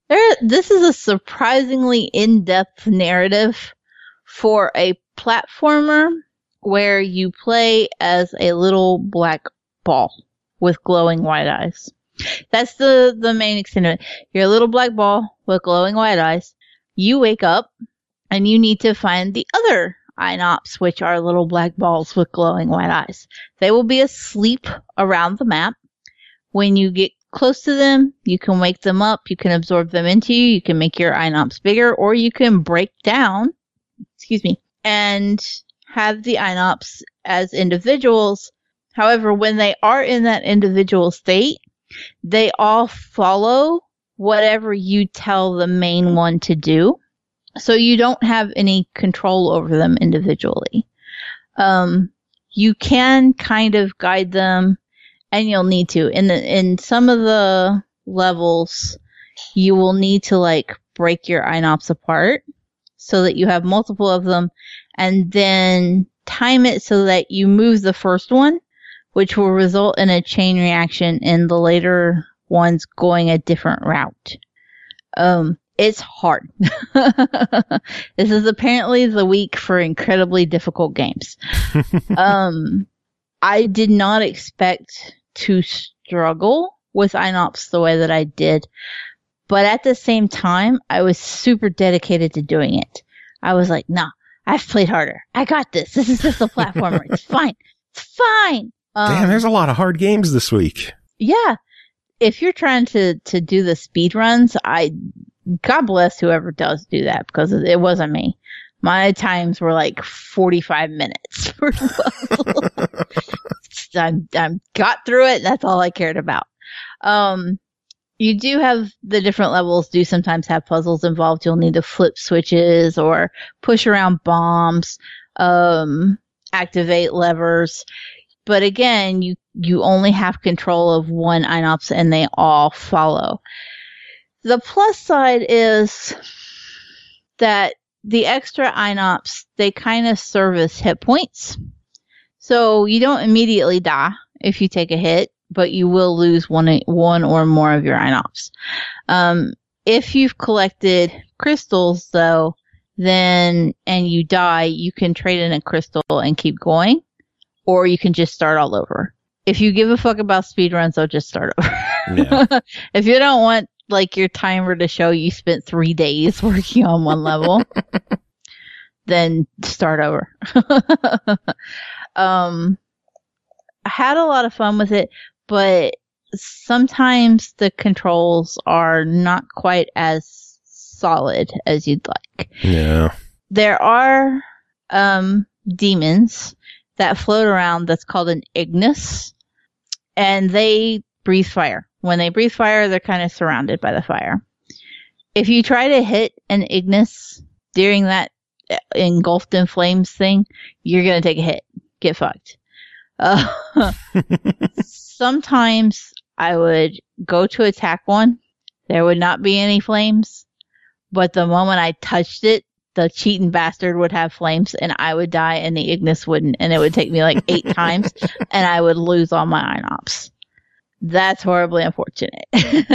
There, this is a surprisingly in-depth narrative for a platformer where you play as a little black ball with glowing white eyes. That's the, the main extent of it. You're a little black ball with glowing white eyes. You wake up and you need to find the other Inops, which are little black balls with glowing white eyes. They will be asleep around the map. When you get close to them, you can wake them up, you can absorb them into you, you can make your Inops bigger, or you can break down, excuse me, and have the Inops as individuals. However, when they are in that individual state, they all follow whatever you tell the main one to do. So you don't have any control over them individually. Um, you can kind of guide them, and you'll need to. In the, in some of the levels, you will need to like break your Inops apart so that you have multiple of them, and then time it so that you move the first one, which will result in a chain reaction in the later ones going a different route. Um, it's hard. This is apparently the week for incredibly difficult games. um, I did not expect to struggle with Inops the way that I did, but at the same time, I was super dedicated to doing it. I was like, nah, I've played harder. I got this. This is just a platformer. It's fine. It's fine. Um, Damn, there's a lot of hard games this week. Yeah. If you're trying to, to do the speed runs, I, God bless whoever does do that, because it wasn't me. My times were like forty-five minutes per level. I'm, I'm got through it. That's all I cared about. Um, you do have the different levels do sometimes have puzzles involved. You'll need to flip switches or push around bombs, um, activate levers. But again, you, you only have control of one Inops and they all follow. The plus side is that the extra Inops, they kind of serve as hit points. So you don't immediately die if you take a hit, but you will lose one, one or more of your Inops. Um, if you've collected crystals though, then, and you die, you can trade in a crystal and keep going, or you can just start all over. If you give a fuck about speedruns, they'll just start over. Yeah. If you don't want like your timer to show you spent three days working on one level, then start over. um, I had a lot of fun with it, but sometimes the controls are not quite as solid as you'd like. Yeah. There are um, demons that float around that's called an Ignis, and they breathe fire. When they breathe fire, they're kind of surrounded by the fire. If you try to hit an Ignis during that engulfed in flames thing, you're going to take a hit. Get fucked. Uh, sometimes I would go to attack one. There would not be any flames, but the moment I touched it, the cheating bastard would have flames and I would die and the Ignis wouldn't, and it would take me like eight times and I would lose all my Inops. That's horribly unfortunate.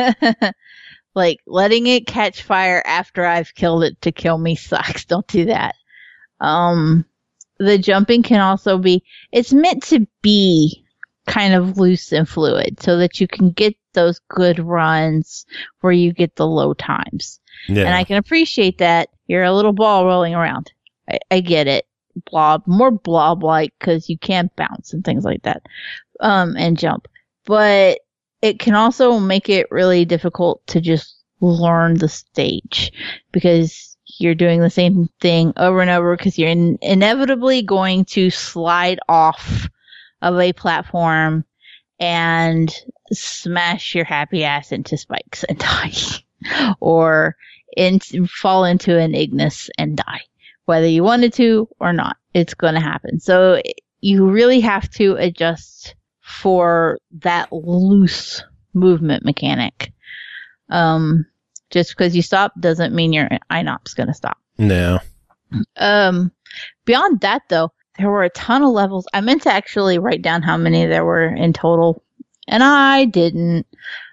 Like, letting it catch fire after I've killed it to kill me sucks. Don't do that. Um, the jumping can also be, it's meant to be kind of loose and fluid so that you can get those good runs where you get the low times. Yeah. And I can appreciate that. You're a little ball rolling around. I, I get it. Blob, more blob-like, because you can't bounce and things like that, um, and jump. But it can also make it really difficult to just learn the stage, because you're doing the same thing over and over, because you're in- inevitably going to slide off of a platform and smash your happy ass into spikes and die. Or in- fall into an Ignis and die. Whether you wanted to or not, it's going to happen. So you really have to adjust for that loose movement mechanic. Um, just because you stop doesn't mean your Inops going to stop. No. Um, beyond that, though, there were a ton of levels. I meant to actually write down how many there were in total And I didn't.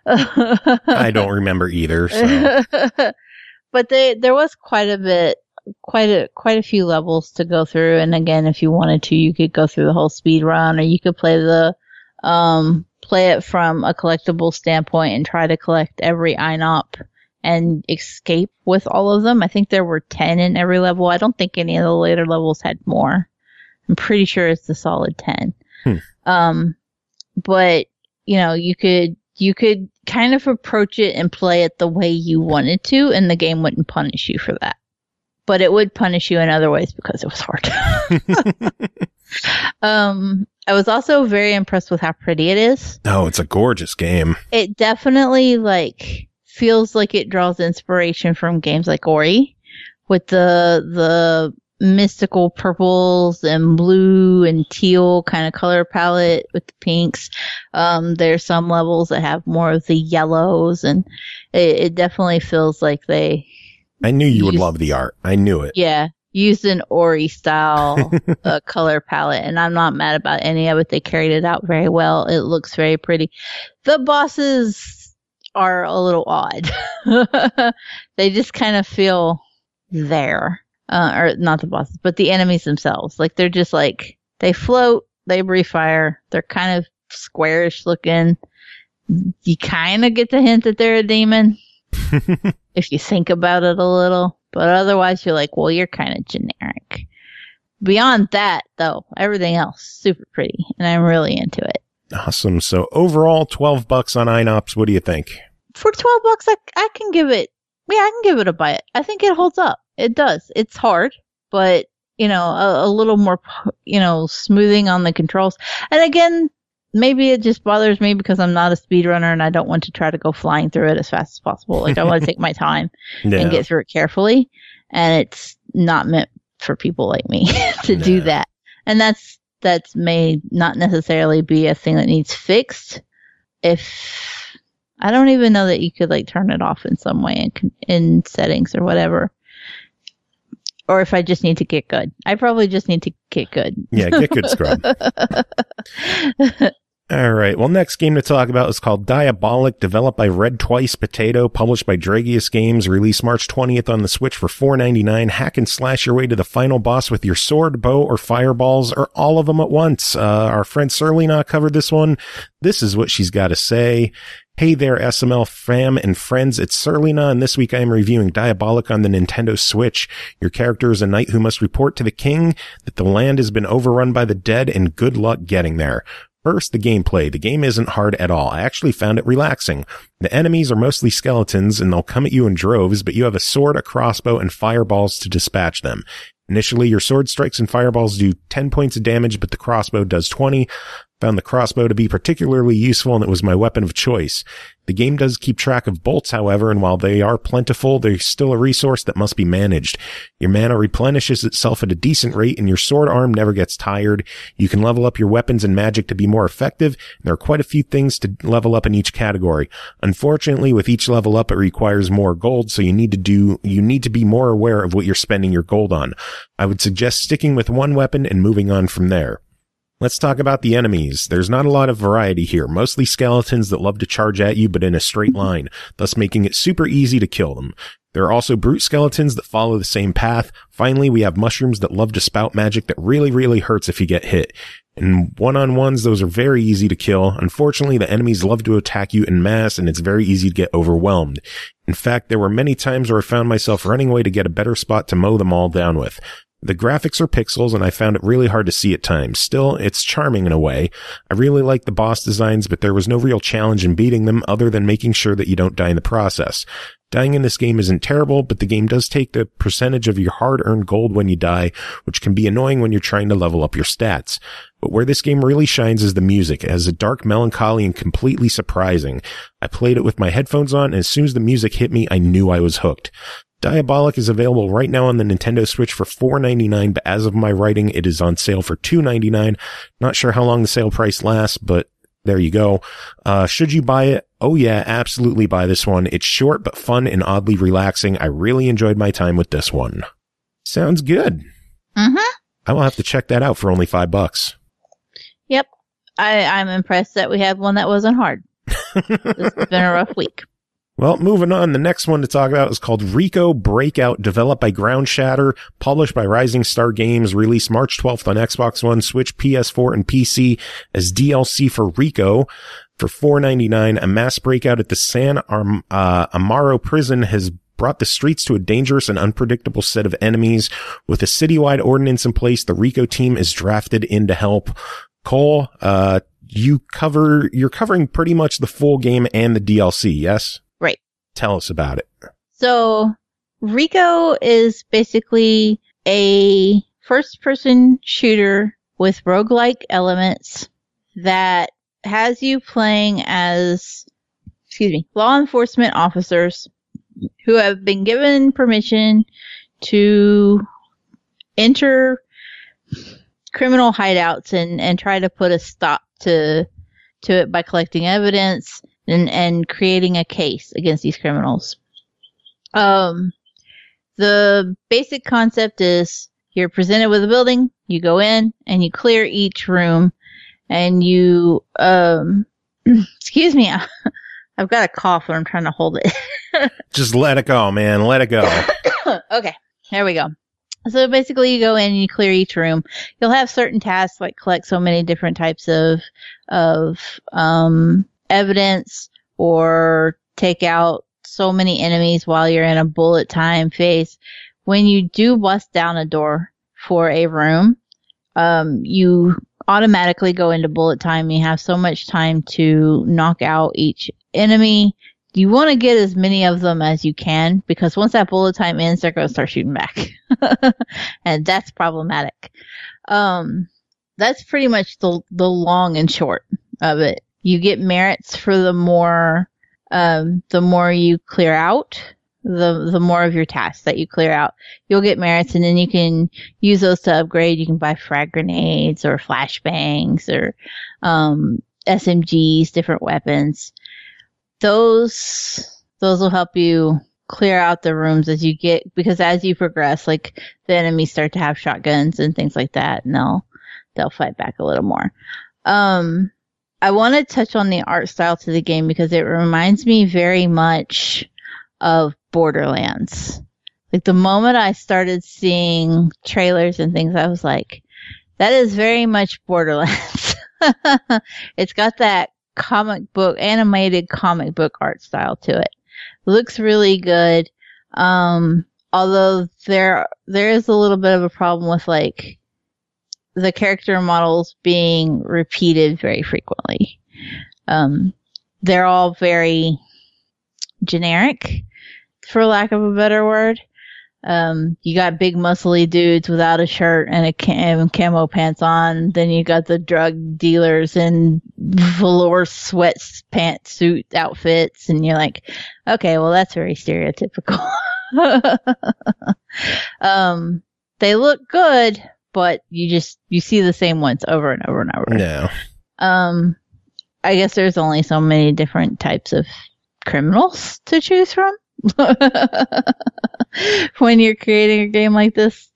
I don't remember either. So. But they, there was quite a bit, quite a quite a few levels to go through. And again, if you wanted to, you could go through the whole speed run, or you could play the um play it from a collectible standpoint and try to collect every I N O P and escape with all of them. I think there were ten in every level. I don't think any of the later levels had more. I'm pretty sure it's the solid ten. Hmm. Um, but you know, you could. You could kind of approach it and play it the way you wanted to, and the game wouldn't punish you for that. But it would punish you in other ways because it was hard. um, I was also very impressed with how pretty it is. Oh, it's a gorgeous game. It definitely like feels like it draws inspiration from games like Ori, with the the mystical purples and blue and teal kind of color palette with the pinks. Um, there's some levels that have more of the yellows, and it, it definitely feels like they. I knew you used, would love the art. I knew it. Yeah, used an Ori style uh, color palette, and I'm not mad about any of it. They carried it out very well. It looks very pretty. The bosses are a little odd. They just kind of feel there. Uh, or not the bosses, but the enemies themselves. Like, they're just like, they float, they breathe fire, they're kind of squarish looking. You kind of get the hint that they're a demon if you think about it a little, but otherwise you're like, well, you're kind of generic. Beyond that, though, everything else super pretty, and I'm really into it. Awesome. So overall, twelve bucks on I N O Ps. What do you think? For twelve bucks, I, I can give it, yeah, I can give it a buy. I think it holds up. It does. It's hard, but, you know, a, a little more, you know, smoothing on the controls. And again, maybe it just bothers me because I'm not a speedrunner and I don't want to try to go flying through it as fast as possible. Like, I want to take my time yeah. and get through it carefully. And it's not meant for people like me to no. do that. And that's, that's may not necessarily be a thing that needs fixed. If, I don't even know that you could, like, turn it off in some way in, in settings or whatever. Or if I just need to get good. I probably just need to get good. Yeah, get good, scrub. All right. Well, next game to talk about is called Diabolic, developed by Red Twice Potato, published by Dragius Games, released March twentieth on the Switch for four ninety-nine. Hack and slash your way to the final boss with your sword, bow, or fireballs, or all of them at once. Uh, our friend Surlina covered this one. This is what she's got to say. Hey there, S M L fam and friends, it's Surlina, and this week I am reviewing Diabolic on the Nintendo Switch. Your character is a knight who must report to the king that the land has been overrun by the dead, and good luck getting there. First, the gameplay. The game isn't hard at all. I actually found it relaxing. The enemies are mostly skeletons, and they'll come at you in droves, but you have a sword, a crossbow, and fireballs to dispatch them. Initially, your sword strikes and fireballs do ten points of damage, but the crossbow does twenty. Found the crossbow to be particularly useful, and it was my weapon of choice. The game does keep track of bolts, however, and while they are plentiful, they're still a resource that must be managed. Your mana replenishes itself at a decent rate, and your sword arm never gets tired. You can level up your weapons and magic to be more effective. There are quite a few things to level up in each category. Unfortunately, with each level up, it requires more gold, so you need to do, you need to be more aware of what you're spending your gold on. I would suggest sticking with one weapon and moving on from there. Let's talk about the enemies. There's not a lot of variety here, mostly skeletons that love to charge at you but in a straight line, thus making it super easy to kill them. There are also brute skeletons that follow the same path. Finally, we have mushrooms that love to spout magic that really, really hurts if you get hit. In one-on-ones, those are very easy to kill. Unfortunately, the enemies love to attack you en masse, and it's very easy to get overwhelmed. In fact, there were many times where I found myself running away to get a better spot to mow them all down with. The graphics are pixels, and I found it really hard to see at times. Still, it's charming in a way. I really like the boss designs, but there was no real challenge in beating them other than making sure that you don't die in the process. Dying in this game isn't terrible, but the game does take the percentage of your hard-earned gold when you die, which can be annoying when you're trying to level up your stats. But where this game really shines is the music. It has a dark melancholy and completely surprising. I played it with my headphones on, and as soon as the music hit me, I knew I was hooked. Diabolic is available right now on the Nintendo Switch for four ninety-nine, but as of my writing, it is on sale for two ninety-nine. Not sure how long the sale price lasts, but there you go. Uh, should you buy it? Oh yeah, absolutely buy this one. It's short, but fun and oddly relaxing. I really enjoyed my time with this one. Sounds good. Mm-hmm. I will have to check that out for only five bucks. Yep. I, I'm impressed that we had one that wasn't hard. This has been a rough week. Well, moving on, the next one to talk about is called Rico Breakout, developed by Ground Shatter, published by Rising Star Games, released March twelfth on Xbox One, Switch, P S four, and P C as D L C for Rico for four ninety-nine. A mass breakout at the San Am- uh, Amaro prison has brought the streets to a dangerous and unpredictable set of enemies. With a citywide ordinance in place, the Rico team is drafted in to help. Cole, uh, you cover, you're covering pretty much the full game and the D L C, yes? Right. Tell us about it. So, Rico is basically a first-person shooter with roguelike elements that has you playing as, excuse me, law enforcement officers who have been given permission to enter criminal hideouts and, and try to put a stop to to it by collecting evidence and, and creating a case against these criminals. Um, the basic concept is you're presented with a building, you go in and you clear each room, and you um, excuse me, I've got a cough and I'm trying to hold it. Just let it go, man. Let it go. Okay, there we go. So basically you go in and you clear each room. You'll have certain tasks like collect so many different types of, of, um, evidence or take out so many enemies while you're in a bullet time phase. When you do bust down a door for a room, um, you automatically go into bullet time. You have so much time to knock out each enemy. You want to get as many of them as you can, because once that bullet time ends, they're going to start shooting back. And that's problematic. Um, that's pretty much the, the long and short of it. You get merits for the more, um, the more you clear out, the, the more of your tasks that you clear out. You'll get merits, and then you can use those to upgrade. You can buy frag grenades or flashbangs or, um, S M Gs, different weapons. Those, those will help you clear out the rooms as you get, because as you progress, like the enemies start to have shotguns and things like that, and they'll, they'll fight back a little more. Um, I want to touch on the art style to the game because it reminds me very much of Borderlands. Like the moment I started seeing trailers and things, I was like, that is very much Borderlands. It's got that comic book, animated comic book art style to it. Looks really good. Um, although there, there is a little bit of a problem with like the character models being repeated very frequently. Um, they're all very generic, for lack of a better word. Um, you got big muscly dudes without a shirt and a cam- camo pants on. Then you got the drug dealers in velour sweat pantsuit outfits, and you're like, okay, well that's very stereotypical. um, they look good, but you just you see the same ones over and over and over. No. Um, I guess there's only so many different types of criminals to choose from. When you're creating a game like this,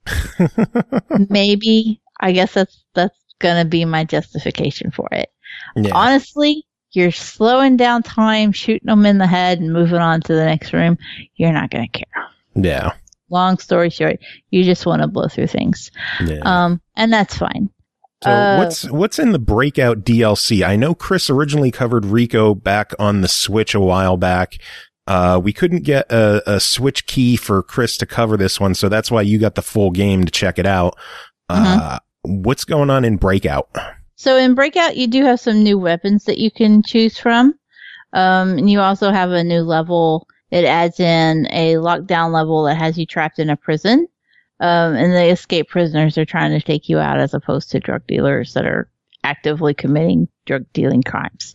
maybe I guess that's that's gonna be my justification for it. Yeah. Honestly, you're slowing down time, shooting them in the head, and moving on to the next room. You're not gonna care. Yeah. Long story short, you just want to blow through things, yeah. um, and that's fine. So uh, what's what's in the Breakout D L C? I know Chris originally covered Rico back on the Switch a while back. Uh, we couldn't get a, a Switch key for Chris to cover this one, so that's why you got the full game to check it out. Uh, mm-hmm. What's going on in Breakout? So in Breakout, you do have some new weapons that you can choose from. Um, and you also have a new level. It adds in a lockdown level that has you trapped in a prison. Um, and the escaped prisoners are trying to take you out, as opposed to drug dealers that are actively committing drug dealing crimes.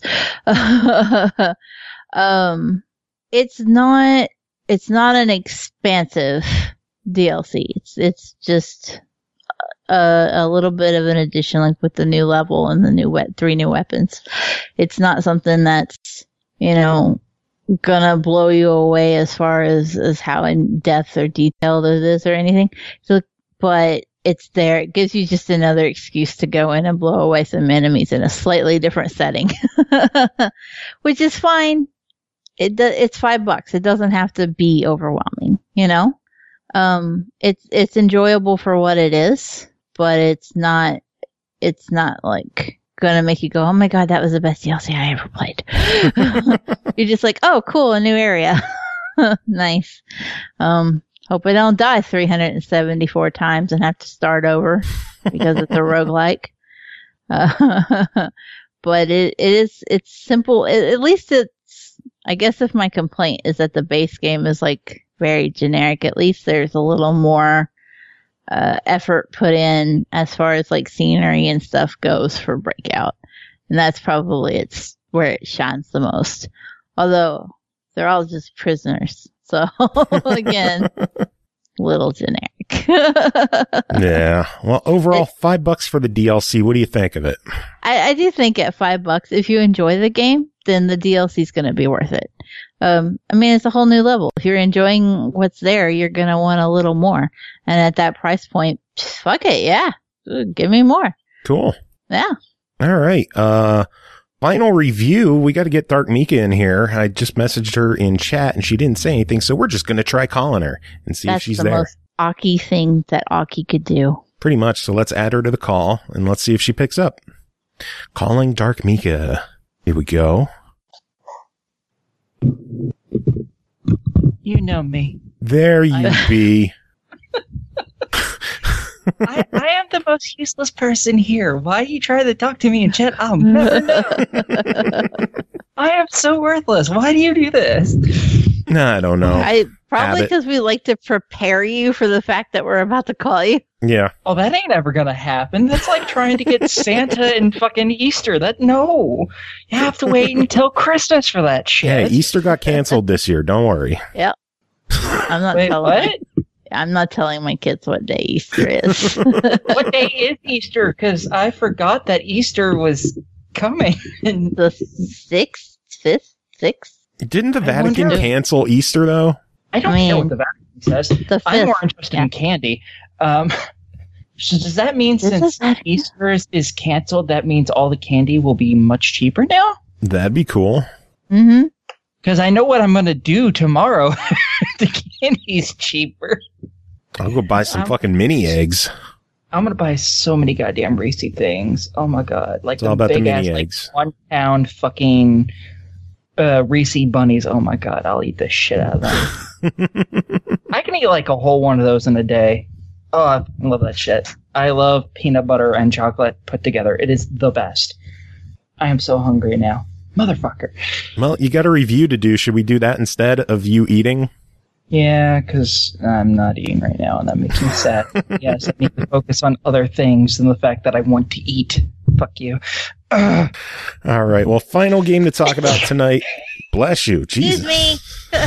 um, It's not, it's not an expansive D L C. It's, it's just a, a little bit of an addition, like with the new level and the new wet, three new weapons. It's not something that's, you know, gonna blow you away as far as, as how in depth or detailed it is or anything. So, but it's there. It gives you just another excuse to go in and blow away some enemies in a slightly different setting, which is fine. It do, it's five bucks. It doesn't have to be overwhelming, you know. Um, it's it's enjoyable for what it is, but it's not it's not like gonna make you go, oh my god, that was the best D L C I ever played. You're just like, oh, cool, a new area, nice. Um, hope I don't die three hundred seventy-four times and have to start over because it's a roguelike. Uh, but it, it is it's simple. It, at least it's. I guess if my complaint is that the base game is like very generic, at least there's a little more uh, effort put in as far as like scenery and stuff goes for Breakout. And that's probably it's where it shines the most. Although they're all just prisoners. So again, little generic. Yeah. Well, overall, five bucks for the D L C. What do you think of it? I, I do think at five bucks, if you enjoy the game, then the D L C is going to be worth it. Um, I mean, it's a whole new level. If you're enjoying what's there, you're going to want a little more. And at that price point, fuck it. Yeah. Give me more. Cool. Yeah. All right. Uh, final review. We got to get Dark Mika in here. I just messaged her in chat and she didn't say anything. So we're just going to try calling her and see That's if she's the there. Most Aki thing that Aki could do. Pretty much. So let's add her to the call and let's see if she picks up. Calling Dark Mika. Here we go. You know me. There you I- be. I, I am the most useless person here. Why do you try to talk to me in chat? I'll never know. I am so worthless. Why do you do this? Nah, I don't know. I probably Habit. because we like to prepare you for the fact that we're about to call you. Yeah. Oh, that ain't ever gonna happen. That's like trying to get Santa and fucking Easter. That no. You have to wait until Christmas for that Yeah, shit. Easter got canceled this year. Don't worry. Yep. I'm not Wait, telling. what? I'm not telling my kids what day Easter is. What day is Easter? Because I forgot that Easter was coming. The sixth, fifth, sixth, Didn't the I Vatican wonder- cancel Easter, though? I don't I mean, know what the Vatican says. the I'm fifth. more interested yeah. in candy. Um, so does that mean This since is Vatican. Easter is, is canceled, that means all the candy will be much cheaper now? That'd be cool. Mm-hmm. Because I know what I'm going to do tomorrow. The candy's cheaper. I'll go buy some I'm- fucking mini eggs. I'm going to buy so many goddamn Reese things. Oh my god. Like It's all the about the big mini ass, like, eggs. one pound fucking uh, Reese bunnies. Oh my god. I'll eat the shit out of them. I can eat like a whole one of those in a day. Oh, I love that shit. I love peanut butter and chocolate put together. It is the best. I am so hungry now. Motherfucker. Well, you got a review to do. Should we do that instead of you eating? Yeah, because I'm not eating right now, and that makes me sad. Yes, I need to focus on other things than the fact that I want to eat. Fuck you. Ugh. All right. Well, final game to talk about tonight. Bless you. Excuse Jesus. me.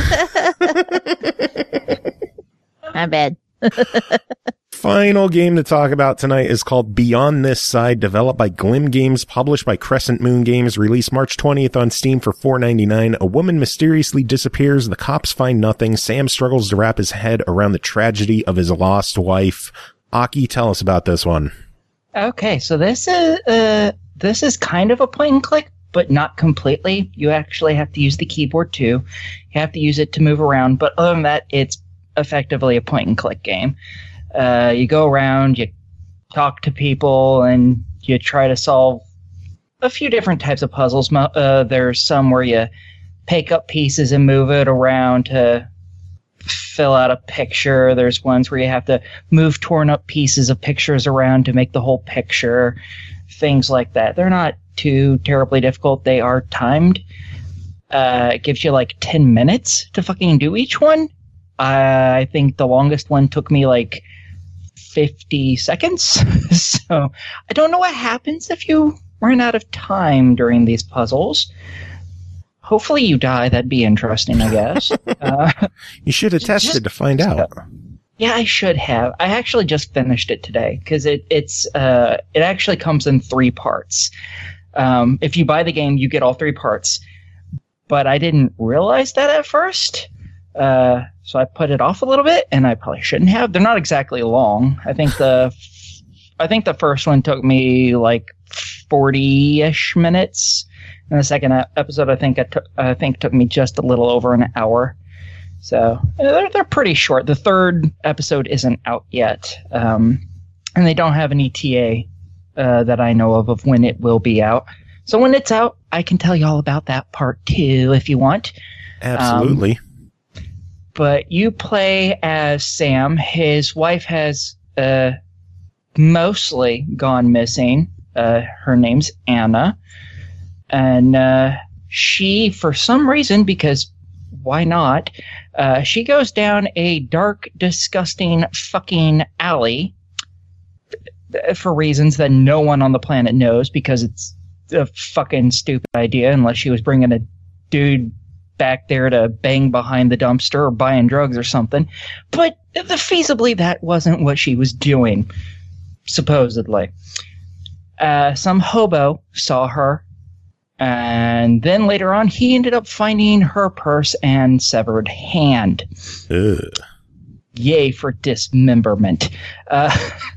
My bad. Final game to talk about tonight is called Beyond This Side, developed by Glim Games, published by Crescent Moon Games, released March twentieth on Steam for four ninety-nine. A woman mysteriously disappears. The cops find nothing. Sam struggles to wrap his head around the tragedy of his lost wife. Aki, tell us about this one. Okay, so this is uh, this is kind of a point and click, but not completely. You actually have to use the keyboard too. You have to use it to move around, but other than that, it's effectively a point and click game. Uh, you go around, you talk to people, and you try to solve a few different types of puzzles. Mo- Uh, there's some where you pick up pieces and move it around to fill out a picture. There's ones where you have to move torn up pieces of pictures around to make the whole picture. Things like that. They're not too terribly difficult. They are timed. Uh, it gives you like ten minutes to fucking do each one. I think the longest one took me like fifty seconds. So I don't know what happens if you run out of time during these puzzles. Hopefully you die. That'd be interesting, I guess. uh, You should have tested Just- to find out. yeah, I should have. I actually just finished it today because it it's uh, it actually comes in three parts. Um, if you buy the game, you get all three parts. But I didn't realize that at first. Uh, so I put it off a little bit, and I probably shouldn't have. They're not exactly long. I think the I think the first one took me like forty-ish minutes, and the second episode I think I took I think took me just a little over an hour. So they're they're pretty short. The third episode isn't out yet, um, and they don't have an E T A uh, that I know of of when it will be out. So when it's out, I can tell you all about that part too, if you want. Absolutely. Um, but you play as Sam. His wife has uh, mostly gone missing. Uh, her name's Anna. And uh, she, for some reason, because why not, uh, she goes down a dark, disgusting fucking alley for reasons that no one on the planet knows, because it's a fucking stupid idea unless she was bringing a dude back there to bang behind the dumpster or buying drugs or something. But the, feasibly, that wasn't what she was doing, supposedly. Uh, some hobo saw her, and then later on, he ended up finding her purse and severed hand. Ugh. Yay for dismemberment. Uh,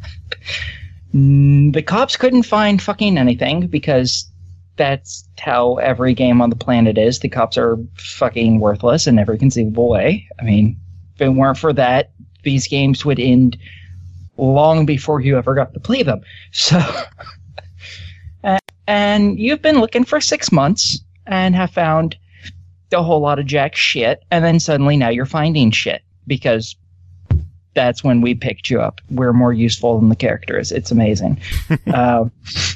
the cops couldn't find fucking anything, because that's how every game on the planet is. The cops are fucking worthless in every conceivable way. I mean, if it weren't for that, these games would end long before you ever got to play them. So, and you've been looking for six months and have found a whole lot of jack shit, and then suddenly now you're finding shit, because that's when we picked you up. We're more useful than the characters. It's amazing. uh,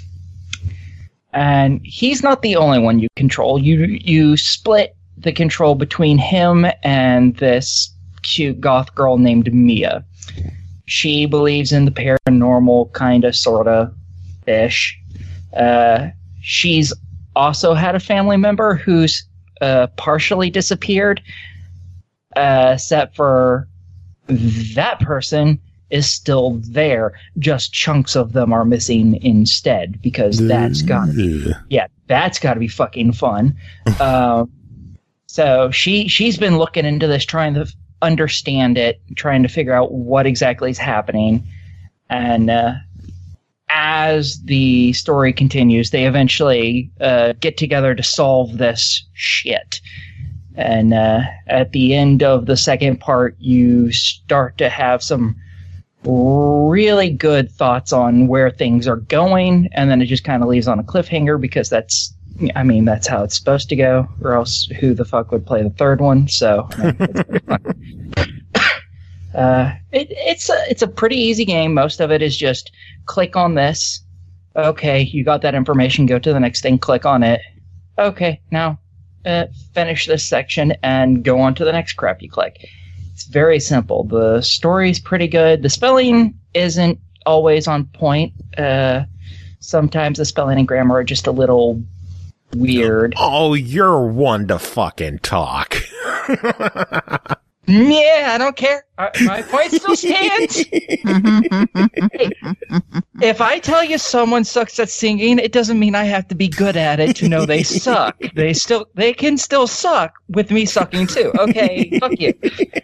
And he's not the only one you control. You you split the control between him and this cute goth girl named Mia. She believes in the paranormal, kind of, sort of, ish. Uh, she's also had a family member who's uh, partially disappeared, uh, except for that person is still there. Just chunks of them are missing instead, because that's gotta be, yeah, that's gotta be fucking fun. uh, so she she's been looking into this, trying to understand it, trying to figure out what exactly is happening. And uh, as the story continues, they eventually uh, get together to solve this shit. And uh, at the end of the second part, you start to have some really good thoughts on where things are going, and then it just kind of leaves on a cliffhanger, because that's, I mean, that's how it's supposed to go, or else who the fuck would play the third one? So, I mean, it's pretty fun. uh, it, it's a it's a pretty easy game. Most of it is just click on this. Okay, you got that information. Go to the next thing. Click on it. Okay, now uh, finish this section and go on to the next crap you click. It's very simple. The story's pretty good. The spelling isn't always on point. Uh, sometimes the spelling and grammar are just a little weird. Oh, you're one to fucking talk. Yeah, I don't care. Uh, my point still stands. Hey, if I tell you someone sucks at singing, it doesn't mean I have to be good at it to know they suck. They still, they can still suck with me sucking too. Okay, fuck you.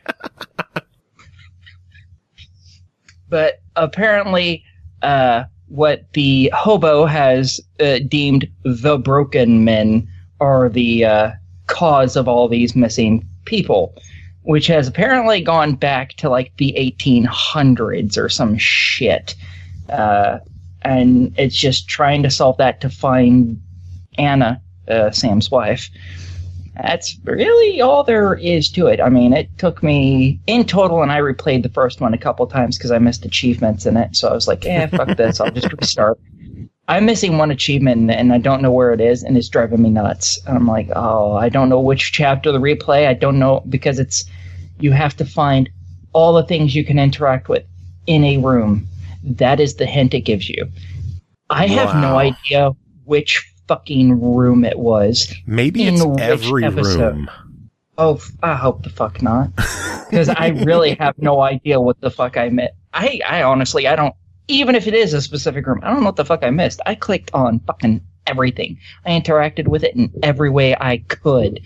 But apparently, uh, what the hobo has uh, deemed the broken men are the uh, cause of all these missing people, which has apparently gone back to like the eighteen hundreds or some shit. Uh, and it's just trying to solve that to find Anna, uh, Sam's wife. That's really all there is to it. I mean, it took me, in total, and I replayed the first one a couple times because I missed achievements in it. So I was like, eh, fuck this, I'll just restart. I'm missing one achievement, and I don't know where it is, and it's driving me nuts. And I'm like, oh, I don't know which chapter of the replay. I don't know, because it's, you have to find all the things you can interact with in a room. That is the hint it gives you. I wow. have no idea which fucking room it was. Maybe it's every episode. room. Oh, I hope the fuck not. Because I really have no idea what the fuck I missed. I, I honestly, I don't, even if it is a specific room, I don't know what the fuck I missed. I clicked on fucking everything. I interacted with it in every way I could.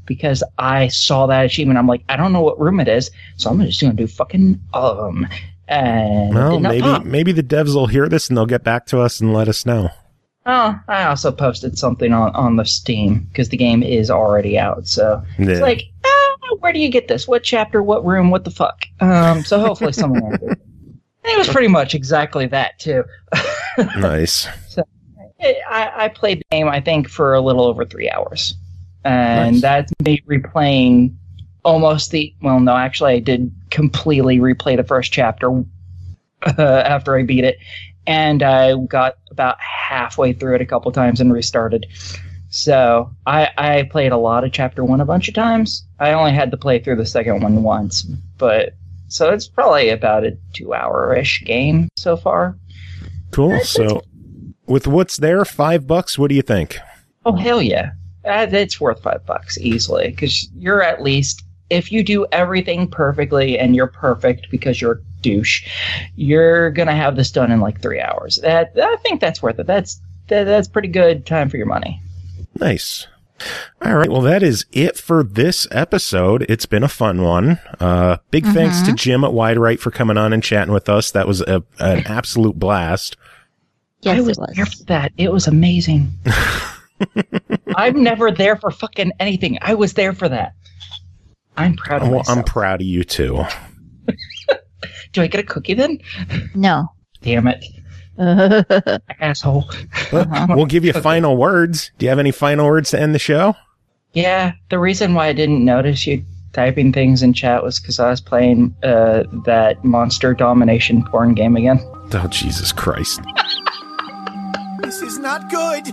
because I saw that achievement. I'm like, I don't know what room it is, so I'm just going to do fucking all of them. And well, maybe pop. maybe the devs will hear this and they'll get back to us and let us know. Oh, I also posted something on, on the Steam because the game is already out. So yeah. It's like, ah, where do you get this? What chapter? What room? What the fuck? Um, so hopefully someone will do it. And it was pretty much exactly that too. Nice. So it, I, I played the game, I think, for a little over three hours, and nice. That's me replaying almost the. Well, no, actually, I did completely replay the first chapter uh, after I beat it. And I got about halfway through it a couple times and restarted. So I, I played a lot of chapter one a bunch of times. I only had to play through the second one once. But so it's probably about a two-hour-ish game so far. Cool. So with what's there, five bucks, what do you think? Oh, hell yeah. Uh, it's worth five bucks easily. Because you're at least, if you do everything perfectly and you're perfect because you're douche, you're gonna have this done in like three hours. That I think that's worth it. That's that, that's pretty good time for your money. Nice. All right. Well, that is it for this episode. It's been a fun one. Uh, big mm-hmm. thanks to Jim at Wide Right for coming on and chatting with us. That was a, an absolute blast. Yes, I was, it was there for that. It was amazing. I'm never there for fucking anything. I was there for that. I'm proud of well, myself. I'm proud of you too. Do I get a cookie then? No. Damn it. Asshole. Uh-huh. We'll give you final words. Do you have any final words to end the show? Yeah. The reason why I didn't notice you typing things in chat was because I was playing uh, that monster domination porn game again. Oh, Jesus Christ. This is not good.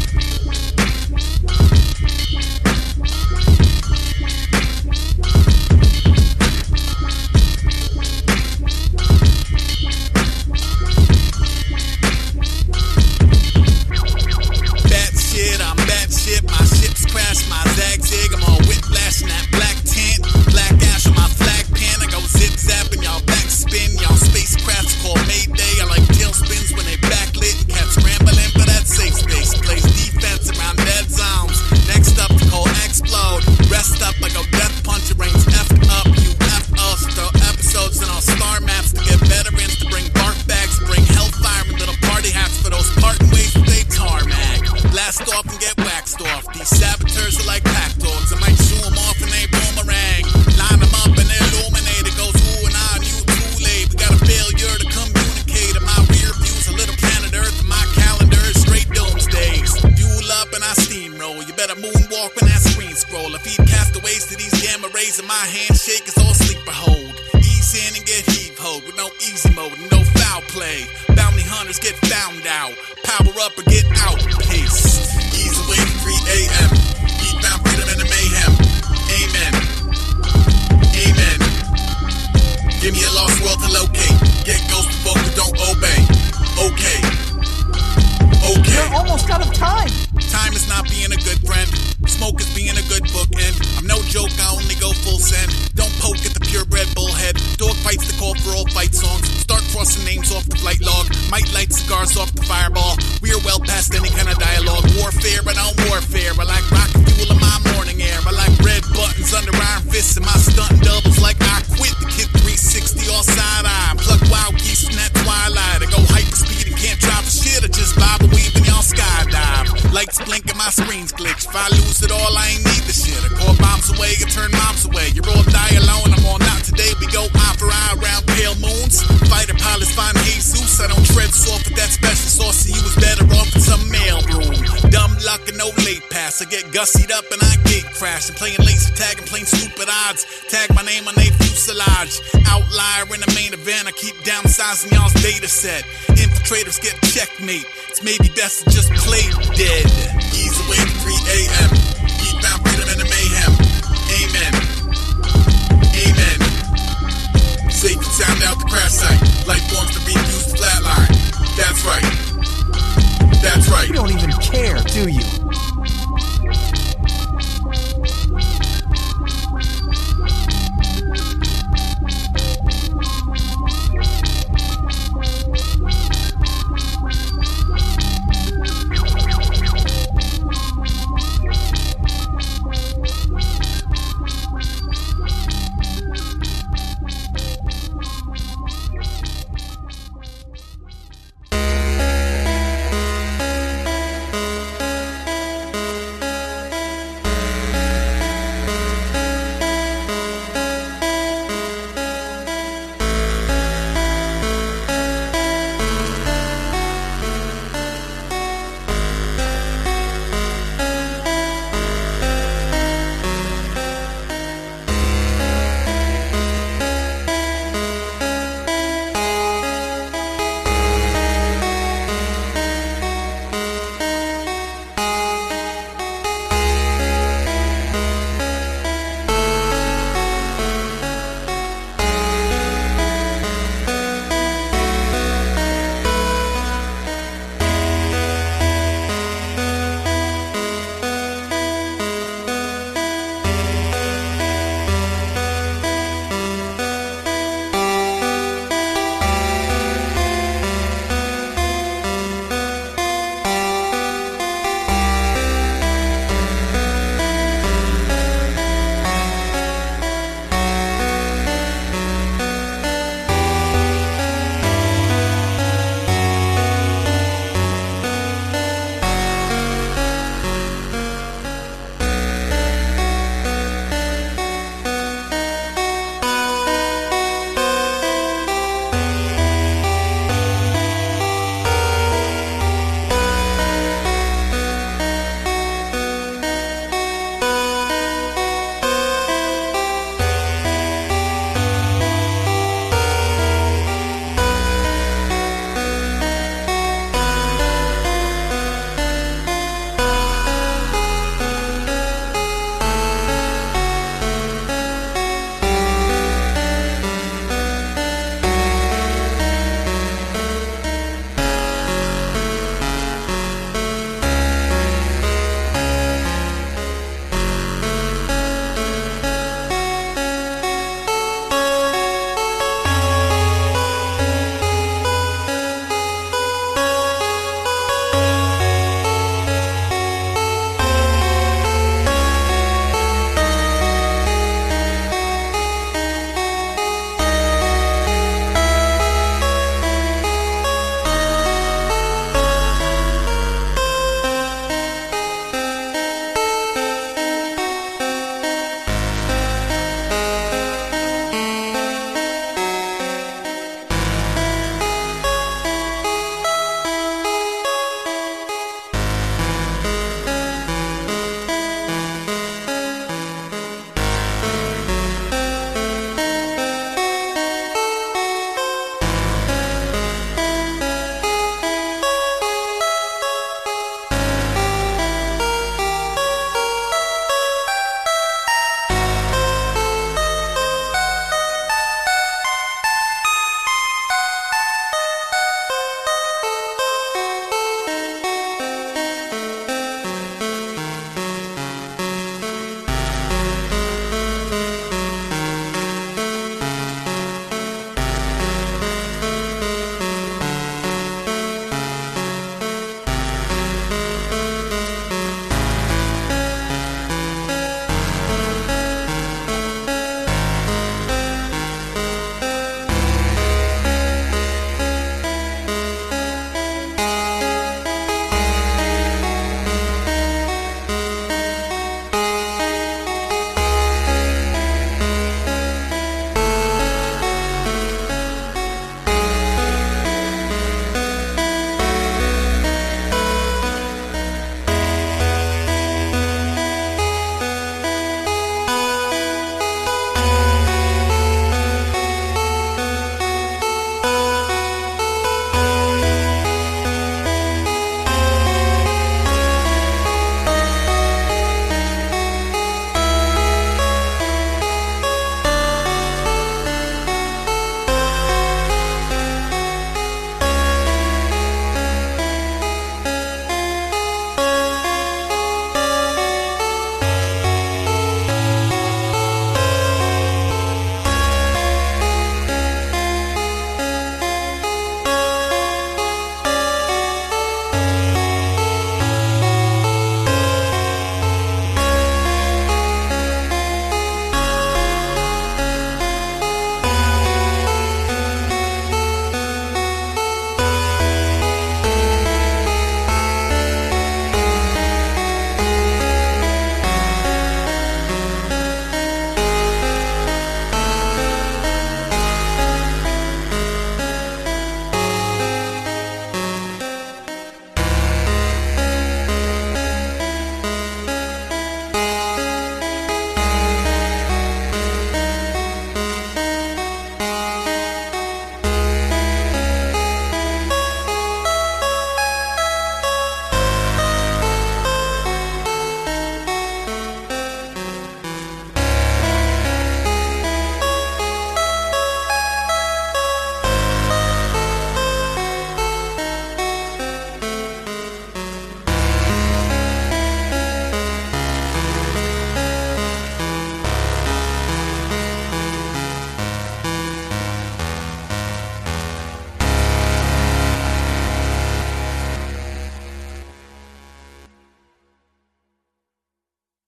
Gussied up and I gate crash and playing laser tag and playing stupid odds. Tag my name on a fuselage. Outlier in the main event. I keep downsizing y'all's data set. Infiltrators get checkmate. It's maybe best to just play dead. Easy way to three a.m. Eastbound freedom and the mayhem. Amen. Amen. Safe and sound out the crash site. Life forms to refuse flatline. That's right. That's right. You don't even care, do you?